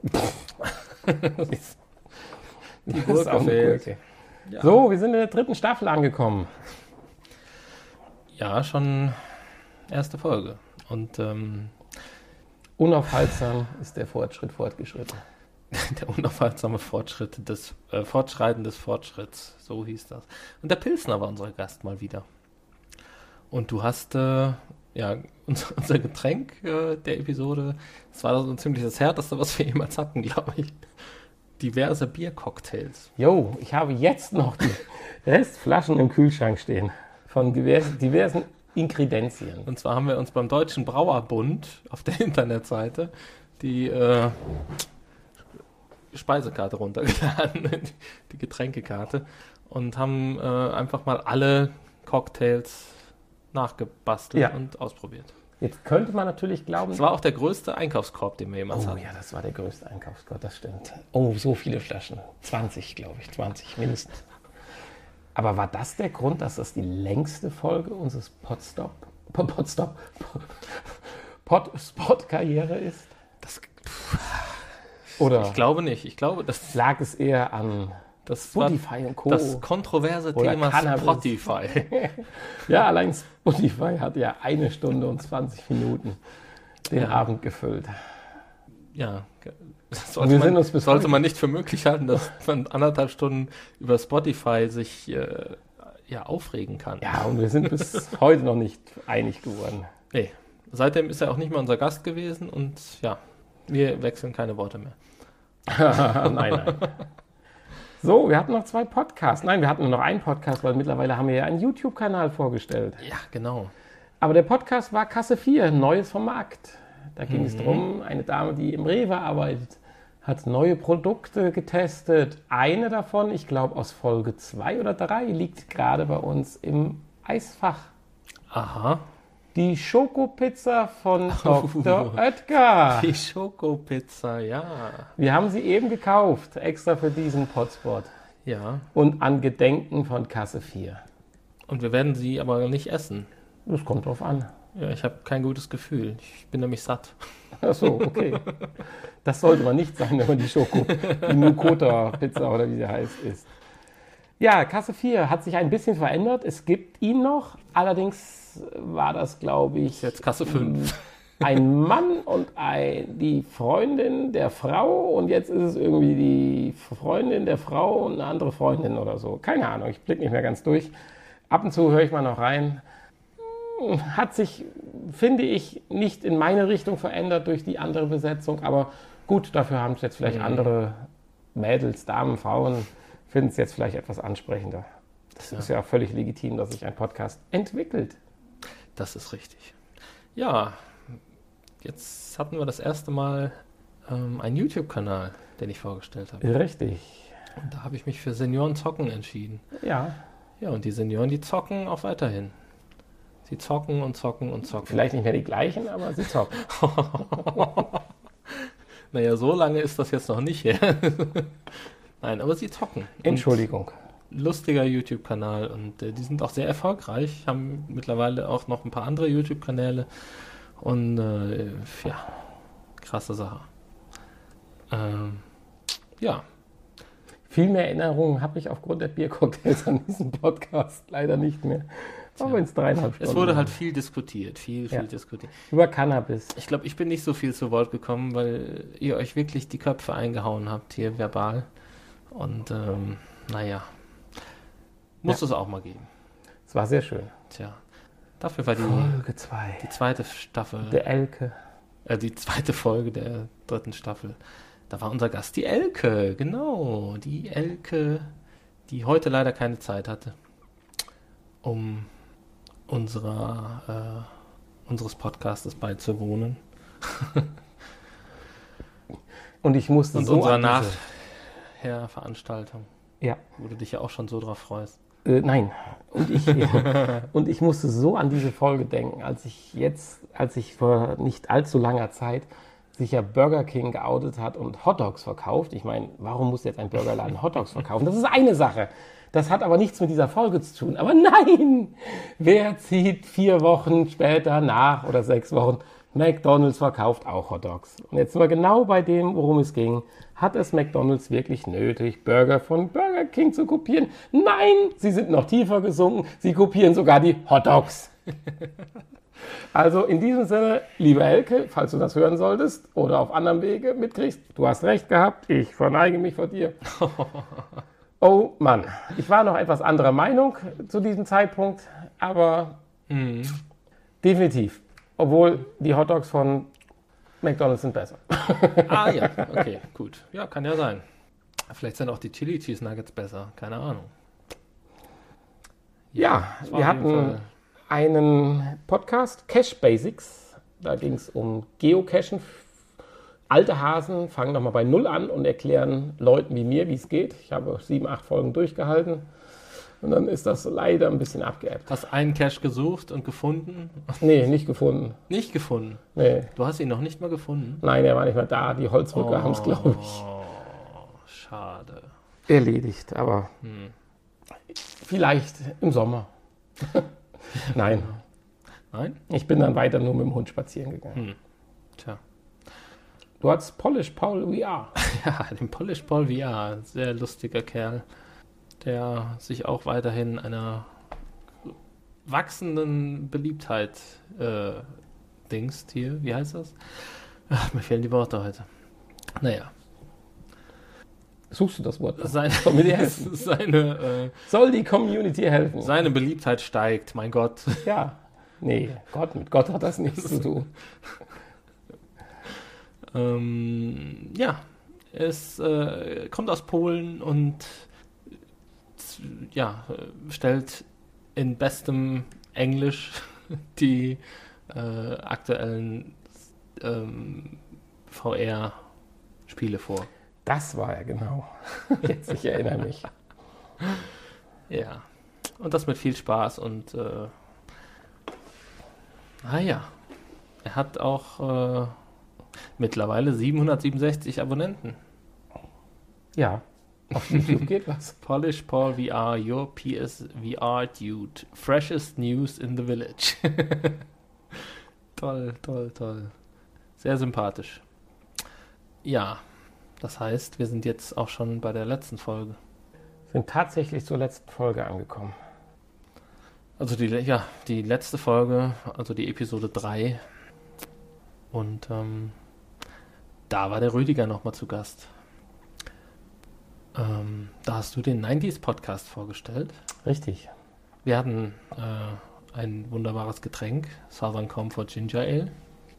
Die Gurke fehlt. Gurke. Ja. So, wir sind in der dritten Staffel angekommen. Ja, schon erste Folge. Und ähm, Unaufhaltsam ist der Fortschritt fortgeschritten. der unaufhaltsame Fortschritt des äh, Fortschreiten des Fortschritts, so hieß das. Und der Pilsner war unser Gast mal wieder. Und du hast äh, ja unser, unser Getränk äh, der Episode, das war so ein ziemlich das härteste, was wir jemals hatten, glaube ich. Diverse Biercocktails. Jo, ich habe jetzt noch die Restflaschen im Kühlschrank stehen. Von diversen, diversen Inkredenzien. Und zwar haben wir uns beim Deutschen Brauerbund auf der Internetseite die äh, Speisekarte runtergeladen, die Getränkekarte, und haben äh, einfach mal alle Cocktails nachgebastelt Ja. und ausprobiert. Jetzt könnte man natürlich glauben... Das war auch der größte Einkaufskorb, den wir jemals Oh hatten. ja, das war der größte Einkaufskorb, das stimmt. Oh, so viele Flaschen. zwanzig, glaube ich. zwanzig mindestens. Aber war das der Grund, dass das die längste Folge unseres Podstop, Podstop, Podspot-Karriere ist? Das, Oder ich glaube nicht. Ich glaube, das, lag es eher an das war Spotify und Co.? das kontroverse Oder Thema Cannabis. Spotify. Ja, allein Spotify hat ja eine Stunde und zwanzig Minuten den Ja. Abend gefüllt. Ja, das Und sollte, wir man, sind uns bis sollte heute- man nicht für möglich halten, dass man anderthalb Stunden über Spotify sich äh, ja, aufregen kann. Ja, und wir sind bis heute noch nicht einig geworden. Nee. Seitdem ist er auch nicht mehr unser Gast gewesen und ja, wir wechseln keine Worte mehr. nein, nein. So, wir hatten noch zwei Podcasts. Nein, wir hatten nur noch einen Podcast, weil mittlerweile haben wir ja einen YouTube-Kanal vorgestellt. Ja, genau. Aber der Podcast war Kasse vier, Neues vom Markt. Da ging es darum, eine Dame, die im Rewe arbeitet, hat neue Produkte getestet. Eine davon, ich glaube aus Folge zwei oder drei, liegt gerade bei uns im Eisfach. Aha. Die Schokopizza von Doktor Oetker. Die Schokopizza, ja. Wir haben sie eben gekauft, extra für diesen Podspot. Ja. Und an Gedenken von Kasse vier. Und wir werden sie aber nicht essen. Das kommt drauf an. Ja, ich habe kein gutes Gefühl. Ich bin nämlich satt. Ach so, okay. Das sollte man nicht sein, wenn man die Schoko, die Nukota-Pizza oder wie sie heißt, isst. Ja, Kasse vier hat sich ein bisschen verändert. Es gibt ihn noch. Allerdings war das, glaube ich, Jetzt Kasse fünf. ein Mann und ein, die Freundin der Frau. Und jetzt ist es irgendwie die Freundin der Frau und eine andere Freundin oder so. Keine Ahnung, ich blicke nicht mehr ganz durch. Ab und zu höre ich mal noch rein. Hat sich, finde ich, nicht in meine Richtung verändert durch die andere Besetzung. Aber gut, dafür haben es jetzt vielleicht Mhm. andere Mädels, Damen, Frauen, finden es jetzt vielleicht etwas ansprechender. Das Ja. ist ja völlig legitim, dass sich ein Podcast entwickelt. Das ist richtig. Ja, jetzt hatten wir das erste Mal ähm, einen YouTube-Kanal, den ich vorgestellt habe. Richtig. Und da habe ich mich für Senioren zocken entschieden. Ja, Ja, und die Senioren, die zocken auch weiterhin. Sie zocken und zocken und zocken. vielleicht nicht mehr die gleichen, aber sie zocken. Naja, so lange ist das jetzt noch nicht her. Nein, aber sie zocken. Und Entschuldigung. lustiger YouTube-Kanal und äh, die sind auch sehr erfolgreich, haben mittlerweile auch noch ein paar andere YouTube-Kanäle und äh, ja, krasse Sache. Ähm, ja, Viel mehr Erinnerungen habe ich aufgrund der Biercocktails an diesem Podcast leider nicht mehr. Auch wenn es dreieinhalb Stunden es wurde halt waren. viel diskutiert, viel, viel Ja. diskutiert. Über Cannabis. Ich glaube, ich bin nicht so viel zu Wort gekommen, weil ihr euch wirklich die Köpfe eingehauen habt hier verbal und ähm, naja, muss es auch mal geben. Es war sehr schön. Tja, dafür war die, Folge zwei. die zweite Staffel, Der Elke. äh, die zweite Folge der dritten Staffel. Da war unser Gast die Elke, genau, die Elke, die heute leider keine Zeit hatte, um unserer, äh, unseres Podcastes beizuwohnen. Und ich musste Und so unserer an diese- Nachher-Veranstaltung, Ja. wo du dich ja auch schon so drauf freust. Äh, nein. Und ich, und ich musste so an diese Folge denken, als ich jetzt, als ich vor nicht allzu langer Zeit sich ja Burger King geoutet hat und Hotdogs verkauft. Ich meine, warum muss jetzt ein Burgerladen Hotdogs verkaufen? Das ist eine Sache. Das hat aber nichts mit dieser Folge zu tun. Aber nein, wer zieht vier Wochen später nach oder sechs Wochen? McDonald's verkauft auch Hotdogs. Und jetzt sind wir genau bei dem, worum es ging. Hat es McDonald's wirklich nötig, Burger von Burger King zu kopieren? Nein, sie sind noch tiefer gesunken. Sie kopieren sogar die Hotdogs. Also in diesem Sinne, liebe Elke, falls du das hören solltest oder auf anderem Wege mitkriegst, du hast recht gehabt, ich verneige mich vor dir. Oh Mann, ich war noch etwas anderer Meinung zu diesem Zeitpunkt, aber Mhm. definitiv. Obwohl die Hotdogs von McDonald's sind besser. Ah ja, okay, gut. Ja, kann ja sein. Vielleicht sind auch die Chili Cheese Nuggets besser, keine Ahnung. Ja, das war wir auf jeden hatten Fall- einen Podcast, Cache Basics. Da ging es um Geocachen. Alte Hasen fangen nochmal bei Null an und erklären Leuten wie mir, wie es geht. Ich habe sieben, acht Folgen durchgehalten. Und dann ist das leider ein bisschen abgeebbt. Hast einen Cache gesucht und gefunden? Nee, nicht gefunden. Nicht gefunden. Nee. Du hast ihn noch nicht mal gefunden? Nein, er war nicht mehr da. Die Holzrücker haben es, glaube ich, Oh, schade. erledigt. Aber Hm. vielleicht im Sommer. Nein, Nein? ich bin dann weiter nur mit dem Hund spazieren gegangen. Hm. Tja. Du hattest Polish Paul V R. Ja, den Polish Paul V R, sehr lustiger Kerl, der sich auch weiterhin einer wachsenden Beliebtheit äh, dingst hier. Wie heißt das? Ach, mir fehlen die Worte heute. Naja, Suchst du das Wort? seine, Soll mir dir helfen? seine, äh, Soll die Community helfen? seine Beliebtheit steigt, mein Gott. Ja. Nee, Gott, mit Gott hat das nichts zu tun. Ähm, ja, es äh, kommt aus Polen und z- ja, äh, stellt in bestem Englisch die äh, aktuellen ähm, V R-Spiele vor. Das war er genau. Jetzt, ich erinnere mich. Ja, und das mit viel Spaß und äh, ah ja, er hat auch äh, mittlerweile siebenhundertsiebenundsechzig Abonnenten. Ja, auf YouTube geht was. Polish Paul V R, your P S V R dude. Freshest news in the village. Toll, toll, toll. Sehr sympathisch. Ja, das heißt, wir sind jetzt auch schon bei der letzten Folge. Sind tatsächlich zur letzten Folge angekommen. Also die, ja, die letzte Folge, also die Episode drei. Und ähm, da war der Rüdiger nochmal zu Gast. Ähm, da hast du den neunziger Podcast vorgestellt. Richtig. Wir hatten äh, ein wunderbares Getränk, Southern Comfort Ginger Ale.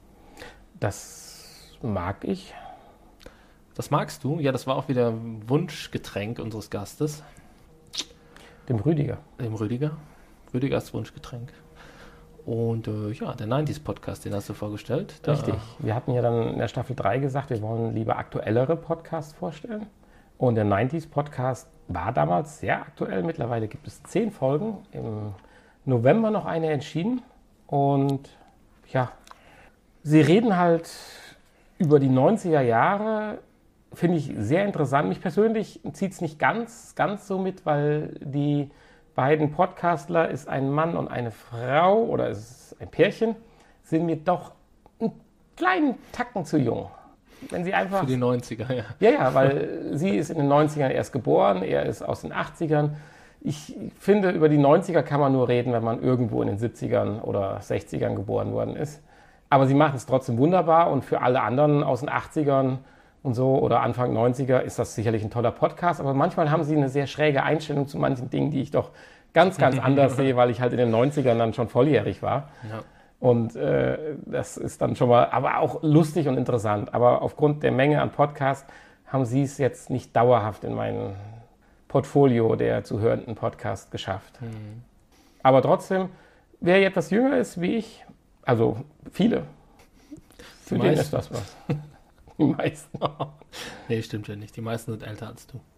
Das mag ich. Das magst du? Ja, das war auch wieder ein Wunschgetränk unseres Gastes, Dem Rüdiger. dem Rüdiger. Rüdigers Wunschgetränk. Und äh, ja, der neunziger Podcast, den hast du vorgestellt. Da, Richtig. Wir hatten ja dann in der Staffel drei gesagt, wir wollen lieber aktuellere Podcasts vorstellen. Und der neunziger Podcast war damals sehr aktuell. Mittlerweile gibt es zehn Folgen. Im November noch eine entschieden. Und ja, sie reden halt über die neunziger Jahre. Finde ich sehr interessant. Mich persönlich zieht es nicht ganz, ganz so mit, weil die beiden Podcastler, ist ein Mann und eine Frau oder ist es ein Pärchen, sind mir doch einen kleinen Tacken zu jung. Wenn sie einfach... für die neunziger, ja. Ja, ja, weil sie ist in den neunzigern erst geboren, er ist aus den achtzigern. Ich finde, über die neunziger kann man nur reden, wenn man irgendwo in den siebzigern oder sechzigern geboren worden ist. Aber sie machen es trotzdem wunderbar und für alle anderen aus den achtzigern und so oder Anfang neunziger ist das sicherlich ein toller Podcast. Aber manchmal haben sie eine sehr schräge Einstellung zu manchen Dingen, die ich doch ganz, ganz anders sehe, weil ich halt in den neunzigern dann schon volljährig war. Ja. Und äh, das ist dann schon mal, aber auch lustig und interessant. Aber aufgrund der Menge an Podcasts haben sie es jetzt nicht dauerhaft in mein Portfolio der zu hörenden Podcasts geschafft. Mhm. Aber trotzdem, wer jetzt etwas jünger ist wie ich, also viele, für Die den meisten. ist das was. Die meisten. Nee, stimmt ja nicht. Die meisten sind älter als du.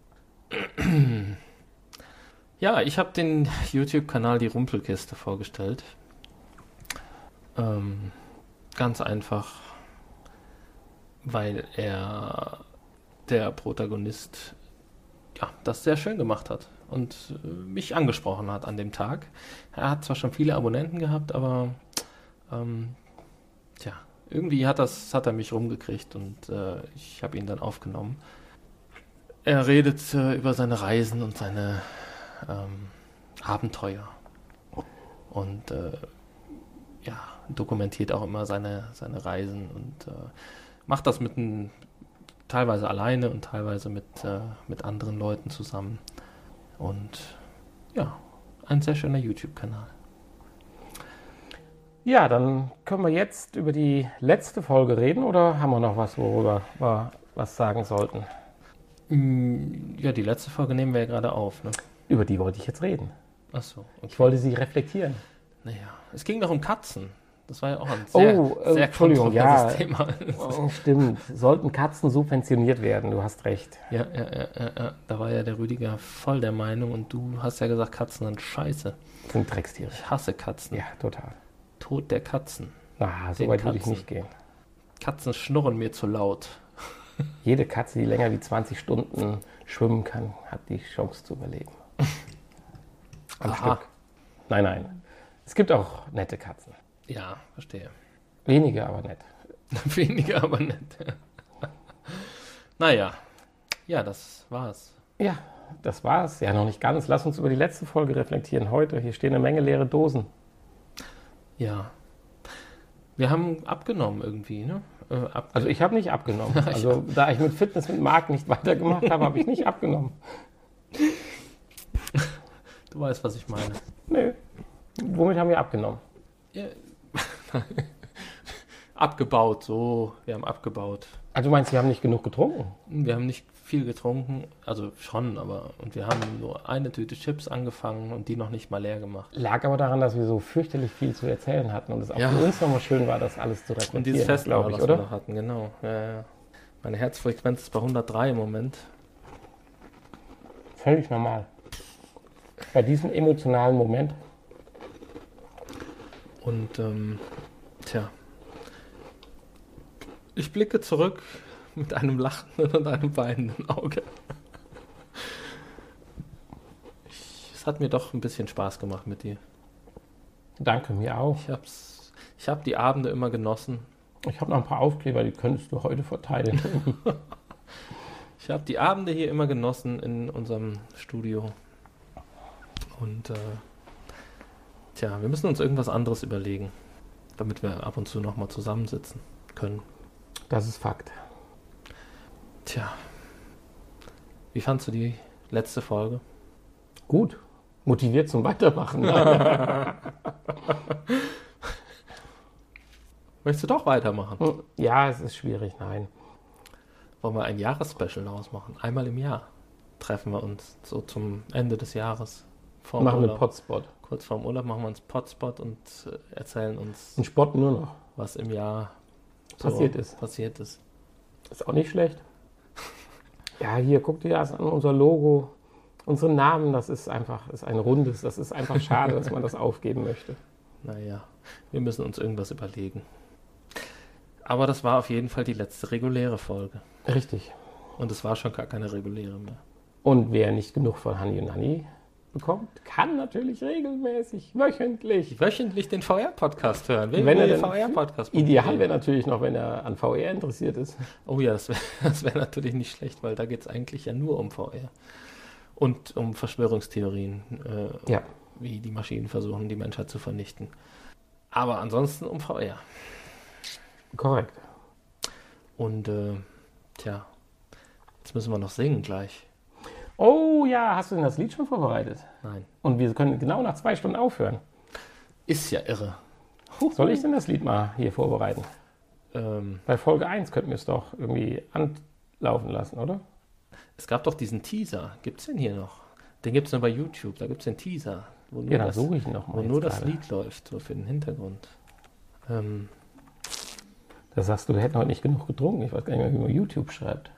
Ja, ich habe den YouTube-Kanal Die Rumpelkiste vorgestellt. Ähm, ganz einfach, weil er, der Protagonist, ja, das sehr schön gemacht hat. und äh, mich angesprochen hat an dem Tag. Er hat zwar schon viele Abonnenten gehabt, aber ähm, tja, irgendwie hat, das, hat er mich rumgekriegt und äh, ich habe ihn dann aufgenommen. Er redet äh, über seine Reisen und seine ähm, Abenteuer und äh, ja, dokumentiert auch immer seine, seine Reisen und äh, macht das mit ein, teilweise alleine und teilweise mit, äh, mit anderen Leuten zusammen. Und ja, ein sehr schöner YouTube-Kanal. Ja, dann können wir jetzt über die letzte Folge reden oder haben wir noch was, worüber wir was sagen sollten? Ja, die letzte Folge nehmen wir ja gerade auf, ne? Über die wollte ich jetzt reden. Ach so, okay. Ich wollte sie reflektieren. Naja, es ging doch um Katzen. Das war ja auch ein sehr, oh, äh, sehr Entschuldigung, ja, Thema. Oh, stimmt. Sollten Katzen subventioniert werden? Du hast recht. Ja, ja, ja, ja, ja, da war ja der Rüdiger voll der Meinung und du hast ja gesagt, Katzen sind scheiße. Sind Dreckstiere. Ich hasse Katzen. Ja, total. Tod der Katzen. Ah, so Den weit würde ich Katzen. nicht gehen. Katzen schnurren mir zu laut. Jede Katze, die länger wie zwanzig Stunden schwimmen kann, hat die Chance zu überleben. Am Aha. Stück. Nein, nein. Es gibt auch nette Katzen. Ja, verstehe. Wenige, aber nett. Weniger, aber nett. Naja, ja, das war's. Ja, das war's. Ja, noch nicht ganz. Lass uns über die letzte Folge reflektieren heute. Hier stehen eine Menge leere Dosen. Ja. Wir haben abgenommen irgendwie, ne? Äh, ab Also ich habe nicht abgenommen. Also da ich mit Fitness mit Marc nicht weitergemacht habe, habe ich nicht abgenommen. Du weißt, was ich meine. Nö. Womit haben wir abgenommen? Ja. Abgebaut, so. Wir haben abgebaut. Also du meinst, wir haben nicht genug getrunken? Wir haben nicht viel getrunken, also schon, aber und wir haben nur eine Tüte Chips angefangen und die noch nicht mal leer gemacht. Lag aber daran, dass wir so fürchterlich viel zu erzählen hatten und es auch Ja. für uns nochmal schön war, das alles zu reflektieren. Und dieses Fest, glaube ich, was oder? wir noch hatten, genau. Ja, ja. Meine Herzfrequenz ist bei hundertdrei im Moment. Völlig normal. Bei diesem emotionalen Moment. Und ähm, tja, ich blicke zurück mit einem lachenden und einem weinenden Auge. Ich, es hat mir doch ein bisschen Spaß gemacht mit dir. Danke, mir auch. Ich hab's, ich habe die Abende immer genossen. Ich habe noch ein paar Aufkleber, die könntest du heute verteilen. Ich habe die Abende hier immer genossen in unserem Studio. Und äh, tja, wir müssen uns irgendwas anderes überlegen, damit wir ab und zu nochmal zusammensitzen können. Das ist Fakt. Tja, wie fandst du die letzte Folge? Gut. Motiviert zum Weitermachen. Möchtest du doch weitermachen? Ja, es ist schwierig, nein. Wollen wir ein Jahresspecial daraus machen? Einmal im Jahr treffen wir uns, so zum Ende des Jahres. Vorm Machen wir Urlaub. Potspot. Kurz vorm Urlaub machen wir uns Potspot und äh, erzählen uns, Und Spott nur noch. was im Jahr so Passiert ist. passiert ist. Ist auch nicht schlecht. Ja, hier, guck dir das an, unser Logo, unsere Namen, das ist einfach, ist ein rundes, das ist einfach schade, dass man das aufgeben möchte. Naja, wir müssen uns irgendwas überlegen. Aber das war auf jeden Fall die letzte reguläre Folge. Richtig. Und es war schon gar keine reguläre mehr. Und wer nicht genug von Honey und Honey bekommt, kann natürlich regelmäßig, wöchentlich. Wöchentlich den V R-Podcast hören. Wenn er denn- V R-Podcast. Ideal wäre natürlich noch, wenn er an V R interessiert ist. Oh ja, das wäre das wär natürlich nicht schlecht, weil da geht es eigentlich ja nur um V R. Und um Verschwörungstheorien, äh, Ja. wie die Maschinen versuchen, die Menschheit zu vernichten. Aber ansonsten um V R. Korrekt. Und, äh, tja, jetzt müssen wir noch singen gleich. Oh ja, hast du denn das Lied schon vorbereitet? Nein. Und wir können genau nach zwei Stunden aufhören. Ist ja irre. Soll ich denn das Lied mal hier vorbereiten? Ähm, Bei Folge eins könnten wir es doch irgendwie anlaufen lassen, oder? es gab doch diesen Teaser. Gibt's den hier noch? Den gibt's nur bei YouTube. Da gibt's den Teaser, wo nur, Ja, dann das, suche ich ihn noch mal wo jetzt nur das gerade. Lied läuft, so für den Hintergrund. Ähm, Da sagst du, wir hätten heute nicht genug getrunken. Ich weiß gar nicht mehr, wie man YouTube schreibt.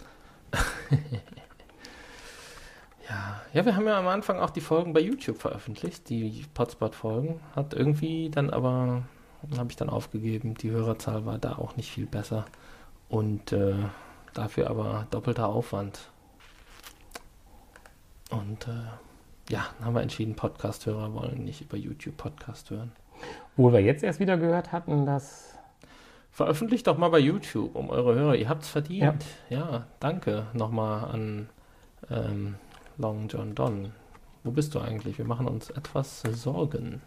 Ja, ja, wir haben ja am Anfang auch die Folgen bei YouTube veröffentlicht, die Potspot-Folgen. Hat irgendwie dann aber, habe ich dann aufgegeben, die Hörerzahl war da auch nicht viel besser. Und äh, dafür aber doppelter Aufwand. Und äh, ja, dann haben wir entschieden, Podcast-Hörer wollen nicht über YouTube Podcast hören. Wo wir jetzt erst wieder gehört hatten, dass... Veröffentlicht doch mal bei YouTube um eure Hörer. Ihr habt's verdient. Ja, ja, danke nochmal an ähm, Long John Don. Wo bist du eigentlich? Wir machen uns etwas Sorgen.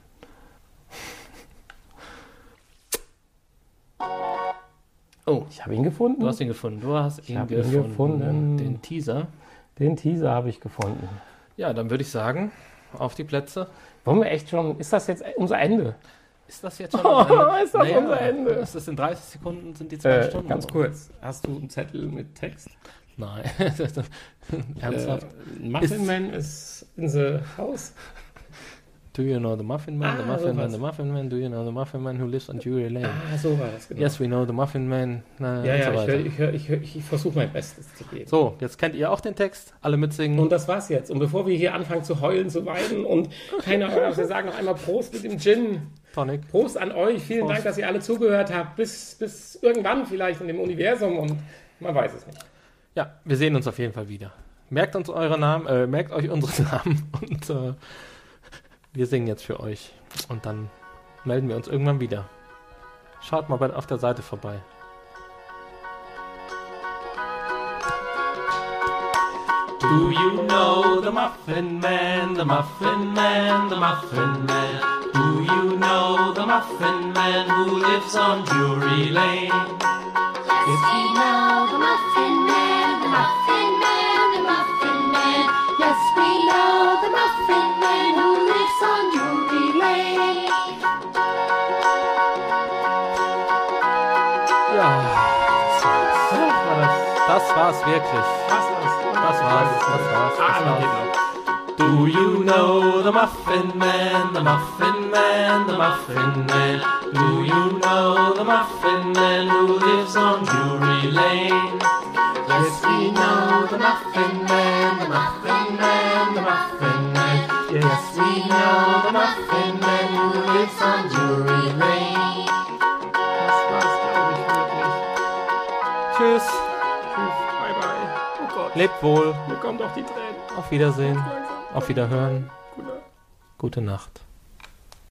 Oh, Ich habe ihn gefunden. du hast ihn gefunden. Du hast ihn, hab ihn gefunden. gefunden. Den Teaser. Den Teaser habe ich gefunden. Ja, dann würde ich sagen, auf die Plätze. Wollen wir echt schon... Ist das jetzt unser Ende? Ist das jetzt schon oh, ist das unser Ende? Ist das in dreißig Sekunden? Sind die zwei Äh, Stunden? ganz kurz. Hast du einen Zettel mit Text? Nein. Ernsthaft? Äh, Muffin Man is in the house. Do you know the Muffin Man? The Ah, Muffin Man, sowas. the Muffin Man. Do you know the Muffin Man who lives on Drury Lane? Ah, so war das, genau. Yes, we know the Muffin Man. Na, ja, und ja, so ich, weiter. hör, ich, hör, ich, hör, ich versuche mein Bestes zu geben. So, jetzt kennt ihr auch den Text. Alle mitsingen. Und das war's jetzt. Und bevor wir hier anfangen zu heulen, zu weinen und keine Ahnung, wir sagen noch einmal Prost mit dem Gin. Tonic. Prost an euch. Vielen Prost. Dank, dass ihr alle zugehört habt. Bis, bis irgendwann vielleicht in dem Universum und man weiß es nicht. Ja, wir sehen uns auf jeden Fall wieder. Merkt uns eure Namen, äh, merkt euch unsere Namen und äh, wir singen jetzt für euch. Und dann melden wir uns irgendwann wieder. Schaut mal bei, auf der Seite vorbei. Do you know the Muffin Man, the Muffin Man, the Muffin Man? Do you know the Muffin Man who lives on Drury Lane? Yes, we know the Muffin Man, the Muffin Man, the Muffin Man. Yes, we know the Muffin Man who lives on Drury Lane. Ja, das war's wirklich. Was war's? Das war's, das war's, das Ah, war's. geht noch. Do you know the Muffin Man, the Muffin Man, the Muffin Man? Do you know the Muffin Man who lives on Drury Lane? Yes, we know the Muffin Man, the Muffin Man, the Muffin Man. Yes, we know the Muffin Man who lives on Drury Lane. Das war's, glaube ich, wirklich. Tschüss, Tschüss, bye bye. Oh Gott, lebt wohl, mir kommen doch die Tränen. auf Wiedersehen, Langsam. auf Wiederhören, Gute Nacht. gute Nacht.